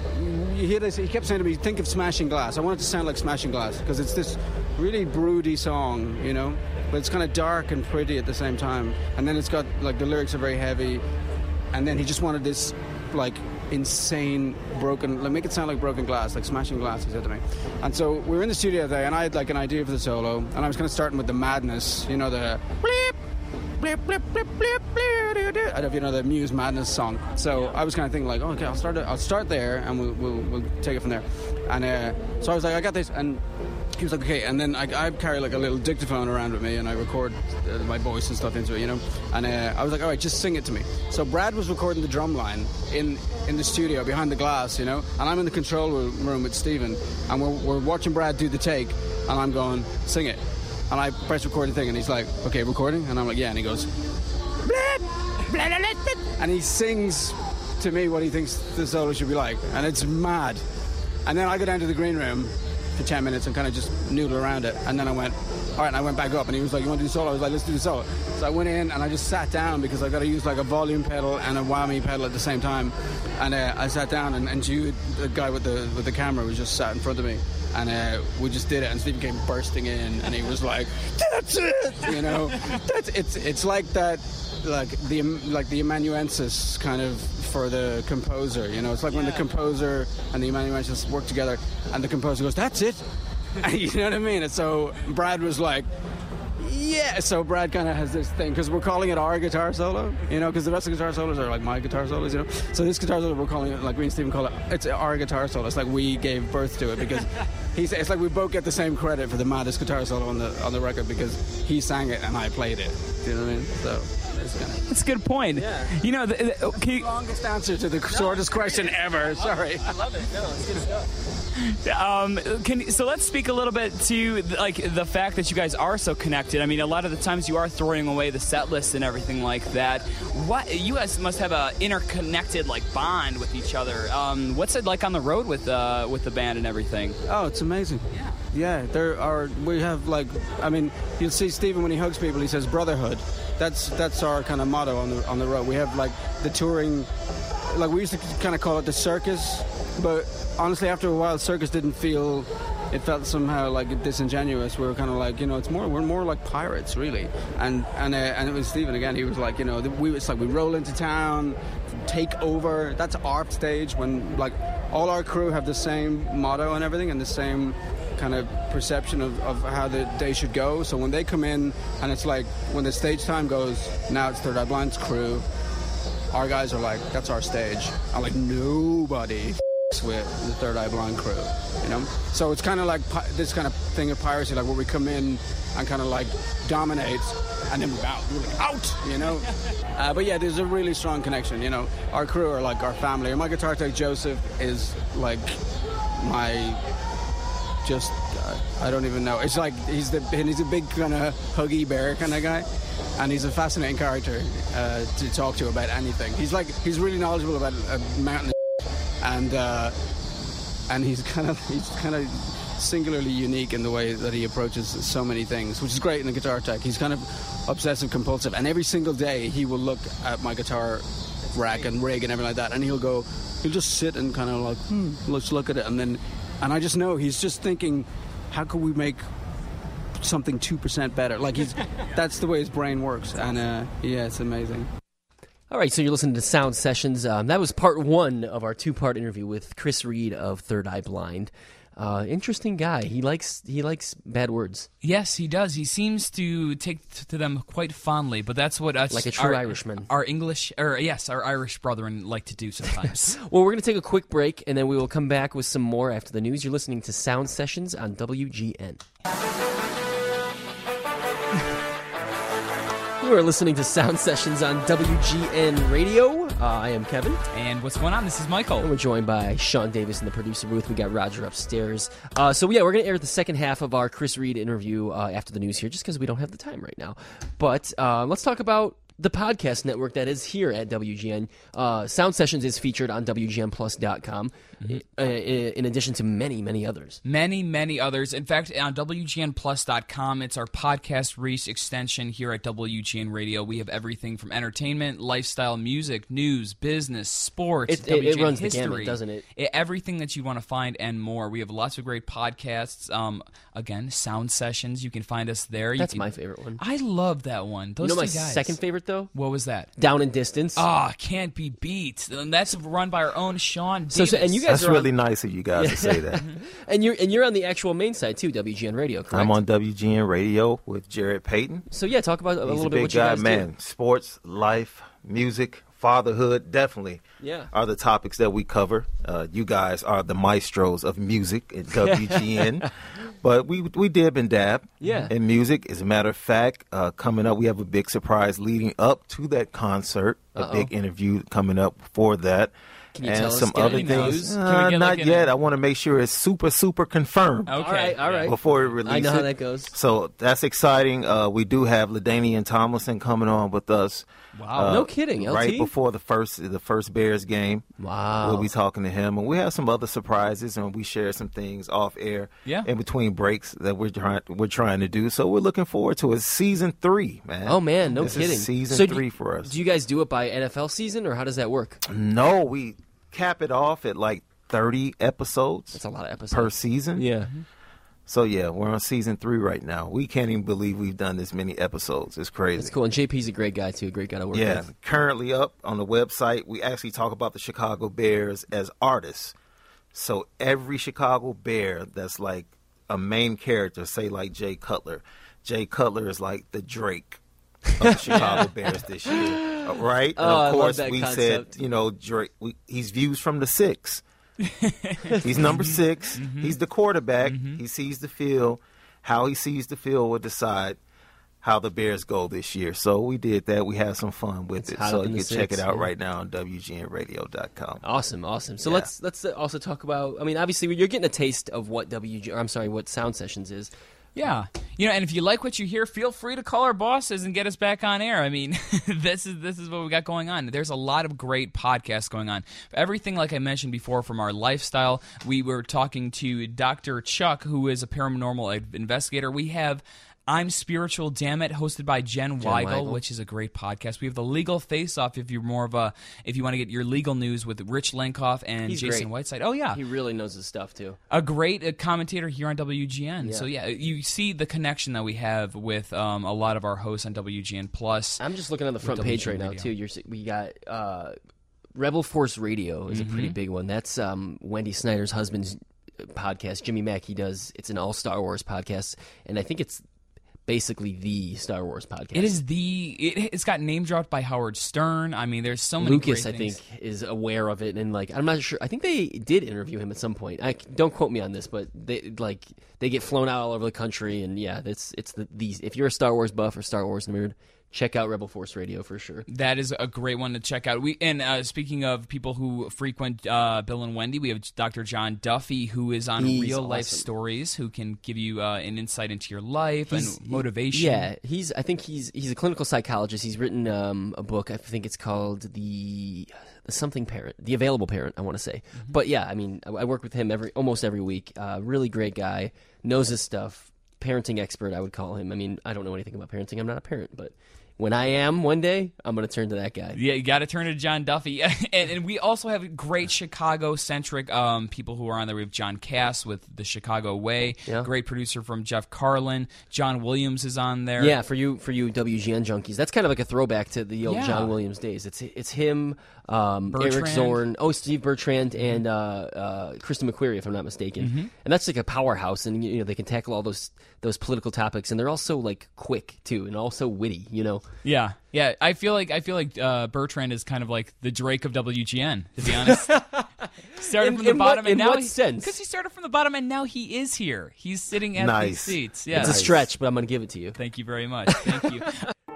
he, had this, he kept saying to me, think of Smashing Glass. I want it to sound like Smashing Glass, because it's this really broody song, you know, but it's kind of dark and pretty at the same time. And then it's got, like, the lyrics are very heavy, and then he just wanted this, like, insane broken, like, make it sound like broken glass, like Smashing Glass, he said to me. And so we were in the studio today, and I had like an idea for the solo, and I was kind of starting with the madness, you know, the bleep, bleep, bleep, bleep, bleep, bleep, bleep. I don't know if you know the Muse Madness song. So I was kind of thinking like, oh, okay, I'll start it, I'll start there, and we'll we'll, we'll take it from there. And uh, so I was like, I got this, and he was like, okay, and then I, I carry like a little dictaphone around with me, and I record uh, my voice and stuff into it, you know. And uh, I was like, all right, just sing it to me. So Brad was recording the drum line in in the studio behind the glass, you know, and I'm in the control room with Stephen, and we're we're watching Brad do the take, and I'm going, sing it, and I press record the thing, and he's like, okay, recording, and I'm like, yeah, and he goes, blah, blah, blah, blah, blah, and he sings to me what he thinks the solo should be like, and it's mad. And then I go down to the green room for ten minutes and kind of just noodle around it, and then I went, all right, and I went back up, and he was like, you want to do the solo? I was like, let's do the solo. So I went in and I just sat down because I got to use like a volume pedal and a whammy pedal at the same time, and uh, I sat down, and, and Jude, the guy with the with the camera, was just sat in front of me, and uh, we just did it, and Stephen came bursting in, and he was like, that's it, you know, that's it's it's like that, like the like the amanuensis kind of for the composer, you know, it's like when the composer and the amanuensis work together, and the composer goes, that's it. You know what I mean? And so Brad was like, yeah. So Brad kind of has this thing, because we're calling it our guitar solo, you know, because the rest of the guitar solos are like my guitar solos, you know. So this guitar solo, we're calling it, like me and Stephen call it, it's our guitar solo. It's like we gave birth to it, because he's, it's like we both get the same credit for the maddest guitar solo on the on the record, because he sang it and I played it. Do you know what I mean? So it's kind of... That's a good point. Yeah. You know, the, the, can you... longest answer to the shortest question ever. Sorry. I love it. No, it's good stuff. Um, can, so let's speak a little bit to like the fact that you guys are so connected. I mean, a lot of the times you are throwing away the set list and everything like that. What you guys must have a interconnected like bond with each other. Um, what's it like on the road with uh, with the band and everything? Oh, it's amazing. Yeah. Yeah, there are. We have like, I mean, you'll see Stephen when he hugs people, he says brotherhood. That's that's our kind of motto on the on the road. We have like the touring, like we used to kind of call it the circus, but honestly, after a while, circus didn't feel. It felt somehow like disingenuous. We were kind of like, you know, it's more. We're more like pirates, really. And and uh, and it was Stephen again. He was like, you know, we it's like we roll into town, take over. That's our stage when like all our crew have the same motto and everything, and the same kind of perception of, of how the day should go. So when they come in, and it's like when the stage time goes, now it's Third Eye Blind's crew. Our guys are like, that's our stage. I'm like, nobody with the Third Eye Blind crew, you know. So it's kind of like pi- this kind of thing of piracy, like where we come in and kind of like dominate, and then we're out, we're like out, you know. Uh, but yeah, there's a really strong connection, you know. Our crew are like our family. My guitar tech Joseph is like my. Just, uh, I don't even know. It's like he's the he's a big kind of huggy bear kind of guy, and he's a fascinating character uh, to talk to about anything. He's like he's really knowledgeable about a mountain, and uh, and he's kind of he's kind of singularly unique in the way that he approaches so many things, which is great in a guitar tech. He's kind of obsessive compulsive, and every single day he will look at my guitar rack and rig and everything like that, and he'll go, he'll just sit and kind of like, hmm, let's look at it, and then. And I just know he's just thinking, how can we make something two percent better? Like, he's that's the way his brain works. And, uh, yeah, it's amazing. All right, so you're listening to Sound Sessions. Um, that was part one of our two-part interview with Chris Reed of Third Eye Blind. Uh, interesting guy. He likes he likes bad words. Yes, he does. He seems to take to them quite fondly, but that's what us, like a true our, Irishman. Our English, or yes, our Irish brethren like to do sometimes. Well, we're going to take a quick break, and then we will come back with some more after the news. You're listening to Sound Sessions on W G N. You are listening to Sound Sessions on W G N Radio. Uh, I am Kevin. And what's going on? This is Michael. And we're joined by Sean Davis in the producer booth. We got Roger upstairs. Uh, so, yeah, we're going to air the second half of our Chris Reed interview uh, after the news here, just because we don't have the time right now. But uh, let's talk about the podcast network that is here at W G N. Uh, Sound Sessions is featured on W G N plus dot com, mm-hmm. uh, in addition to many, many others. Many, many others. In fact, on W G N plus dot com, it's our podcast Reese extension here at W G N Radio. We have everything from entertainment, lifestyle, music, news, business, sports, it, W G N it runs history, the gamut, doesn't it? it? Everything that you want to find and more. We have lots of great podcasts. Um, again, Sound Sessions. You can find us there. You That's can, my favorite one. I love that one. Those you know my two guys. second favorite, though? What was that? Down and Distance. Ah, oh, can't be beat. That's run by our own Sean Davis. So, so, and you guys That's are really on, nice of you guys yeah. to say that. and you're and you're on the actual main side too, W G N Radio, correct? I'm on W G N Radio with Jared Payton. So yeah, talk about a He's little a bit big what you guy, guys man. do. Sports, life, music, fatherhood, definitely. Yeah. Are the topics that we cover. Uh, you guys are the maestros of music at W G N. But we we dib and dab Yeah. in music. As a matter of fact, uh, coming up, we have a big surprise leading up to that concert, a Uh-oh. big interview coming up for that. Can you and tell us, some get other any things. news? Uh, Can we get, not like, an- yet. I want to make sure it's super, super confirmed Okay. All right, all right. before we release I know it. how that goes. So that's exciting. Uh, we do have LaDainian Tomlinson coming on with us. Wow. uh, No kidding, L T? Right before the first the first Bears game. Wow. We'll be talking to him, and we have some other surprises, and we share some things off air Yeah. in between breaks that we're trying we're trying to do. So we're looking forward to it. Season three, man. Oh, man, no this kidding. Is season So do- three for us. Do you guys do it by N F L season, or how does that work? No, we cap it off at like thirty episodes. That's a lot of episodes. Per season. Yeah. So yeah, we're on season three right now. We can't even believe we've done this many episodes. It's crazy. That's cool. And J P's a great guy, too. A great guy to work Yeah, with. currently up on the website, we actually talk about the Chicago Bears as artists. So every Chicago Bear that's like a main character, say like Jay Cutler. Jay Cutler is like the Drake of the Chicago Bears this year, uh, right? Oh, and I of love course, that we concept. said, you know, Drake. We, he's views from the six. He's number six. He's the quarterback. He sees the field. How he sees the field will decide how the Bears go this year. So we did that. We had some fun with It's it. hot So up you in can the check six, it out yeah. right now on W G N radio dot com. Awesome, awesome. So Yeah. let's let's also talk about. I mean, obviously, you're getting a taste of what W G. Or I'm sorry, what Sound Sessions is. Yeah, you know, and if you like what you hear, feel free to call our bosses and get us back on air. I mean, this is this is what we got going on. There's a lot of great podcasts going on. Everything, like I mentioned before, from our lifestyle. We were talking to Doctor Chuck, who is a paranormal investigator. We have I'm Spiritual, Damn It, hosted by Jen, Jen Weigel, Weigel. which is a great podcast. We have the Legal Face Off if you're more of a if you want to get your legal news with Rich Lenkoff and He's Jason great. Whiteside. Oh yeah, He really knows his stuff too. a great uh, commentator here on W G N. Yeah. So yeah, you see the connection that we have with um, a lot of our hosts on W G N Plus. I'm just looking on the front With page W right G N now Radio. too. You're we got uh, Rebel Force Radio is a pretty Mhm. big one. That's um, Wendy Snyder's husband's podcast. Jimmy Mack. He does. It's an all Star Wars podcast, and I think it's basically the Star Wars podcast. It is the it, it's got name dropped by Howard Stern. I mean, there's so many. Lucas, great I things. think, is aware of it, and like I'm not sure. I think they did interview him at some point. I don't quote me on this, but they like they get flown out all over the country, and yeah, it's it's the these. If you're a Star Wars buff or Star Wars nerd, check out Rebel Force Radio for sure. That is a great one to check out. We and uh, speaking of people who frequent uh, Bill and Wendy, we have Doctor John Duffy, who is on He's Real Life awesome. Stories, who can give you uh, an insight into your life He's- and motivation. Yeah, he's. I think he's he's a clinical psychologist. He's written um, a book. I think it's called the, the something parent, the available parent. I want to say, Mm-hmm. but yeah, I mean, I, I work with him every almost every week. Uh, really great guy, knows his stuff. Parenting expert, I would call him. I mean, I don't know anything about parenting. I'm not a parent, but when I am one day, I'm going to turn to that guy. Yeah, you got to turn to John Duffy. and, and we also have great Chicago-centric um, people who are on there. We have John Cass with The Chicago Way, Yeah. great producer from Jeff Carlin. John Williams is on there. Yeah, for you for you W G N junkies, that's kind of like a throwback to the old Yeah. John Williams days. It's it's him, um, Eric Bertrand. Zorn, oh Steve Bertrand, and uh, uh, Kristen McQuarrie, if I'm not mistaken. Mhm. And that's like a powerhouse, and you know they can tackle all those those political topics, and they're also like quick too, and also witty. You know, Yeah, yeah. I feel like I feel like uh, Bertrand is kind of like the Drake of W G N, to be honest. started In- from the in bottom, what- and in now what he, sense? Because he started from the bottom, and now he is here. He's sitting at Nice. these seats. Yeah, it's a stretch, but I'm going to give it to you. Thank you very much. Thank you.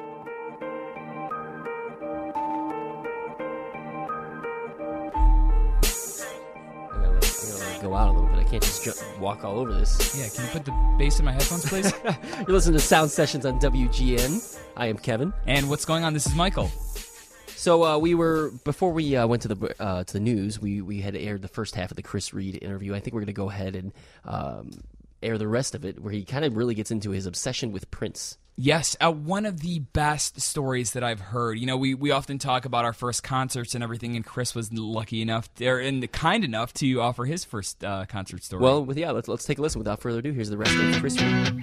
I'm gonna, let, I'm gonna let it go out a little bit. I can't just ju- walk all over this. Yeah, can you put the bass in my headphones, please? You're listening to Sound Sessions on W G N. I am Kevin. And what's going on? This is Michael. So uh, we were before we uh, went to the uh, to the news. We we had aired the first half of the Chris Reed interview. I think we're going to go ahead and um, air the rest of it, where he kind of really gets into his obsession with Prince. Yes, uh, one of the best stories that I've heard. You know, we, we often talk about our first concerts and everything, and Chris was lucky enough, or, and kind enough to offer his first uh, concert story. Well, with, yeah, let's let's take a listen. Without further ado, here's the rest of Chris Reed.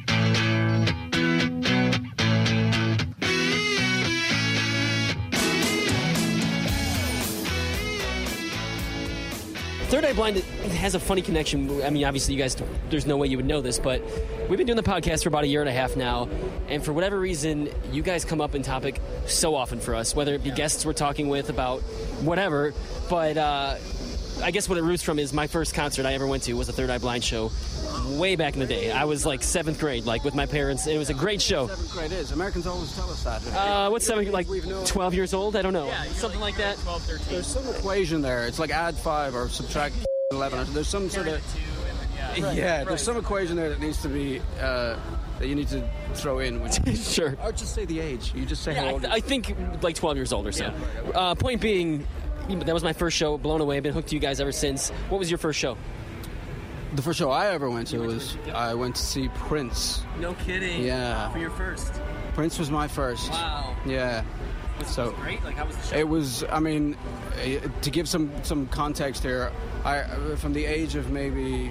Third Eye Blind has a funny connection. I mean, obviously, you guys, there's no way you would know this, but we've been doing the podcast for about a year and a half now, and for whatever reason, you guys come up in topic so often for us, whether it be guests we're talking with about whatever, but uh, I guess what it roots from is my first concert I ever went to was a Third Eye Blind show way back in the day. I was like seventh grade, like with my parents. It was a great show. Seventh grade is. Americans always tell us that. Uh, what's seventh? Like twelve years old? I don't know. Yeah, something like that. twelve, thirteen. There's some equation there. It's like add five or subtract eleven. Or there's some sort of yeah. Right, yeah right. There's some equation there that needs to be uh, that you need to throw in. Which, sure. Or just say the age. You just say Yeah, how I, old. th- I think like twelve years old or so. Yeah. Uh, point being, that was my first show. Blown away. Been hooked to you guys ever since. What was your first show? The first show I ever went to was I went to see Prince. No kidding. Yeah. For your first. Prince was my first. Wow. Yeah. Was, so was it great? Like, how was the show? It was. I mean, eh, to give some some context here, I from the age of maybe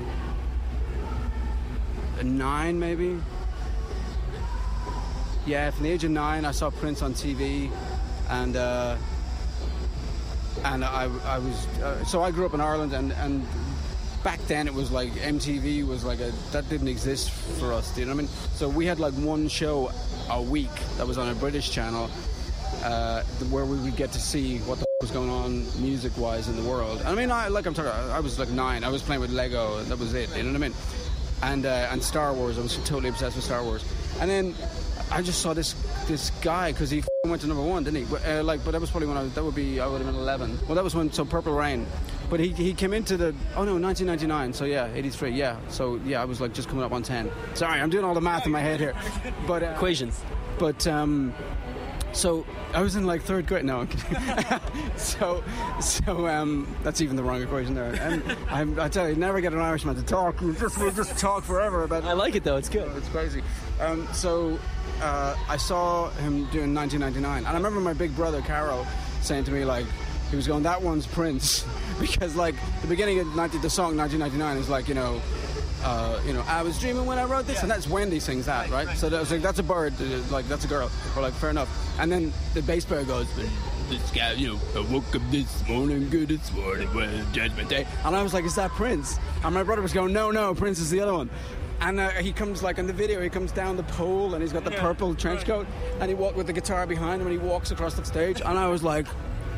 nine, maybe. Yeah, from the age of nine, I saw Prince on T V, and uh, and I I was uh, so I grew up in Ireland, and and. Back then, it was like M T V was like a that didn't exist for us. Do you know what I mean? So we had like one show a week that was on a British channel, uh, where we would get to see what the f- was going on music-wise in the world. I mean, I like I'm talking. I was like nine. I was playing with Lego. That was it. You know what I mean? And uh, and Star Wars. I was totally obsessed with Star Wars. And then I just saw this this guy because he f- went to number one, didn't he? But, uh, like, but that was probably when I was, that would be I would have been eleven. Well, that was when so Purple Rain. But he he came into the oh no nineteen ninety-nine, so yeah, eighty-three, yeah. So yeah, I was like just coming up on ten. Sorry, I'm doing all the math in my head here, but uh, equations. But um, so I was in like third grade. No, I'm kidding. so so um, that's even the wrong equation there. And I'm, I tell you, never get an Irishman to talk. We just we just talk forever about. I like it though. It's good. It's crazy. Um, so uh, I saw him doing nineteen ninety-nine, and I remember my big brother Carol saying to me like. He was going, that one's Prince, because like the beginning of ninety, the song nineteen ninety-nine is like you know, uh, you know, I was dreaming when I wrote this, and that's Wendy sings that, right? So that was like that's a bird, uh, like that's a girl. We're like fair enough, and then the bass player goes, this guy, you know, I woke up this morning, good this morning, well, Judgment Day, and I was like, is that Prince? And my brother was going, no, no, Prince is the other one. And uh, he comes, like, in the video, he comes down the pole, and he's got the yeah, purple trench coat, and he walked with the guitar behind him, and he walks across the stage, and I was like.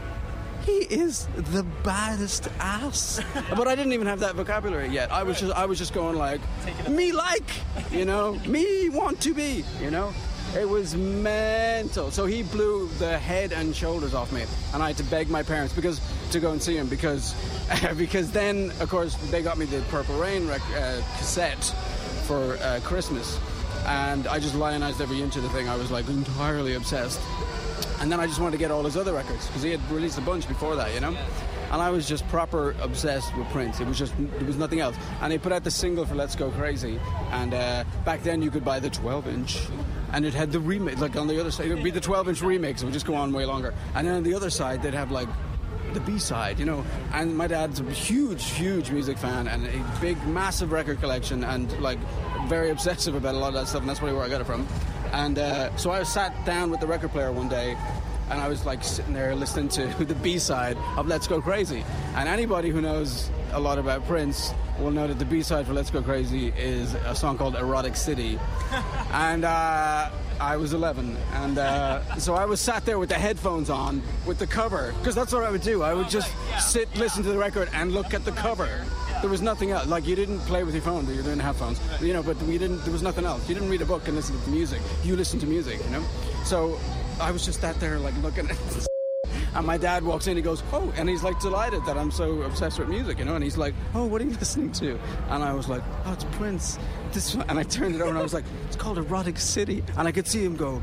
He is the baddest ass. But I didn't even have that vocabulary yet. I was just I was just going like me like, you know, me want to be, you know. It was mental. So he blew the head and shoulders off me, and I had to beg my parents because to go and see him because because then of course they got me the Purple Rain rec- uh, cassette for uh, Christmas, and I just lionized every inch of the thing. I was like entirely obsessed. And then I just wanted to get all his other records because he had released a bunch before that, you know. And I was just proper obsessed with Prince. It was just there was nothing else. And he put out the single for Let's Go Crazy. And uh, back then you could buy the twelve inch, and it had the remix. Like on the other side, it would be the twelve inch remix. It would just go on way longer. And then on the other side, they'd have like the B-side, you know. And my dad's a huge, huge music fan and a big, massive record collection, and like very obsessive about a lot of that stuff. And that's probably where I got it from. And uh, so I sat down with the record player one day, and I was like sitting there listening to the B-side of Let's Go Crazy. And anybody who knows a lot about Prince will know that the B-side for Let's Go Crazy is a song called Erotic City. And uh, I was eleven, and uh, so I was sat there with the headphones on with the cover, because that's what I would do. I would just sit, listen to the record, and look at the cover. There was nothing else. Like, you didn't play with your phone. You didn't have phones, you know. But we didn't. There was nothing else. You didn't read a book and listen to music. You listened to music, you know. So I was just sat there, like, looking at it. And my dad walks in. He goes, "Oh," and he's like delighted that I'm so obsessed with music, you know. And he's like, "Oh, what are you listening to?" And I was like, "Oh, it's Prince." This one. And I turned it over, and I was like, "It's called Erotic City." And I could see him go,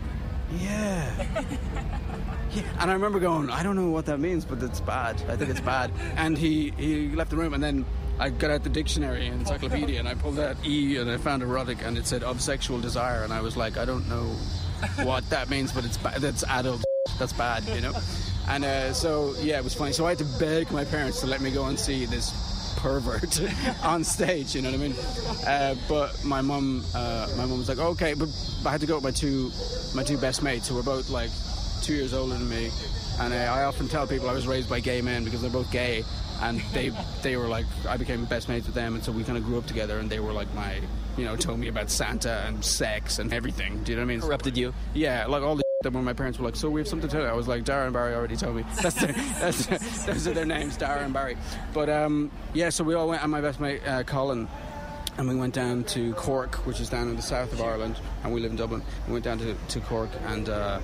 "Yeah." Yeah. And I remember going, I don't know what that means, but it's bad. I think it's bad. And he, he left the room, and then I got out the dictionary and encyclopedia, and I pulled out E, and I found erotic, and it said of sexual desire, and I was like, I don't know what that means, but it's ba- that's adult. That's bad, you know. And uh, so yeah, it was funny. So I had to beg my parents to let me go and see this pervert on stage, you know what I mean? Uh, but my mum, uh, my mum was like, okay, but I had to go with my two, my two best mates who were both like two years older than me. And uh, I often tell people I was raised by gay men because they're both gay. and they they were like, I became best mates with them, and so we kind of grew up together, and they were like my, you know, told me about Santa and sex and everything. Do you know what I mean? Corrupted you? Yeah, like all the that when my parents were like, so we have something to tell you. I was like, Dara and Barry already told me. That's their, that's, those are their names, Dara and Barry. But um, yeah, so we all went, and my best mate uh, Colin, and we went down to Cork, which is down in the south of Ireland, and we live in Dublin. We went down to, to Cork and uh,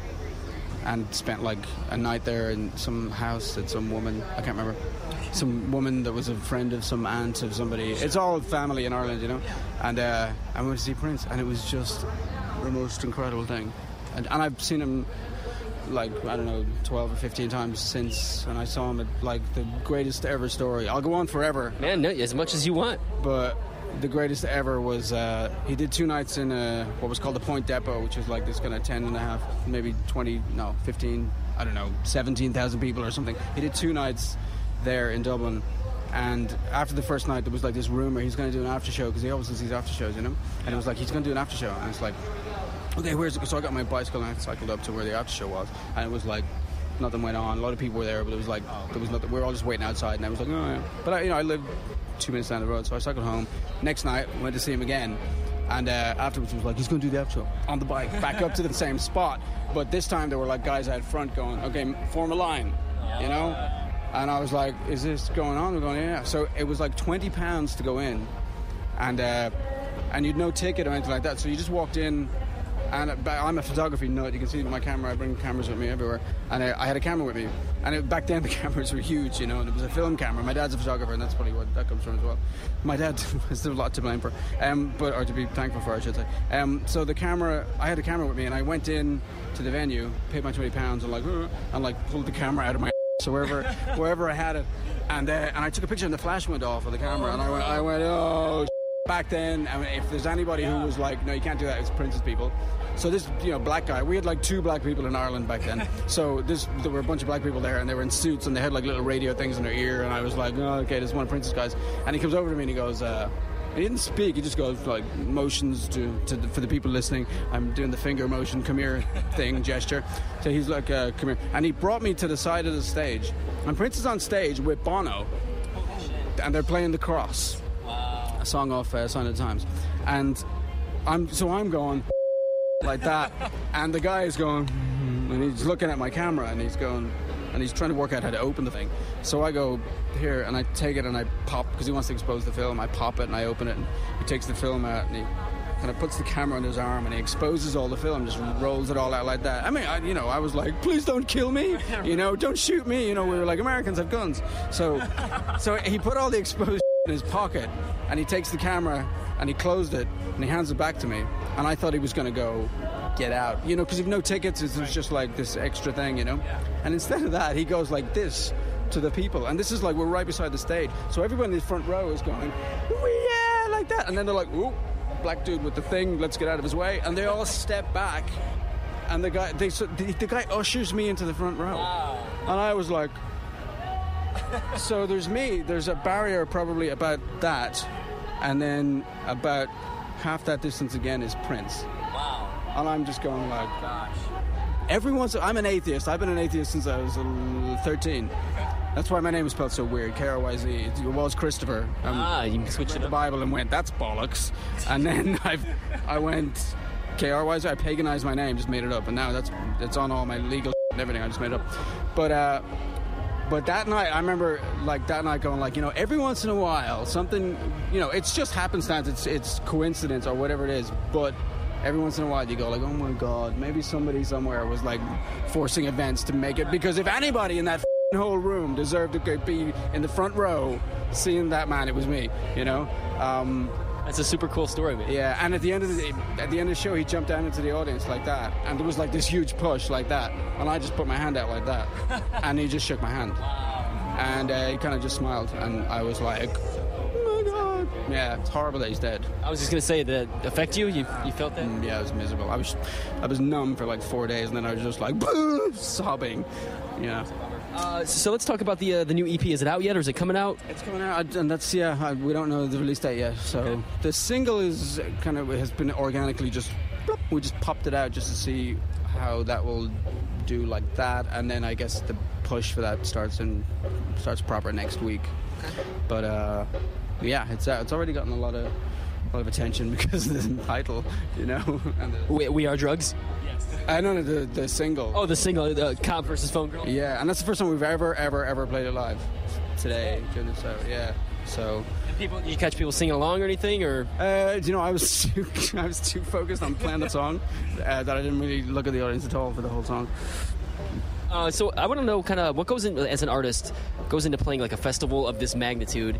and spent like a night there in some house that some woman, I can't remember, some woman that was a friend of some aunt of somebody. It's all family in Ireland, you know. And uh, I went to see Prince, and it was just the most incredible thing. And, and I've seen him like, I don't know, twelve or fifteen times since, and I saw him at like the greatest ever story. I'll go on forever. Man, no, as much as you want. But the greatest ever was uh, he did two nights in a, what was called the Point Depot, which was like this kind of ten and a half, maybe twenty, no, fifteen, I don't know, seventeen thousand people or something. He did two nights there in Dublin. And after the first night, there was like this rumor he's going to do an after show, because he always does these after shows, you know. And it was like, he's going to do an after show, and it's like, okay, where's it? So I got my bicycle and I cycled up to where the after show was, and it was like nothing went on. A lot of people were there, but it was like there was nothing. We were all just waiting outside, and I was like, oh yeah. But I, you know, I lived two minutes down the road, so I cycled home. Next night, went to see him again, and uh, afterwards he was like, he's going to do the after show on the bike, back up to the same spot. But this time there were like guys out front going, okay, form a line, you know. And I was like, is this going on? We're going, yeah. So it was like twenty pounds to go in, and uh, and you'd no ticket or anything like that. So you just walked in. And I'm a photography nut. You can see my camera. I bring cameras with me everywhere. And I, I had a camera with me. And it, back then the cameras were huge, you know. And it was a film camera. My dad's a photographer, and that's probably what that comes from as well. My dad has a lot to blame for, um, but or to be thankful for, I should say. Um, so the camera, I had a camera with me, and I went in to the venue, paid my twenty pounds, and like, uh, and like pulled the camera out of my so wherever wherever I had it, and uh, and I took a picture, and the flash went off of the camera, and I went, I went, oh. Back then, I mean, if there's anybody who was like, no, you can't do that, it's Prince's people. So this, you know, black guy, we had like two black people in Ireland back then. So this, there were a bunch of black people there, and they were in suits, and they had like little radio things in their ear, and I was like, oh, okay, this is one of Prince's guys. And he comes over to me and he goes, uh, he didn't speak, he just goes like motions to, to the, for the people listening. I'm doing the finger motion, come here thing, gesture. So he's like, uh, come here. And he brought me to the side of the stage. And Prince is on stage with Bono, and they're playing The Cross. A song off uh, Sign of the Times, and I'm so I'm going like that, and the guy is going, and he's looking at my camera, and he's going, and he's trying to work out how to open the thing. So I go here, and I take it, and I pop, because he wants to expose the film. I pop it, and I open it, and he takes the film out, and he kind of puts the camera on his arm, and he exposes all the film, just rolls it all out like that. I mean, I, you know, I was like, please don't kill me, you know, don't shoot me, you know. We were like, Americans have guns, so so he put all the exposed in his pocket, and he takes the camera and he closed it and he hands it back to me, and I thought he was going to go get out, you know, because if no tickets, it was just like this extra thing, you know. And instead of that, he goes like this to the people, and this is like, we're right beside the stage, so everyone in the front row is going, yeah, like that, and then they're like, ooh, black dude with the thing, let's get out of his way, and they all step back, and the guy they so the, the guy ushers me into the front row. Wow. And I was like, so there's me, there's a barrier probably about that, and then about half that distance again is Prince. Wow. And I'm just going like, gosh. Everyone's, I'm an atheist. I've been an atheist since I was thirteen. Okay. That's why my name is spelled so weird, K R Y Z. It was Christopher. Um, ah, you switched the Bible and went, that's bollocks. And then I've, I went K R Y Z. I paganized my name, just made it up, and now that's it's on all my legal and everything. I just made it up. But uh, but that night, I remember like that night going like, you know, every once in a while, something, you know, it's just happenstance, it's it's coincidence or whatever it is, but every once in a while you go like, oh my God, maybe somebody somewhere was like forcing events to make it, because if anybody in that whole room deserved to be in the front row seeing that man, it was me, you know. Um, That's a super cool story, man. Yeah, and at the end of the at the end of the show, he jumped down into the audience like that, and there was like this huge push like that, and I just put my hand out like that, and he just shook my hand, wow. And uh, he kind of just smiled, and I was like, oh my God, yeah, it's horrible that he's dead. I was just gonna say, did it affect you? You you felt that? Mm, yeah, it was miserable. I was I was numb for like four days, and then I was just like sobbing, yeah. Uh, so let's talk about the uh, the new E P. Is it out yet, or is it coming out? It's coming out, and that's yeah. I, we don't know the release date yet. So okay. The single is kind of has been organically just we just popped it out just to see how that will do like that, and then I guess the push for that starts in starts proper next week. But uh, yeah, it's uh, it's already gotten a lot of a lot of attention because of the title, you know. And the, we, we Are Drugs. I know the the single. Oh, the single, the Comp versus Phone Girl. Yeah, and that's the first time we've ever, ever, ever played it live. Today, during the show. Yeah. So. And people, you catch people singing along or anything, or? Uh, you know, I was too, I was too focused on playing the song uh, that I didn't really look at the audience at all for the whole song. Uh, so I want to know kind of what goes in as an artist goes into playing like a festival of this magnitude.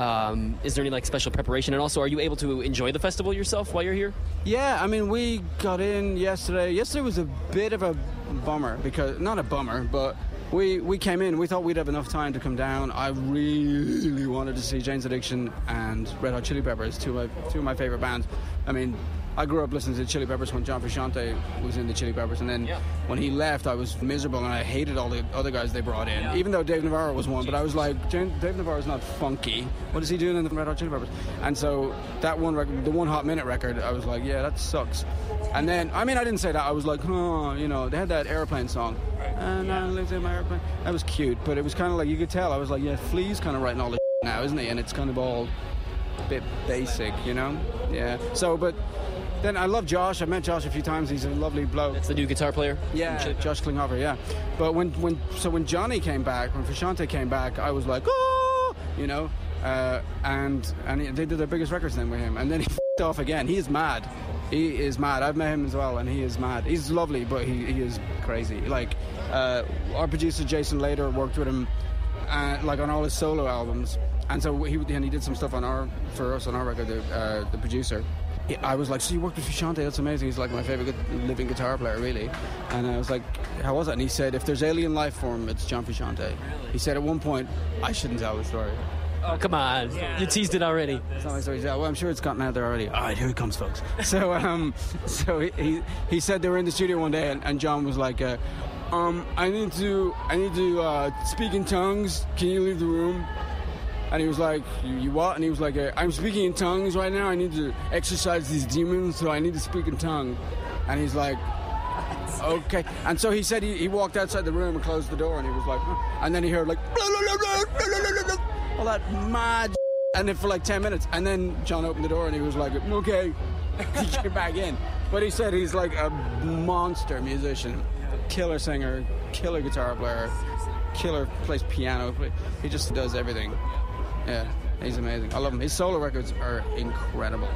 Um, is there any like special preparation, and also are you able to enjoy the festival yourself while you're here? Yeah, I mean we got in yesterday. Yesterday was a bit of a bummer because not a bummer, but we we came in. We thought we'd have enough time to come down. I really wanted to see Jane's Addiction and Red Hot Chili Peppers, two of my two of my favorite bands. I mean, I grew up listening to Chili Peppers when John Frusciante was in the Chili Peppers, and then yeah. when he left, I was miserable, and I hated all the other guys they brought in, yeah. even though Dave Navarro was one. But I was like, Dave Navarro's not funky. What is he doing in the Red Hot Chili Peppers? And so that one record, the One Hot Minute record, I was like, yeah, that sucks. And then, I mean, I didn't say that. I was like, oh, you know, they had that airplane song. And I lived in my airplane. That was cute, but it was kind of like, you could tell. I was like, yeah, Flea's kind of writing all this now, isn't he? And it's kind of all a bit basic, you know? Yeah. So, but... Then I love Josh. I've met Josh a few times. He's a lovely bloke. That's the new guitar player? Yeah, Josh Klinghoffer, yeah. But when, when so when Johnny came back, when Frusciante came back, I was like, oh, you know, uh, and and he, they did their biggest records then with him. And then he f***ed off again. He is mad. He is mad. I've met him as well, and he is mad. He's lovely, but he, he is crazy. Like, uh, our producer Jason Lader worked with him, uh, like on all his solo albums. And so he and he did some stuff on our for us on our record, the, uh, the producer. I was like, so you worked with Frusciante, that's amazing. He's like my favourite living guitar player, really. And I was like, how was it? And he said, if there's alien life form, it's John Frusciante. Really? He said at one point, I shouldn't tell the story. Oh, come on. Yeah. You teased it already. It's not my story. Well, I'm sure it's gotten out there already. All right, here it comes, folks. so um, so he, he he said they were in the studio one day, and, and John was like, uh, um, I need to, I need to uh, speak in tongues. Can you leave the room? And he was like, you, you what? And he was like, I'm speaking in tongues right now. I need to exercise these demons, so I need to speak in tongue. And he's like, okay. And so he said he, he walked outside the room and closed the door, and he was like, huh. And then he heard like, blah, blah, blah, blah, blah, blah, blah, all that mad and then for like ten minutes. And then John opened the door, and he was like, okay. He came back in. But he said he's like a monster musician, killer singer, killer guitar player, killer, plays piano. He just does everything. Yeah, he's amazing. I love him. His solo records are incredible.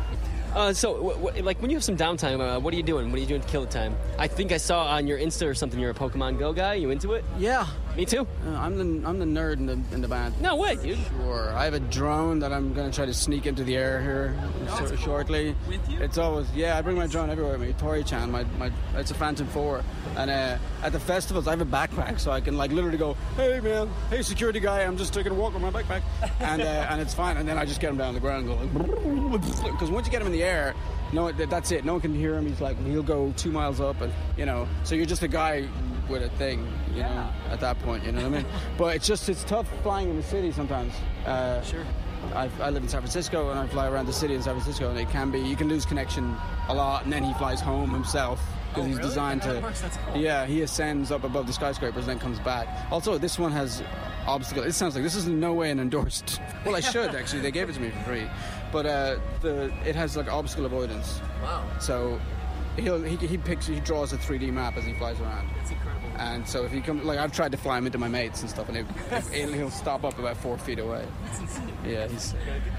Uh, so, w- w- like, when you have some downtime, uh, what are you doing? What are you doing to kill the time? I think I saw on your Insta or something you're a Pokemon Go guy. You into it? Yeah. Me too. Uh, I'm the I'm the nerd in the in the band. No way, dude. Sure. I have a drone that I'm going to try to sneak into the air here oh, so, shortly. With you? It's always yeah. I bring my drone everywhere with me. Tori-chan, my, my it's a Phantom four, and uh, at the festivals I have a backpack so I can like literally go, hey man, hey security guy, I'm just taking a walk with my backpack, and uh, and it's fine. And then I just get him down on the ground and go because once you get him in the air. No, that's it. No one can hear him. He's like, he'll go two miles up, and you know. So you're just a guy with a thing, you yeah. know. At that point, you know what I mean. But it's just it's tough flying in the city sometimes. Uh, sure. I, I live in San Francisco, and I fly around the city in San Francisco, and it can be you can lose connection a lot, and then he flies home himself because oh, he's really? designed yeah, to. That's cool. Yeah, he ascends up above the skyscrapers, and then comes back. Also, this one has obstacles. It sounds like this is in no way an endorsed. Well, I should actually. They gave it to me for free. But uh, the it has like obstacle avoidance. Wow. So he'll he, he picks he draws a three D map as he flies around. That's incredible. And so if he comes, like I've tried to fly him into my mates and stuff, and it, he'll, he'll stop up about four feet away. That's insane. Yeah, he's.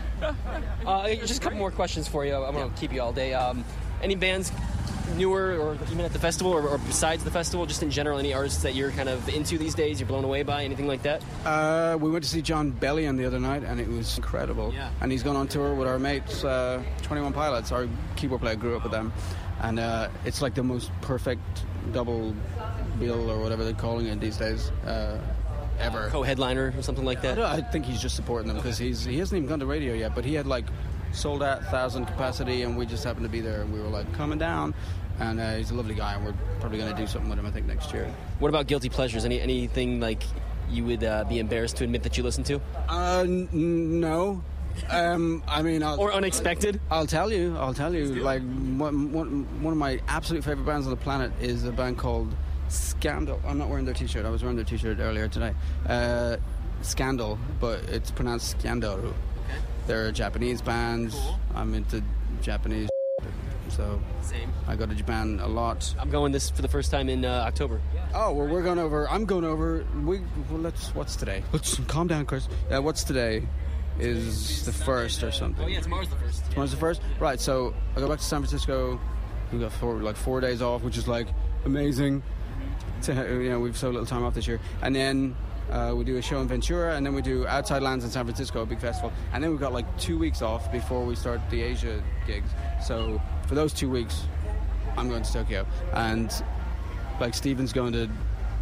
uh, just a couple more questions for you. I'm gonna yeah. keep you all day. Um, any bands newer or even at the festival or, or besides the festival, just in general, any artists that you're kind of into these days, you're blown away by, anything like that? Uh, we went to see John Bellion the other night, and it was incredible. Yeah. And he's gone on tour with our mates, uh, twenty-one Pilots. Our keyboard player grew up with them. And uh, it's like the most perfect double bill, or whatever they're calling it these days, uh, ever. Co-headliner or something like that? I, I think he's just supporting them, because okay. he's he hasn't even gone to radio yet, but he had like sold out one thousand capacity, and we just happened to be there, and we were like coming down. And uh, he's a lovely guy, and we're probably going to do something with him, I think, next year. What about guilty pleasures? Any anything like you would uh, be embarrassed to admit that you listen to? Uh, n- no. Um, I mean, I'll, or unexpected? I'll tell you. I'll tell you. Like one, one, one of my absolute favorite bands on the planet is a band called Scandal. I'm not wearing their T-shirt. I was wearing their T-shirt earlier today. Uh, Scandal, but it's pronounced Scandaru. Okay. They're a Japanese band. Cool. I'm into Japanese, so same. I go to Japan a lot. I'm going this for the first time in uh, October. Oh well, we're going over. I'm going over. We well, let's. What's today? Let's calm down, Chris. Uh, what's today? Is the first or something? Oh yeah, tomorrow's the first. Tomorrow's the first. Right. So I go back to San Francisco. We got four like four days off, which is like amazing. To, you know, we've so little time off this year, and then uh, we do a show in Ventura, and then we do Outside Lands in San Francisco, a big festival, and then we've got like two weeks off before we start the Asia gigs. So for those two weeks, I'm going to Tokyo, and like Steven's going to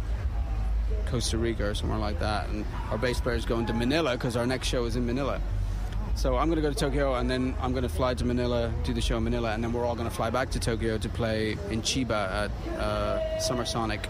Costa Rica or somewhere like that, and our bass player's going to Manila because our next show is in Manila. So I'm going to go to Tokyo, and then I'm going to fly to Manila, do the show in Manila, and then we're all going to fly back to Tokyo to play in Chiba at uh, Summer Sonic.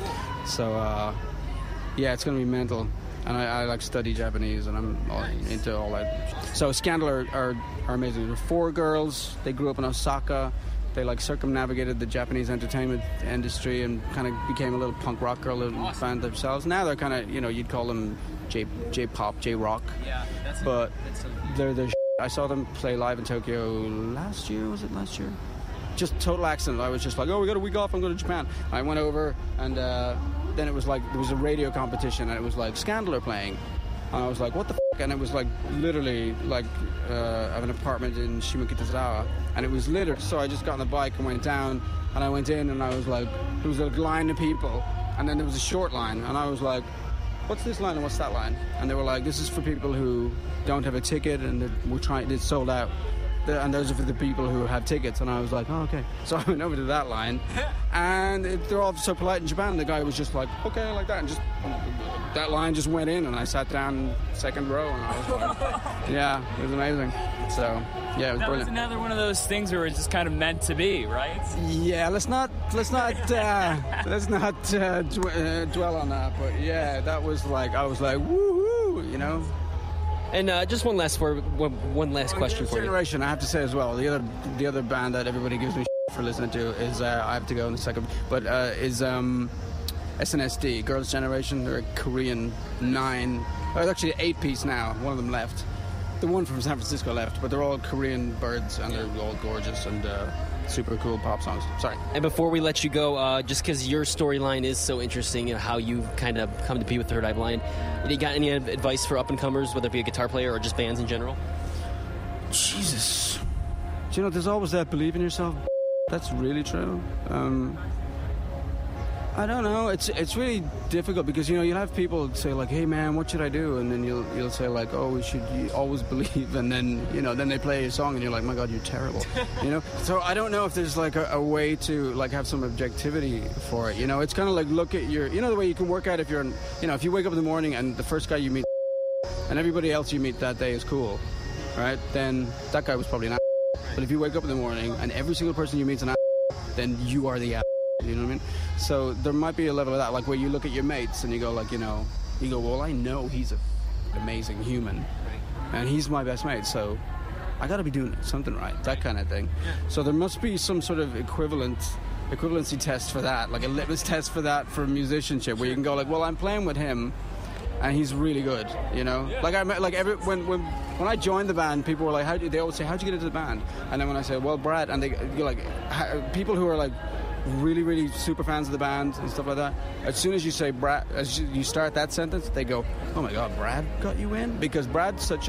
So, uh, yeah, it's going to be mental. And I, I like study Japanese, and I'm all into all that. So Scandal are, are, are amazing. They're four girls. They grew up in Osaka. They like circumnavigated the Japanese entertainment industry and kind of became a little punk rock girl awesome. band themselves. Now they're kind of, you know, you'd call them J J-pop, J-rock. Yeah, that's but a, that's a... they're they're. I saw them play live in Tokyo last year. Was it last year? Just total accident. I was just like, oh, we got a week off. I'm going to Japan. I went over, and uh, then it was like there was a radio competition, and it was like Scandal are playing. And I was like, what the f***? And it was like literally like uh, I have an apartment in Shimokitazawa, and it was littered. So I just got on the bike and went down, and I went in, and I was like, there was a line of people, and then there was a short line, and I was like, what's this line and what's that line? And they were like, this is for people who don't have a ticket, and we're trying. It's sold out. And those are for the people who have tickets. And I was like, oh, okay. So I went over to that line, and it, they're all so polite in Japan. The guy was just like, okay, I like that, and just that line just went in, and I sat down second row, and I was like, yeah, it was amazing. So yeah, it was that brilliant. was another one of those things where it's just kind of meant to be, right? Yeah, let's not let's not uh, let's not uh, dw- uh, dwell on that. But yeah, that was like I was like, woohoo, you know. And uh, just one last for one, one last question for you. Generation, I have to say as well. The other the other band that everybody gives me shit for listening to is uh, I have to go in a second, but uh, is um, S N S D, Girls' Generation. They're a Korean nine. Oh, it's actually an eight piece now. One of them left. The one from San Francisco left, but they're all Korean birds, and they're all gorgeous and uh, super cool pop songs. Sorry. And before we let you go, uh, just because your storyline is so interesting, you know, how you kind of come to be with Third Eye Blind, you got any advice for up-and-comers, whether it be a guitar player or just bands in general? Jesus. Do you know, there's always that believe in yourself. That's really true. Um, I don't know. It's it's really difficult because, you know, you'll have people say like, hey man, what should I do? And then you'll you'll say like, oh, we should you always believe. And then, you know, then they play a song and you're like, my God, you're terrible. You know? So I don't know if there's like a, a way to like have some objectivity for it. You know, it's kind of like look at your, you know, the way you can work out if you're, you know, if you wake up in the morning and the first guy you meet and everybody else you meet that day is cool, right? Then that guy was probably an ass. But if you wake up in the morning and every single person you meet's an ass, then you are the ass. You know what I mean? So there might be a level of that, like where you look at your mates and you go like, you know, you go, well, I know he's an amazing human, and he's my best mate, so I got to be doing something right, that kind of thing. So there must be some sort of equivalent equivalency test for that, like a litmus test for that for musicianship, where you can go like, well, I'm playing with him, and he's really good, you know. Like I met, like every when when when I joined the band, people were like, how do they always say, how'd you get into the band? And then when I say, well, Brad, and they you're like, how, people who are like really, really super fans of the band and stuff like that, as soon as you say Brad, as you start that sentence, they go, oh my God, Brad got you in? Because Brad's such a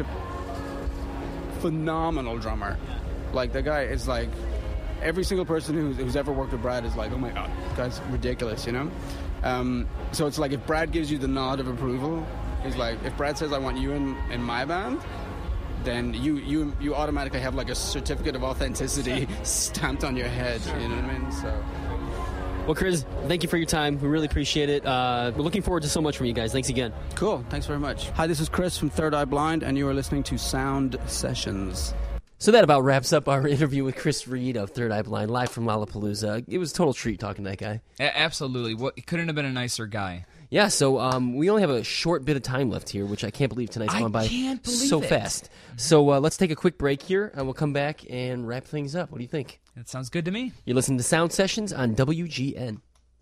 phenomenal drummer. Like, the guy is like, every single person who's, who's ever worked with Brad is like, oh my God, this guy's ridiculous, you know? Um, so it's like, if Brad gives you the nod of approval, he's like, if Brad says, I want you in, in my band, then you, you you automatically have like a certificate of authenticity stamped on your head, you know what I mean? So... Well, Chris, thank you for your time. We really appreciate it. Uh, we're looking forward to so much from you guys. Thanks again. Cool. Thanks very much. Hi, this is Chris from Third Eye Blind, and you are listening to Sound Sessions. So that about wraps up our interview with Chris Reed of Third Eye Blind, live from Lollapalooza. It was a total treat talking to that guy. A- absolutely. What, it couldn't have been a nicer guy. Yeah, so um, we only have a short bit of time left here, which I can't believe tonight's I gone by can't believe so it. fast. So uh, let's take a quick break here, and we'll come back and wrap things up. What do you think? That sounds good to me. You're listening to Sound Sessions on W G N.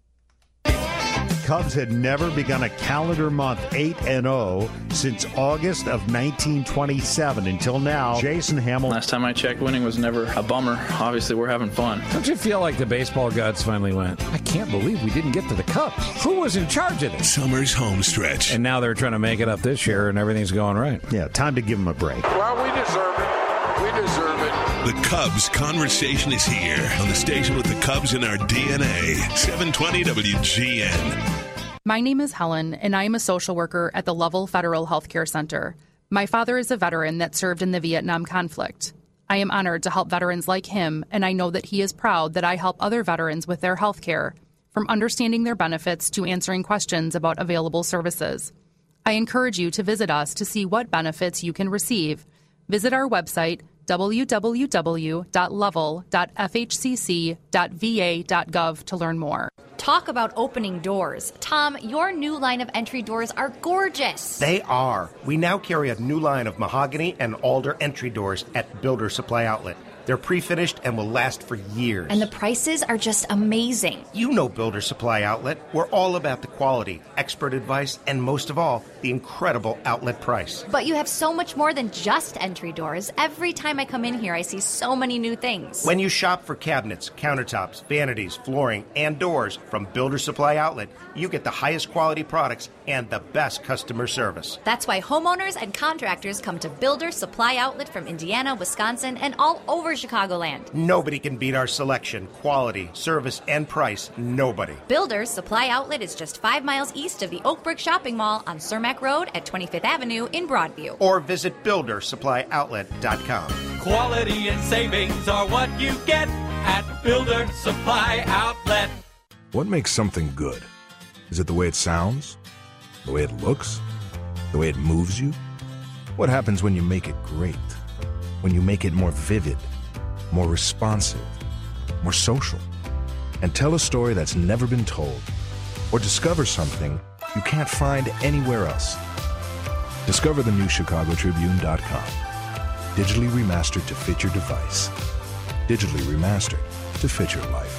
Cubs had never begun a calendar month eight and oh since August of nineteen twenty-seven until now. Jason Hamill. Last time I checked, winning was never a bummer. Obviously, we're having fun. Don't you feel like the baseball gods finally went, I can't believe we didn't get to the Cubs? Who was in charge of this? Summer's home stretch. And now they're trying to make it up this year, and everything's going right. Yeah, time to give them a break. Well, we deserve it. We deserve it. The Cubs conversation is here on the station with the Cubs in our D N A. seven twenty W G N. My name is Helen, and I am a social worker at the Lovell Federal Healthcare Center. My father is a veteran that served in the Vietnam conflict. I am honored to help veterans like him, and I know that he is proud that I help other veterans with their health care, from understanding their benefits to answering questions about available services. I encourage you to visit us to see what benefits you can receive. Visit our website, w w w dot lovell dot f h c c dot v a dot gov, to learn more. Talk about opening doors. Tom, your new line of entry doors are gorgeous. They are. We now carry a new line of mahogany and alder entry doors at Builder Supply Outlet. They're pre-finished and will last for years. And the prices are just amazing. You know Builder Supply Outlet. We're all about the quality, expert advice, and most of all, the incredible outlet price. But you have so much more than just entry doors. Every time I come in here, I see so many new things. When you shop for cabinets, countertops, vanities, flooring, and doors from Builder Supply Outlet, you get the highest quality products and the best customer service. That's why homeowners and contractors come to Builder Supply Outlet from Indiana, Wisconsin, and all over Chicagoland. Nobody can beat our selection, quality, service, and price. Nobody. Builder's Supply Outlet is just five miles east of the Oakbrook Shopping Mall on Cermak Road at twenty-fifth Avenue in Broadview. Or visit builder supply outlet dot com. Quality and savings are what you get at Builder Supply Outlet. What makes something good? Is it the way it sounds? The way it looks? The way it moves you? What happens when you make it great? When you make it more vivid, more responsive, more social, and tell a story that's never been told, or discover something you can't find anywhere else. Discover the new Chicago Tribune dot com. Digitally remastered to fit your device. Digitally remastered to fit your life.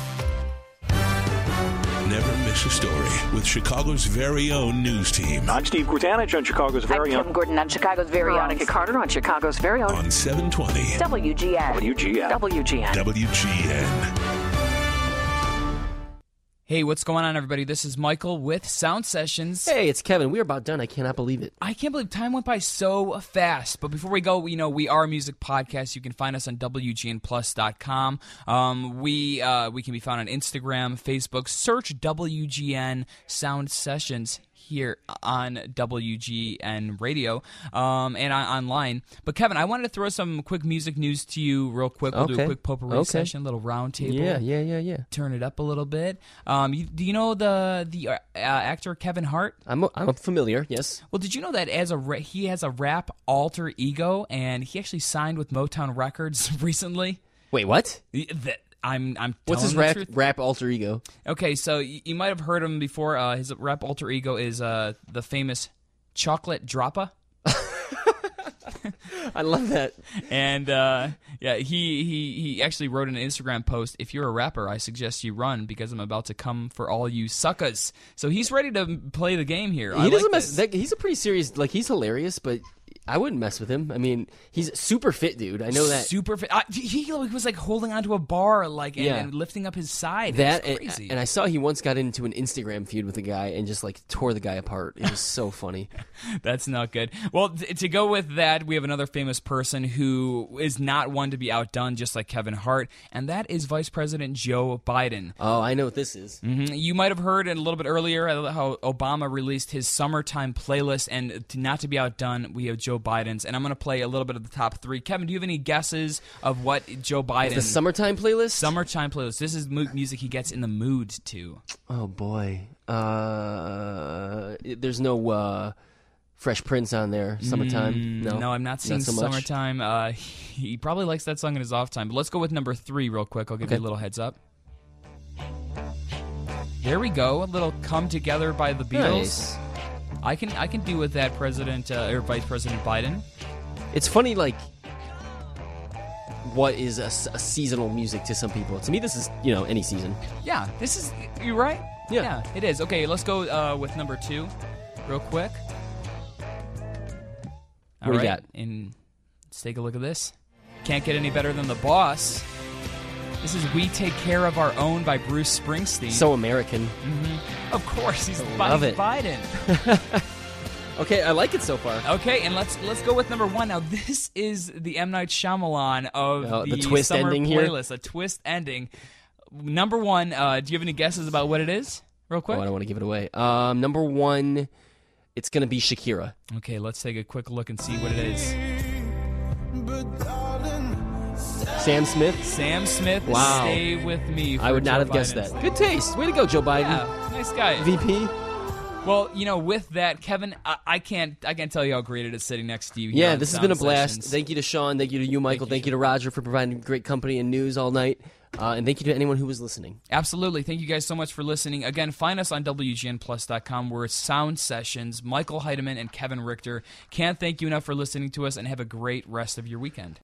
Never miss a story with Chicago's very own news team. I'm Steve Gurtanich on Chicago's very I'm own. Kim Gordon on Chicago's very own. Veronica Carter on Chicago's very own. On seven twenty W G N. W G N. W G N. W G N. Hey, what's going on, everybody? This is Michael with Sound Sessions. Hey, it's Kevin. We're about done. I cannot believe it. I can't believe time went by so fast. But before we go, you know, we are a music podcast. You can find us on W G N plus dot com. Um, we uh, we can be found on Instagram, Facebook. Search W G N Sound Sessions here on W G N Radio um, and on, online. But Kevin, I wanted to throw some quick music news to you real quick. We'll okay. do a quick potpourri okay. session, a little round table. Yeah, yeah, yeah, yeah. Turn it up a little bit. Um, you, do you know the the uh, actor Kevin Hart? I'm I'm familiar. Yes. Well, did you know that as a ra- he has a rap alter ego, and he actually signed with Motown Records recently? Wait, what? That I'm I'm. What's his rap rap alter ego? Okay, so you, you might have heard him before. Uh, his rap alter ego is uh, the famous Chocolate Droppa. I love that. And uh, yeah, he, he he actually wrote in an Instagram post, "If you're a rapper, I suggest you run because I'm about to come for all you suckers." So he's ready to play the game here. He I doesn't like mess. this. That, he's a pretty serious. Like he's hilarious, but I wouldn't mess with him. I mean, he's super fit, dude. I know that. Super fit. Uh, he was like holding onto a bar, like and, Yeah. and lifting up his side. That it was and, crazy. and I saw he once got into an Instagram feud with a guy and just like tore the guy apart. It was so funny. That's not good. Well, th- to go with that, we have another famous person who is not one to be outdone, just like Kevin Hart, and that is Vice President Joe Biden. Oh, I know what this is. Mm-hmm. You might have heard it a little bit earlier how Obama released his summertime playlist, and to not to be outdone, we have Joe Biden's, and I'm going to play a little bit of the top three. Kevin, do you have any guesses of what Joe Biden... The summertime playlist? Summertime playlist. This is mu- music he gets in the mood to. Oh, boy. Uh, there's no uh, Fresh Prince on there. Summertime? Mm, no, no, I'm not seeing not so much. Summertime. Uh, he probably likes that song in his off time. But let's go with number three real quick. I'll give Okay. you a little heads up. There we go. A little "Come Together" by the Beatles. Nice. I can I can do with that, President uh, or Vice President Biden. It's funny, like, what is a, a seasonal music to some people. To me, this is, you know, any season. Yeah, this is. You're right. Yeah, yeah it is. Okay, let's go uh, with number two, real quick. All what do right, you got? And let's take a look at this. Can't get any better than The Boss. This is "We Take Care of Our Own" by Bruce Springsteen. So American. Mm-hmm. Of course, he's Love Vice it. Biden. Okay, I like it so far. Okay, and let's let's go with number one. Now, this is the M. Night Shyamalan of Oh, the, the twist summer ending here? playlist, a twist ending. Number one, uh, do you have any guesses about what it is, real quick? Oh, I don't want to give it away. Um, number one, it's going to be Shakira. Okay, let's take a quick look and see what it is. Sam Smith? Sam Smith, Wow. Stay With Me. I for would not Joe have guessed Biden. that. Good taste. Way to go, Joe Biden. Yeah, nice guy. V P? Well, you know, with that, Kevin, I, I can't I can't tell you how great it is sitting next to you here Yeah, on this has Sound been a blast. Sessions. Thank you to Sean. Thank you to you, Michael. Thank you, to Roger for providing great company and news all night. Uh, and thank you to anyone who was listening. Absolutely. Thank you guys so much for listening. Again, find us on W G N plus dot com. We're Sound Sessions. Michael Heidemann and Kevin Richter. Can't thank you enough for listening to us, and have a great rest of your weekend.